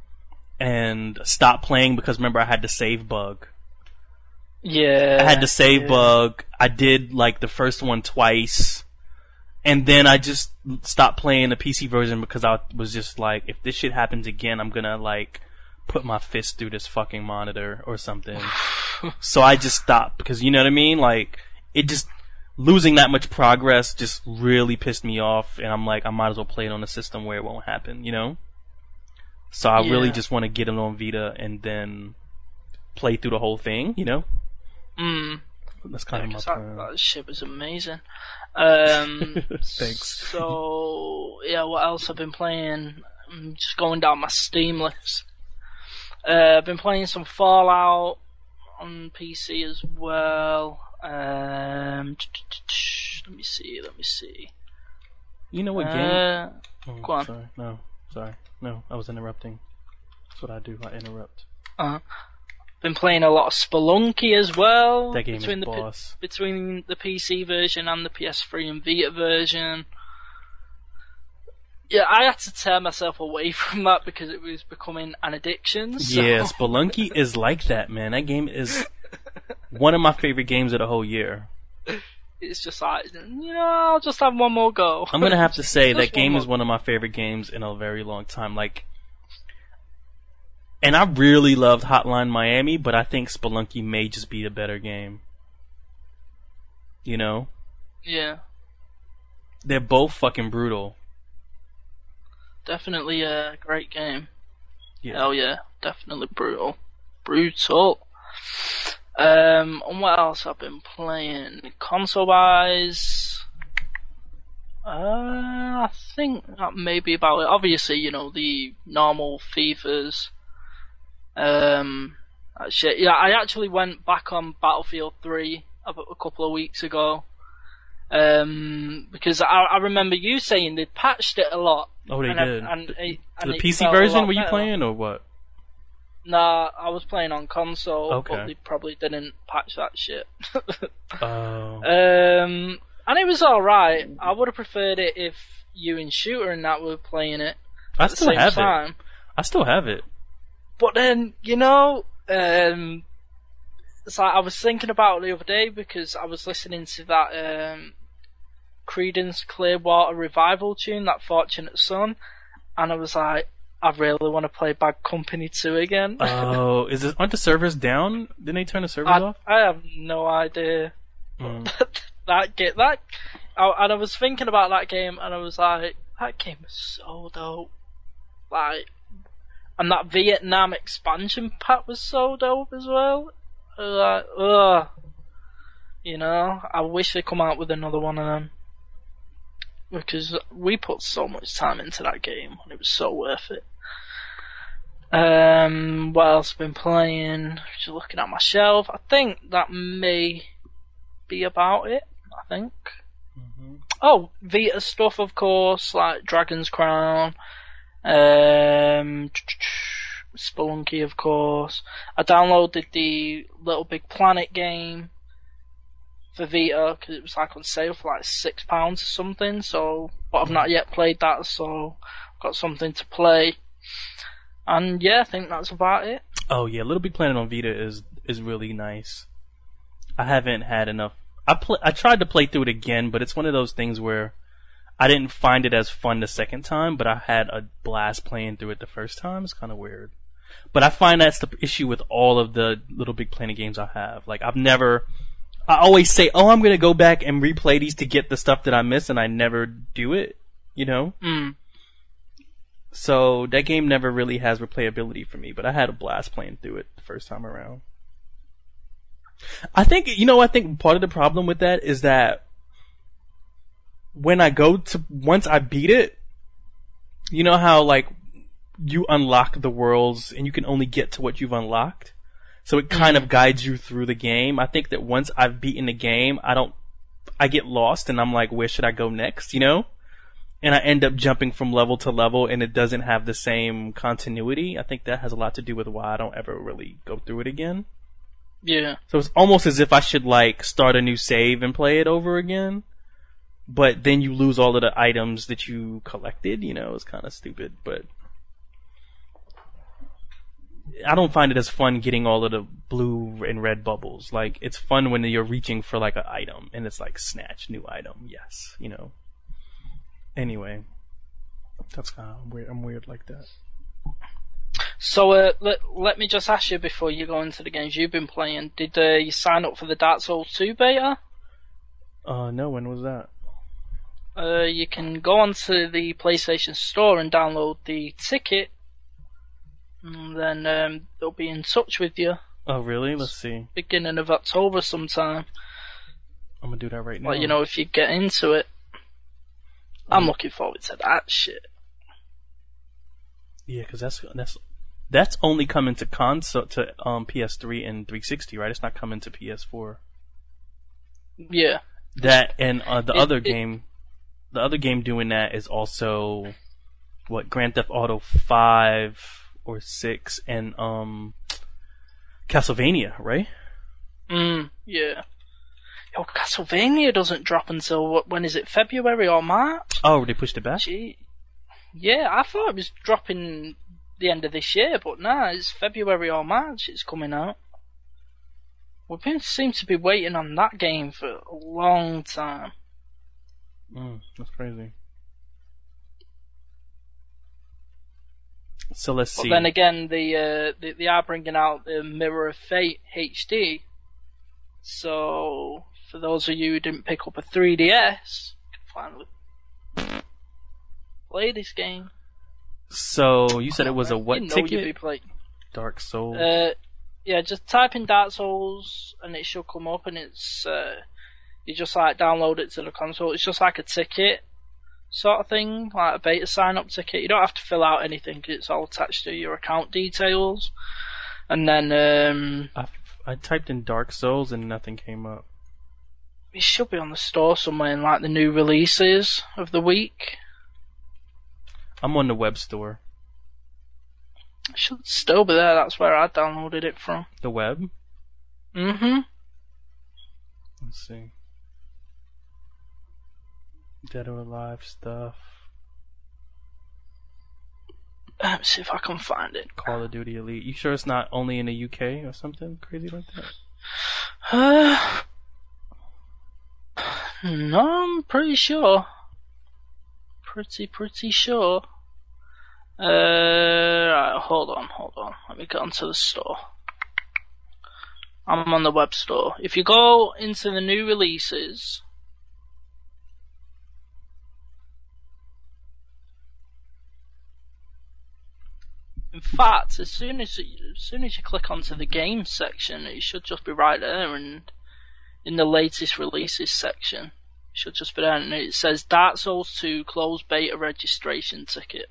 and stopped playing because remember I had the save bug. Yeah. I had the save yeah. bug. I did like the first one twice, and then I just stopped playing the P C version because I was just like, if this shit happens again, I'm gonna like put my fist through this fucking monitor or something. So I just stopped because you know what I mean. Like it just losing that much progress just really pissed me off, and I'm like, I might as well play it on a system where it won't happen, you know. So I really Yeah. just want to get it on Vita and then play through the whole thing, you know. Mm. That's kind Yeah, of 'cause my that, plan. that shit was amazing. Um, Thanks. So yeah, what else I've been playing? I'm just going down my Steam list. Uh, I've been playing some Fallout on P C as well. Um, let me see. Let me see. You know what game? Uh, Oh, go on. Sorry, no, sorry, no. I was interrupting. That's what I do. I interrupt. uh, been playing a lot of Spelunky as well. That game between is the P- boss. between the P C version and the P S three and Vita version. Yeah, I had to tear myself away from that because it was becoming an addiction. So. Yeah, Spelunky is like that, man. That game is one of my favorite games of the whole year. It's just like, you know, I'll just have one more go. I'm gonna have to say Just that game one is more. one of my favorite games in a very long time. Like, and I really loved Hotline Miami, but I think Spelunky may just be a better game. You know, Yeah, they're both fucking brutal. definitely a great game. Yeah. Hell yeah, definitely brutal. Brutal. Um, and what else I've been playing? Console wise, uh, I think that may be about it. Obviously, you know, the normal FIFAs. Um, that shit. Yeah, I actually went back on Battlefield three a, a couple of weeks ago. Um, because I, I remember you saying they'd patched it a lot. Oh, they and I- did. and it- and The it P C felt a version? lot Were you better. playing or what? Nah, I was playing on console, Okay. but they probably didn't patch that shit. Oh. um, and it was alright. I would have preferred it if you and Shooter and that were playing it I at the still same have it. time. I still have it. But then, you know, um, it's like I was thinking about it the other day because I was listening to that um, Creedence Clearwater Revival tune, that Fortunate Son, and I was like, I really want to play Bad Company two again. Oh, is it? Aren't the servers down? Didn't they turn the servers I, off? I have no idea. Mm. that game, that, I, and I was thinking about that game, and I was like, that game is so dope. Like, and that Vietnam expansion pack was so dope as well. I was like, ugh. You know, I wish they come out with another one of them. Because we put so much time into that game, and it was so worth it. Um, what else I've been playing? Just looking at my shelf. I think that may be about it. I think. Mm-hmm. Oh, Vita stuff, of course, like Dragon's Crown, um, Spelunky, of course. I downloaded the Little Big Planet game for Vita because it was like on sale for like six pounds or something. So, but I've not yet played that, so I've got something to play. And yeah, I think that's about it. Oh yeah, Little Big Planet on Vita is is really nice. I haven't had enough. I pl- I tried to play through it again, but it's one of those things where I didn't find it as fun the second time, but I had a blast playing through it the first time. It's kind of weird. But I find that's the issue with all of the Little Big Planet games I have. Like, I've never... I always say, oh, I'm going to go back and replay these to get the stuff that I miss, and I never do it, you know? Mm. So that game never really has replayability for me, but I had a blast playing through it the first time around. I think, you know, I think part of the problem with that is that when I go to, once I beat it, you know how, like, you unlock the worlds and you can only get to what you've unlocked? So it kind of guides you through the game. I think that once I've beaten the game, I don't, I get lost and I'm like, where should I go next, you know? And I end up jumping from level to level and it doesn't have the same continuity. I think that has a lot to do with why I don't ever really go through it again. Yeah. So it's almost as if I should, like, start a new save and play it over again. But then you lose all of the items that you collected, you know, it's kind of stupid, but I don't find it as fun getting all of the blue and red bubbles. Like, it's fun when you're reaching for, like, an item, and it's like, snatch, new item, yes, you know. Anyway, that's kind of weird. I'm weird like that. So, uh, let, let me just ask you before you go into the games you've been playing, did uh, you sign up for the Dark Souls two beta? Uh, no, when was that? Uh, you can go onto the PlayStation Store and download the ticket, and then um, they'll be in touch with you. Oh, really? Let's see. Beginning of October sometime. I'm gonna do that right now. But, you know, if you get into it. I'm looking forward to that shit. Yeah, because that's that's that's only coming to console to um P S three and three sixty, right? It's not coming to P S four. Yeah. That and uh, the It- other it- game, the other game doing that is also what Grand Theft Auto five or six and um Castlevania, right? Mm, yeah. Yo, Castlevania doesn't drop until, what, when is it, February or March? Oh, they pushed it back. Gee. Yeah, I thought it was dropping the end of this year, but nah, it's February or March it's coming out. We've been, seem to be waiting on that game for a long time. Mm, that's crazy. So let's But see. then again, the, uh, they, they are bringing out the Mirror of Fate H D. So, for those of you who didn't pick up a three D S, you can finally play this game. So you said it was a what you know you'd be ticket? play- Dark Souls. Uh, yeah, just type in Dark Souls and it should come up, and it's uh, you just like download it to the console. It's just like a ticket sort of thing, like a beta sign up ticket. You don't have to fill out anything; 'cause it's all attached to your account details. And then um, I, I typed in Dark Souls and nothing came up. it should be on the store somewhere in like the new releases of the week. I'm on the web store. It should still be there. That's where I downloaded it from. The web? Mm-hmm. Let's see. Dead or Alive stuff. Let's see if I can find it. Call of Duty Elite. You sure it's not only in the U K or something crazy like that? Uh, no, I'm pretty sure. Pretty, pretty sure. Uh, right, hold on, hold on. Let me get onto the store. I'm on the web store. If you go into the new releases, in fact, as soon as you, as soon as you click onto the games section, it should just be right there, and in the latest releases section, it should just be there, and it says Dark Souls two closed beta registration ticket.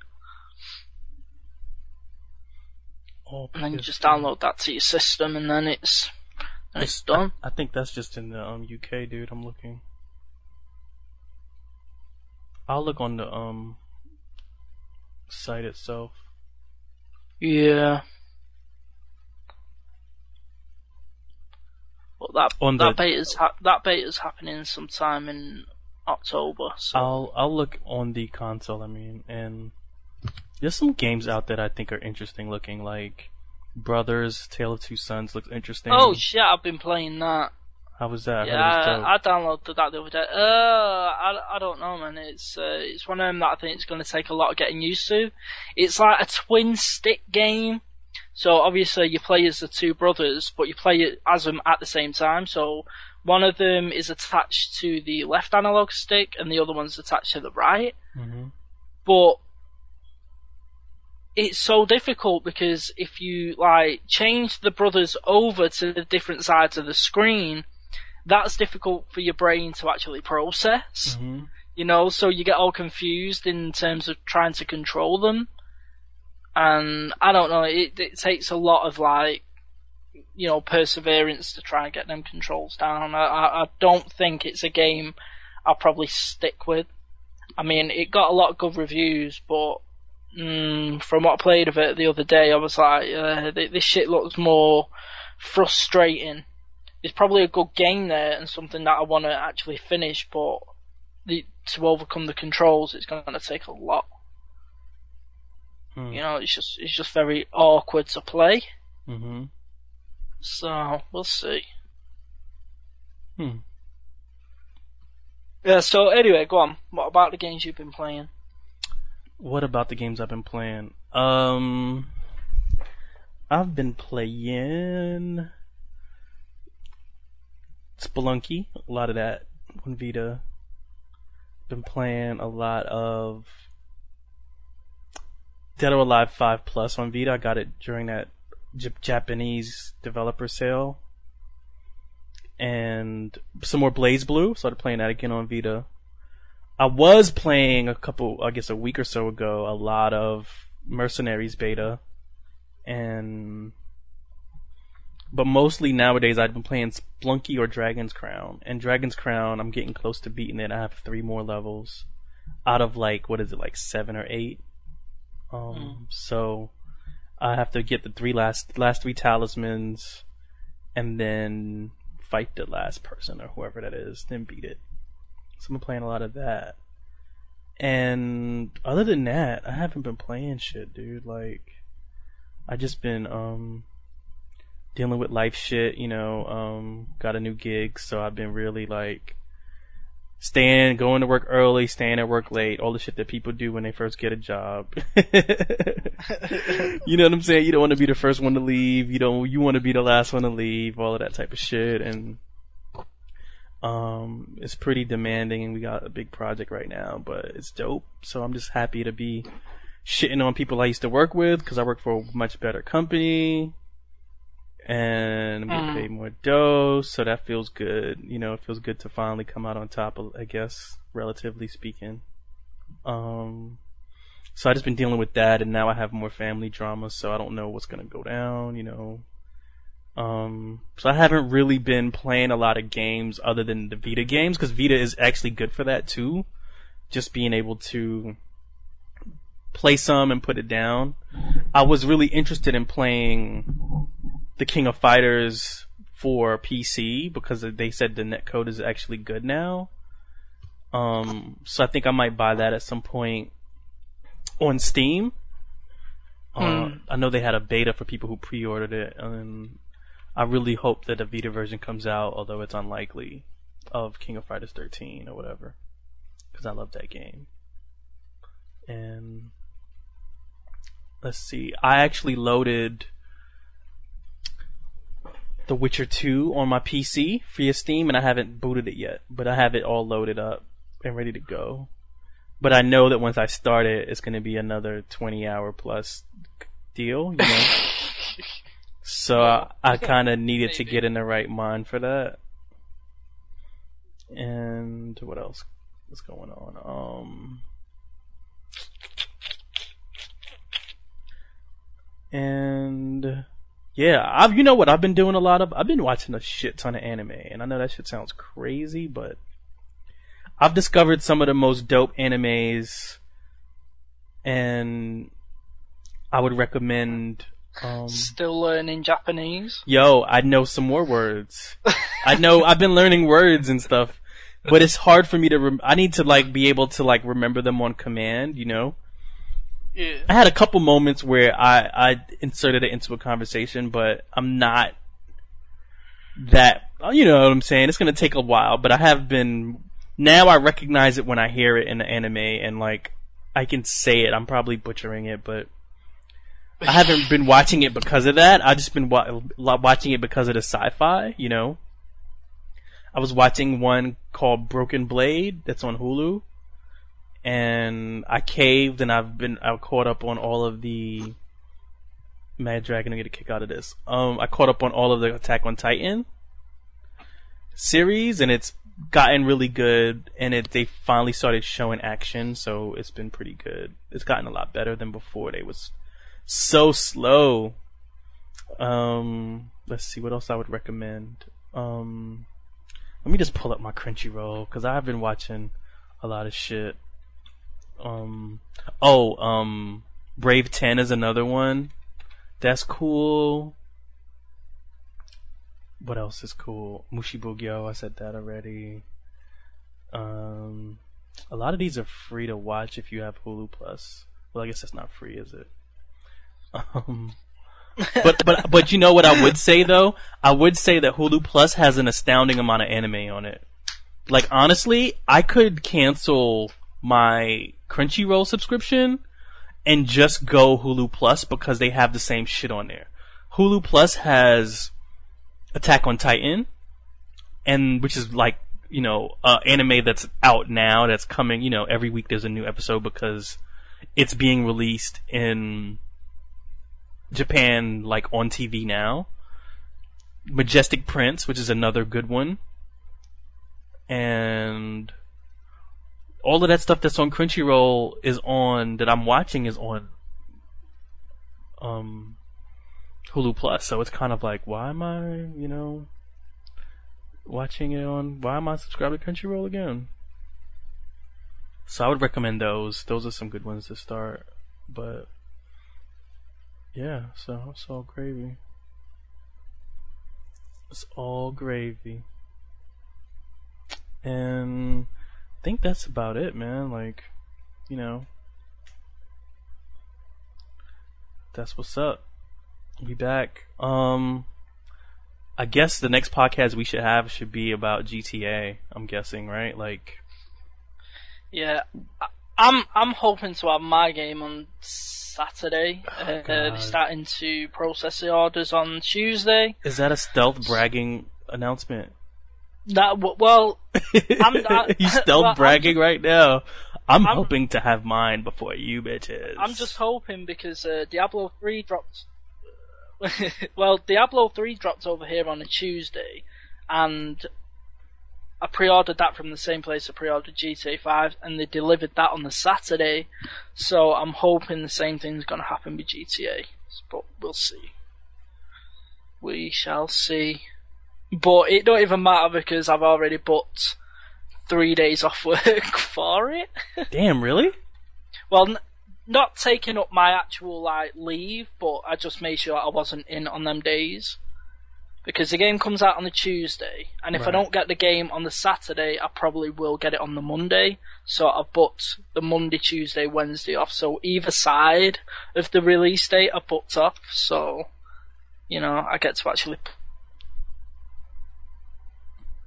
Oh, And then you yes. just download that to your system, and then it's and it's done. I think that's just in the um U K, dude. I'm looking. I'll look on the um site itself. Yeah. Well, that On that the- beta's ha- that beta's happening sometime in October. So I'll I'll look on the console. I mean, and there's some games out that I think are interesting looking, like Brothers: Tale of Two Sons looks interesting. oh shit, I've been playing that. How was that? I Yeah, heard it was dope. I, I downloaded that the other day. Uh, I, I don't know, man. It's uh, it's one of them that I think it's going to take a lot of getting used to. It's like a twin stick game. So obviously you play as the two brothers, but you play it as them at the same time. So one of them is attached to the left analog stick, and the other one's attached to the right. Mm-hmm. But it's so difficult because if you like change the brothers over to the different sides of the screen, that's difficult for your brain to actually process. Mm-hmm. You know, so you get all confused in terms of trying to control them. And I don't know, it, it takes a lot of like, you know, perseverance to try and get them controls down. I, I, I don't think it's a game I'll probably stick with. I mean, it got a lot of good reviews, but mm, from what I played of it the other day, I was like, uh, this shit looks more frustrating. There's probably a good game there and something that I want to actually finish, but the, to overcome the controls, it's going to take a lot. Hmm. You know, it's just it's just very awkward to play. Mm-hmm. So we'll see. Hmm. Yeah. So anyway, go on. What about the games you've been playing? What about the games I've been playing? Um, I've been playing Spelunky, a lot of that on Vita. Been playing a lot of Dead or Alive five Plus on Vita. I got it during that J- Japanese developer sale. And some more Blaze Blue. Started playing that again on Vita. I was playing a couple, I guess a week or so ago, a lot of Mercenaries beta. And but mostly nowadays I've been playing Spelunky or Dragon's Crown. And Dragon's Crown, I'm getting close to beating it. I have three more levels out of like, what is it, like seven or eight? Um, Mm. So I have to get the three last last three talismans, and then fight the last person or whoever that is, then beat it. So I've been playing a lot of that. And other than that, I haven't been playing shit, dude. Like, I just been um dealing with life shit, you know. Um, got a new gig, so I've been really like staying, going to work early, staying at work late, all the shit that people do when they first get a job. You know what I'm saying? You don't want to be the first one to leave. You don't. You want to be the last one to leave. All of that type of shit, and um, it's pretty demanding. And we got a big project right now, but it's dope. So I'm just happy to be shitting on people I used to work with because I work for a much better company. And I'm getting Mm. paid more dough, so that feels good. You know, it feels good to finally come out on top, I guess, relatively speaking. Um, so I just been dealing with that, and now I have more family drama, so I don't know what's gonna go down, you know. Um, so I haven't really been playing a lot of games other than the Vita games, because Vita is actually good for that too. Just being able to play some and put it down. I was really interested in playing the King of Fighters for P C because they said the netcode is actually good now. Um, so I think I might buy that at some point on Steam. Uh, Hmm. I know they had a beta for people who pre-ordered it, and I really hope that a Vita version comes out, although it's unlikely, of King of Fighters thirteen or whatever, because I love that game. And let's see, I actually loaded The Witcher two on my P C via Steam, and I haven't booted it yet, but I have it all loaded up and ready to go. But I know that once I start it, it's going to be another twenty hour plus deal, you know. So I, I kind of needed Maybe. to get in the right mind for that. And what else is going on? Um, and yeah, I've you know what I've been doing a lot of. I've been watching a shit ton of anime, and I know that shit sounds crazy, but I've discovered some of the most dope animes, and I would recommend. Um, Still learning Japanese. Yo, I know some more words. I know I've been learning words and stuff, but it's hard for me to. Rem- I need to like be able to like remember them on command. You know. Yeah. I had a couple moments where I I inserted it into a conversation, but I'm not that. You know what I'm saying? It's gonna take a while, but I have been. Now I recognize it when I hear it in the anime, and like I can say it. I'm probably butchering it, but I haven't been watching it because of that. I've just been wa- watching it because of the sci-fi, you know. I was watching one called Broken Blade that's on Hulu, and I caved, and I've been I caught up on all of the Mad Dragon. I'm gonna get a kick out of this. Um, I caught up on all of the Attack on Titan series, and it's gotten really good, and it they finally started showing action, so it's been pretty good. It's gotten a lot better than before. They was so slow. Um, let's see what else I would recommend. Um, let me just pull up my Crunchyroll because I've been watching a lot of shit. Um, oh, um, Brave ten is another one. That's cool. What else is cool? Mushibugyo, I said that already. Um, a lot of these are free to watch if you have Hulu Plus. Well, I guess that's not free, is it? Um, but but but you know what I would say though? I would say that Hulu Plus has an astounding amount of anime on it. Like honestly, I could cancel my Crunchyroll subscription and just go Hulu Plus because they have the same shit on there. Hulu Plus has Attack on Titan, and which is like, you know, uh, anime that's out now, that's coming, you know, every week there's a new episode because it's being released in Japan, like on T V now. Majestic Prince, which is another good one. And all of that stuff that's on Crunchyroll is on, that I'm watching is on um Hulu Plus, so it's kind of like, why am I, you know, watching it on, why am I subscribed to Crunchyroll again? So I would recommend those. Those are some good ones to start. But yeah, so it's all gravy. It's all gravy. And I think that's about it, man. Like, you know, that's what's up. We back. Um, I guess the next podcast we should have should be about G T A. I'm guessing, right? Like, Yeah, I- I'm I'm hoping to have my game on Saturday. Oh, uh, God. they're starting to process the orders on Tuesday. is that a stealth bragging announcement? That w- well, I'm I, you stealth well, I'm bragging right now. I'm, I'm- hoping to have mine before you bitches. I'm just hoping because uh, Diablo three dropped. Well, Diablo three dropped over here on a Tuesday, and I pre-ordered that from the same place I pre-ordered G T A five, and they delivered that on the Saturday. So I'm hoping the same thing's going to happen with G T A, but we'll see. We shall see. But it don't even matter because I've already booked three days off work for it. Damn, really? Well, n- not taking up my actual like leave, but I just made sure I wasn't in on them days. Because the game comes out on the Tuesday, and if I Right. don't get the game on the Saturday, I probably will get it on the Monday. So I've booked the Monday, Tuesday, Wednesday off. So either side of the release date I booked off. So, you know, I get to actually p-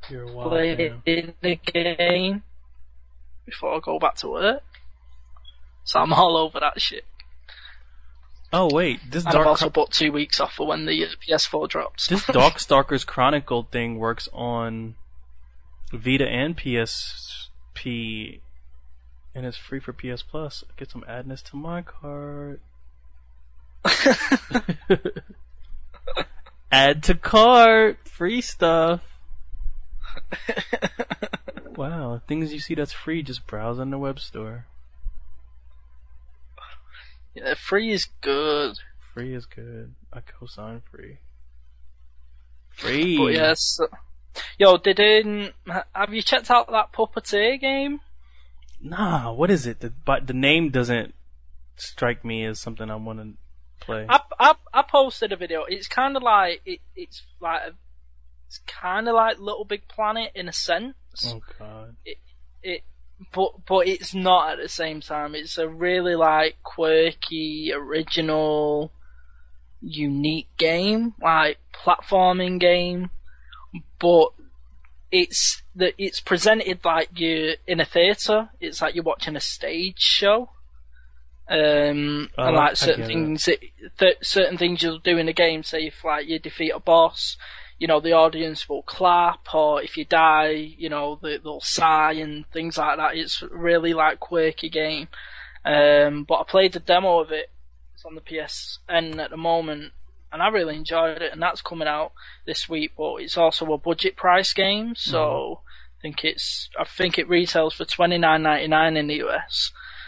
You're wild. playing man. the game before I go back to work. So I'm all over that shit. Oh wait, this And I've Dark also booked two weeks off for when the uh, P S four drops. this Darkstalkers Chronicle thing works on Vita and P S P, and it's free for P S Plus. I guess I'm adding this to my cart. Add to cart, free stuff. Wow, things you see that's free, just browse on the web store. Yeah, free is good. Free is good. I co-sign free. Free. But yes. Yo, did um, have you checked out that Puppeteer game? Nah, what is it? The, but the name doesn't strike me as something I want to play. I, I, I posted a video. It's kind of like it, it's like a, it's kind of like Little Big Planet in a sense. Oh god. It it but but it's not at the same time. It's a really like quirky, original, unique game, like platforming game. But it's the it's presented like you're in a theatre. It's like you're watching a stage show. Um, Oh, and I like certain get it. things, that, th- certain things you'll do in the game. Say if like you defeat a boss, you know the audience will clap, or if you die, you know they, they'll sigh and things like that. It's really like quirky game. Um, but I played the demo of it. It's on the P S N at the moment, and I really enjoyed it. And that's coming out this week. But it's also a budget price game, so I think it's I think it retails for twenty-nine ninety-nine in the U S.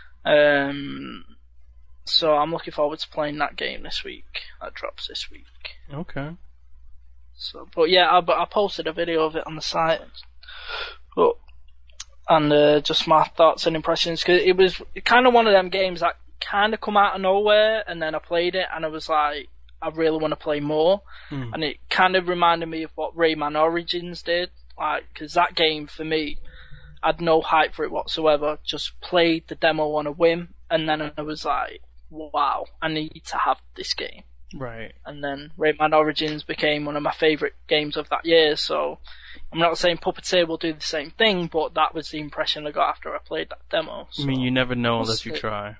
Um, so I'm looking forward to playing that game this week. That drops this week. Okay. So, but yeah, I, but I posted a video of it on the site, but and uh, just my thoughts and impressions, because it was kind of one of them games that kind of come out of nowhere, and then I played it and I was like, I really want to play more, Hmm. and it kind of reminded me of what Rayman Origins did, like because that game for me, I had no hype for it whatsoever. Just played the demo on a whim, and then I was like, wow, I need to have this game. Right. And then Rayman Origins became one of my favourite games of that year, so I'm not saying Puppeteer will do the same thing, but that was the impression I got after I played that demo. So. I mean, you never know we'll unless you see. try.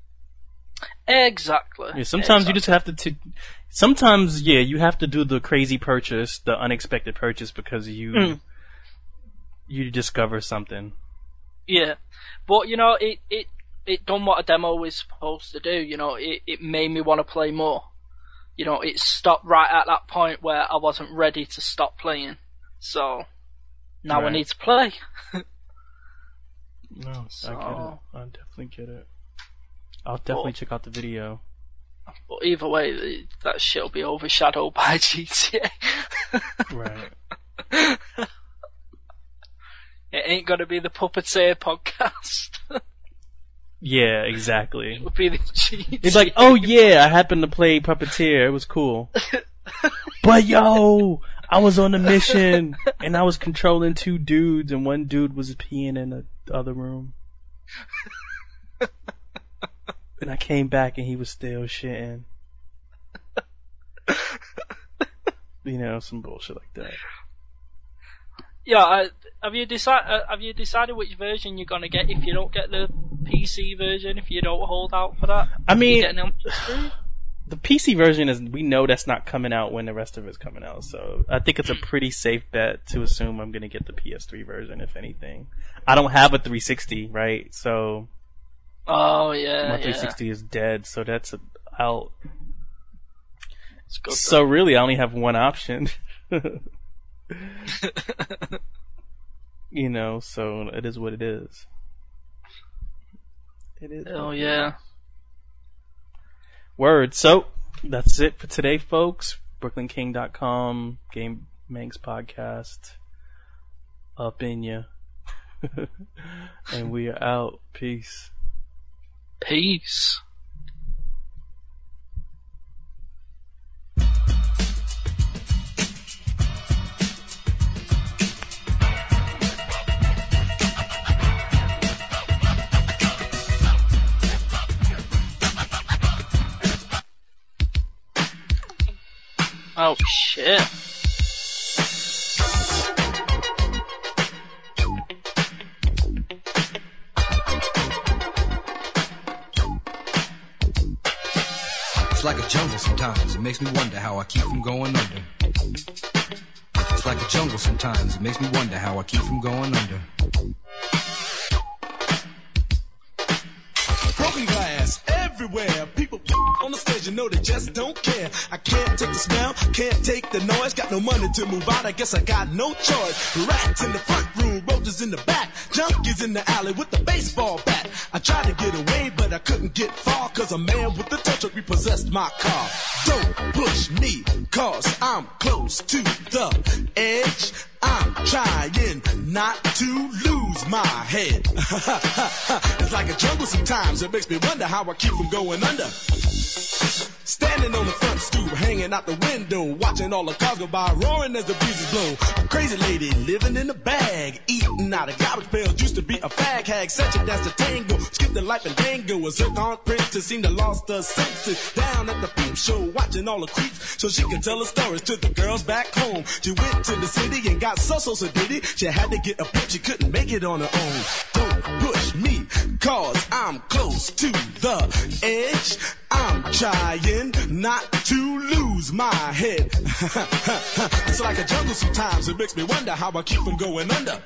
Exactly. Yeah, sometimes exactly. you just have to, t- sometimes, yeah, you have to do the crazy purchase, the unexpected purchase, because you, Mm. you discover something. Yeah. But, you know, it, it, it done what a demo is supposed to do, you know, it, it made me want to play more. You know, it stopped right at that point where I wasn't ready to stop playing. So, now I Right. need to play. No, I get it. So- I definitely get it. I'll definitely But- check out the video. But either way, the- that shit'll be overshadowed by G T A. Right. It ain't gonna be the Puppeteer podcast. Yeah, exactly. It'll be the G T A. It's like, oh yeah, I happened to play Puppeteer. It was cool. But yo, I was on a mission and I was controlling two dudes, and one dude was peeing in the other room. And I came back and he was still shitting. You know, some bullshit like that. Yeah, I, have you decided? Uh, have you decided which version you're gonna get if you don't get the P C version? If you don't hold out for that, I mean, you getting it on P C? the P C version is, we know that's not coming out when the rest of it's coming out, so I think it's a pretty safe bet to assume I'm gonna get the P S three version, if anything. I don't have a three sixty, right? So Oh yeah, my yeah. three sixty is dead, so that's out. It's good. So really, I only have one option. You know, so it is what it is. It is. Oh what it yeah. is. Word. So that's it for today, folks. Brooklyn King dot com, Game Manx podcast. Up in ya. And we are out. Peace. Peace. Oh shit. It's like a jungle sometimes. It makes me wonder how I keep from going under. It's like a jungle sometimes. It makes me wonder how I keep from going under. Broken glass everywhere. People on the stage, you know they just don't care. I can't take the smell, can't take the noise. Got no money to move out, I guess I got no choice. Rats in the front room, roaches in the back, junkies in the alley with the baseball bat. I tried to get away, but I couldn't get far, cause a man with a tow truck repossessed my car. Don't push me, cause I'm close to the edge. I'm trying not to lose my head. It's like a jungle sometimes. It makes me wonder how I keep from going under. Standing on the front stoop, hanging out the window, watching all the cars go by, roaring as the breezes blow. A crazy lady living in a bag, eating out of garbage pails. Used to be a fag hag, such a dance to tango. Skipped the life and dango. A zircon princess seemed to lost her senses. Down at the peep show, watching all the creeps, so she could tell her stories to the girls back home. She went to the city and got so so so did it. She had to get a pimp, she couldn't make it on her own. Don't push me, cause I'm close to the edge. I'm trying not to lose my head. It's like a jungle sometimes. It makes me wonder how I keep from going under.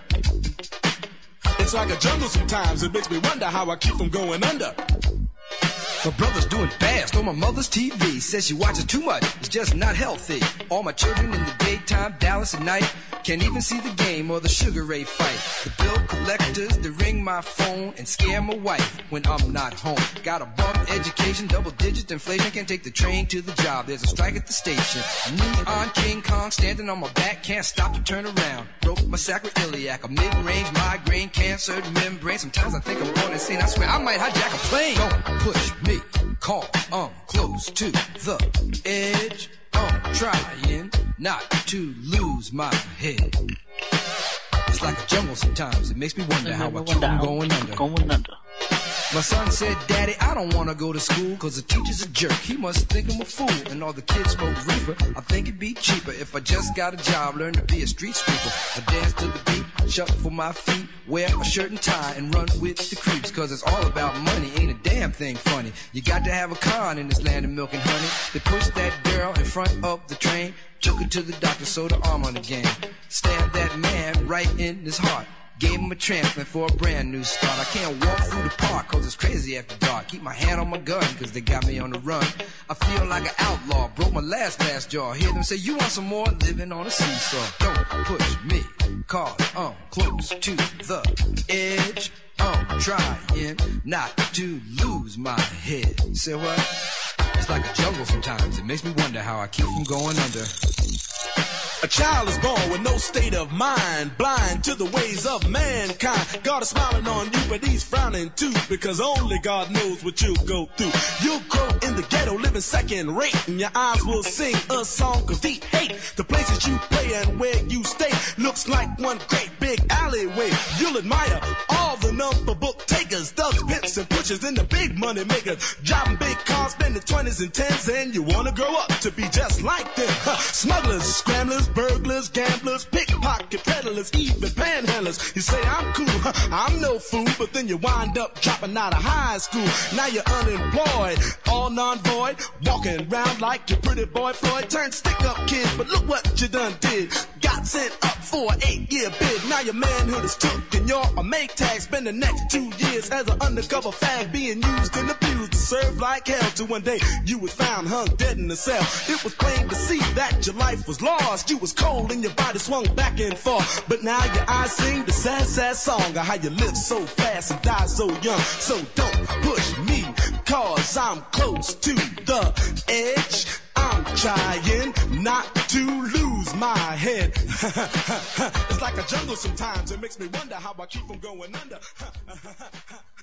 It's like a jungle sometimes. It makes me wonder how I keep from going under. My brother's doing fast on my mother's T V. Says she watches too much, it's just not healthy. All my children in the daytime, Dallas at night. Can't even see the game or the Sugar Ray fight. The bill collectors, they ring my phone and scare my wife when I'm not home. Got a bum education, double digit inflation. Can't take the train to the job, there's a strike at the station. Me on King Kong, standing on my back, can't stop to turn around. Broke my sacroiliac, a mid-range migraine, cancer membrane. Sometimes I think I'm going insane, I swear I might hijack a plane. Don't push me, call, I'm close to the edge. I'm trying not to lose my head. It's like a jungle sometimes. It makes me wonder how I keep from going under. Going under. My son said, Daddy, I don't want to go to school cause the teacher's a jerk. He must think I'm a fool and all the kids smoke reefer. I think it'd be cheaper if I just got a job, learn to be a street sweeper. I dance to the beat, shuffle my feet, wear a shirt and tie and run with the creeps. Cause it's all about money, ain't a damn thing funny. You got to have a con in this land of milk and honey. They pushed that girl in front of the train, took her to the doctor, sewed her arm on again. Stabbed that man right in his heart. Gave him a transplant for a brand new start. I can't walk through the park cause it's crazy after dark. Keep my hand on my gun cause they got me on the run. I feel like an outlaw, broke my last last jaw. Hear them say you want some more, living on a seesaw. Don't push me cause I'm close to the edge. I'm trying not to lose my head. Say what? It's like a jungle sometimes. It makes me wonder how I keep from going under. A child is born with no state of mind, blind to the ways of mankind. God is smiling on you, but he's frowning too, because only God knows what you'll go through. You'll grow in the ghetto, living second rate, and your eyes will sing a song of deep hate. The places you play and where you stay looks like one great big alleyway. You'll admire all the number book takers, thugs, pimps, and pushers, and the big money makers. Driving big cars, spending twenties and tens, and you wanna grow up to be just like them. Huh. Smugglers, scramblers, burglars, gamblers, pickpocket peddlers, even panhandlers. You say I'm cool, huh, I'm no fool, but then you wind up dropping out of high school. Now you're unemployed, all non-void, walking around like your pretty boy Floyd. Turned stick-up kid, but look what you done did. Got sent up for an eight-year bid. Now your manhood is took and you're a make tag. Spend the next two years as an undercover fag, being used and abused to serve like hell. Till one day you was found hung dead in a cell. It was plain to see that your life was lost. You was cold and your body swung back and forth. But now your eyes sing the sad, sad song of how you live so fast and die so young. So don't push me, cause I'm close to the edge. I'm trying not to lose my head. It's like a jungle sometimes. It makes me wonder how I keep from going under.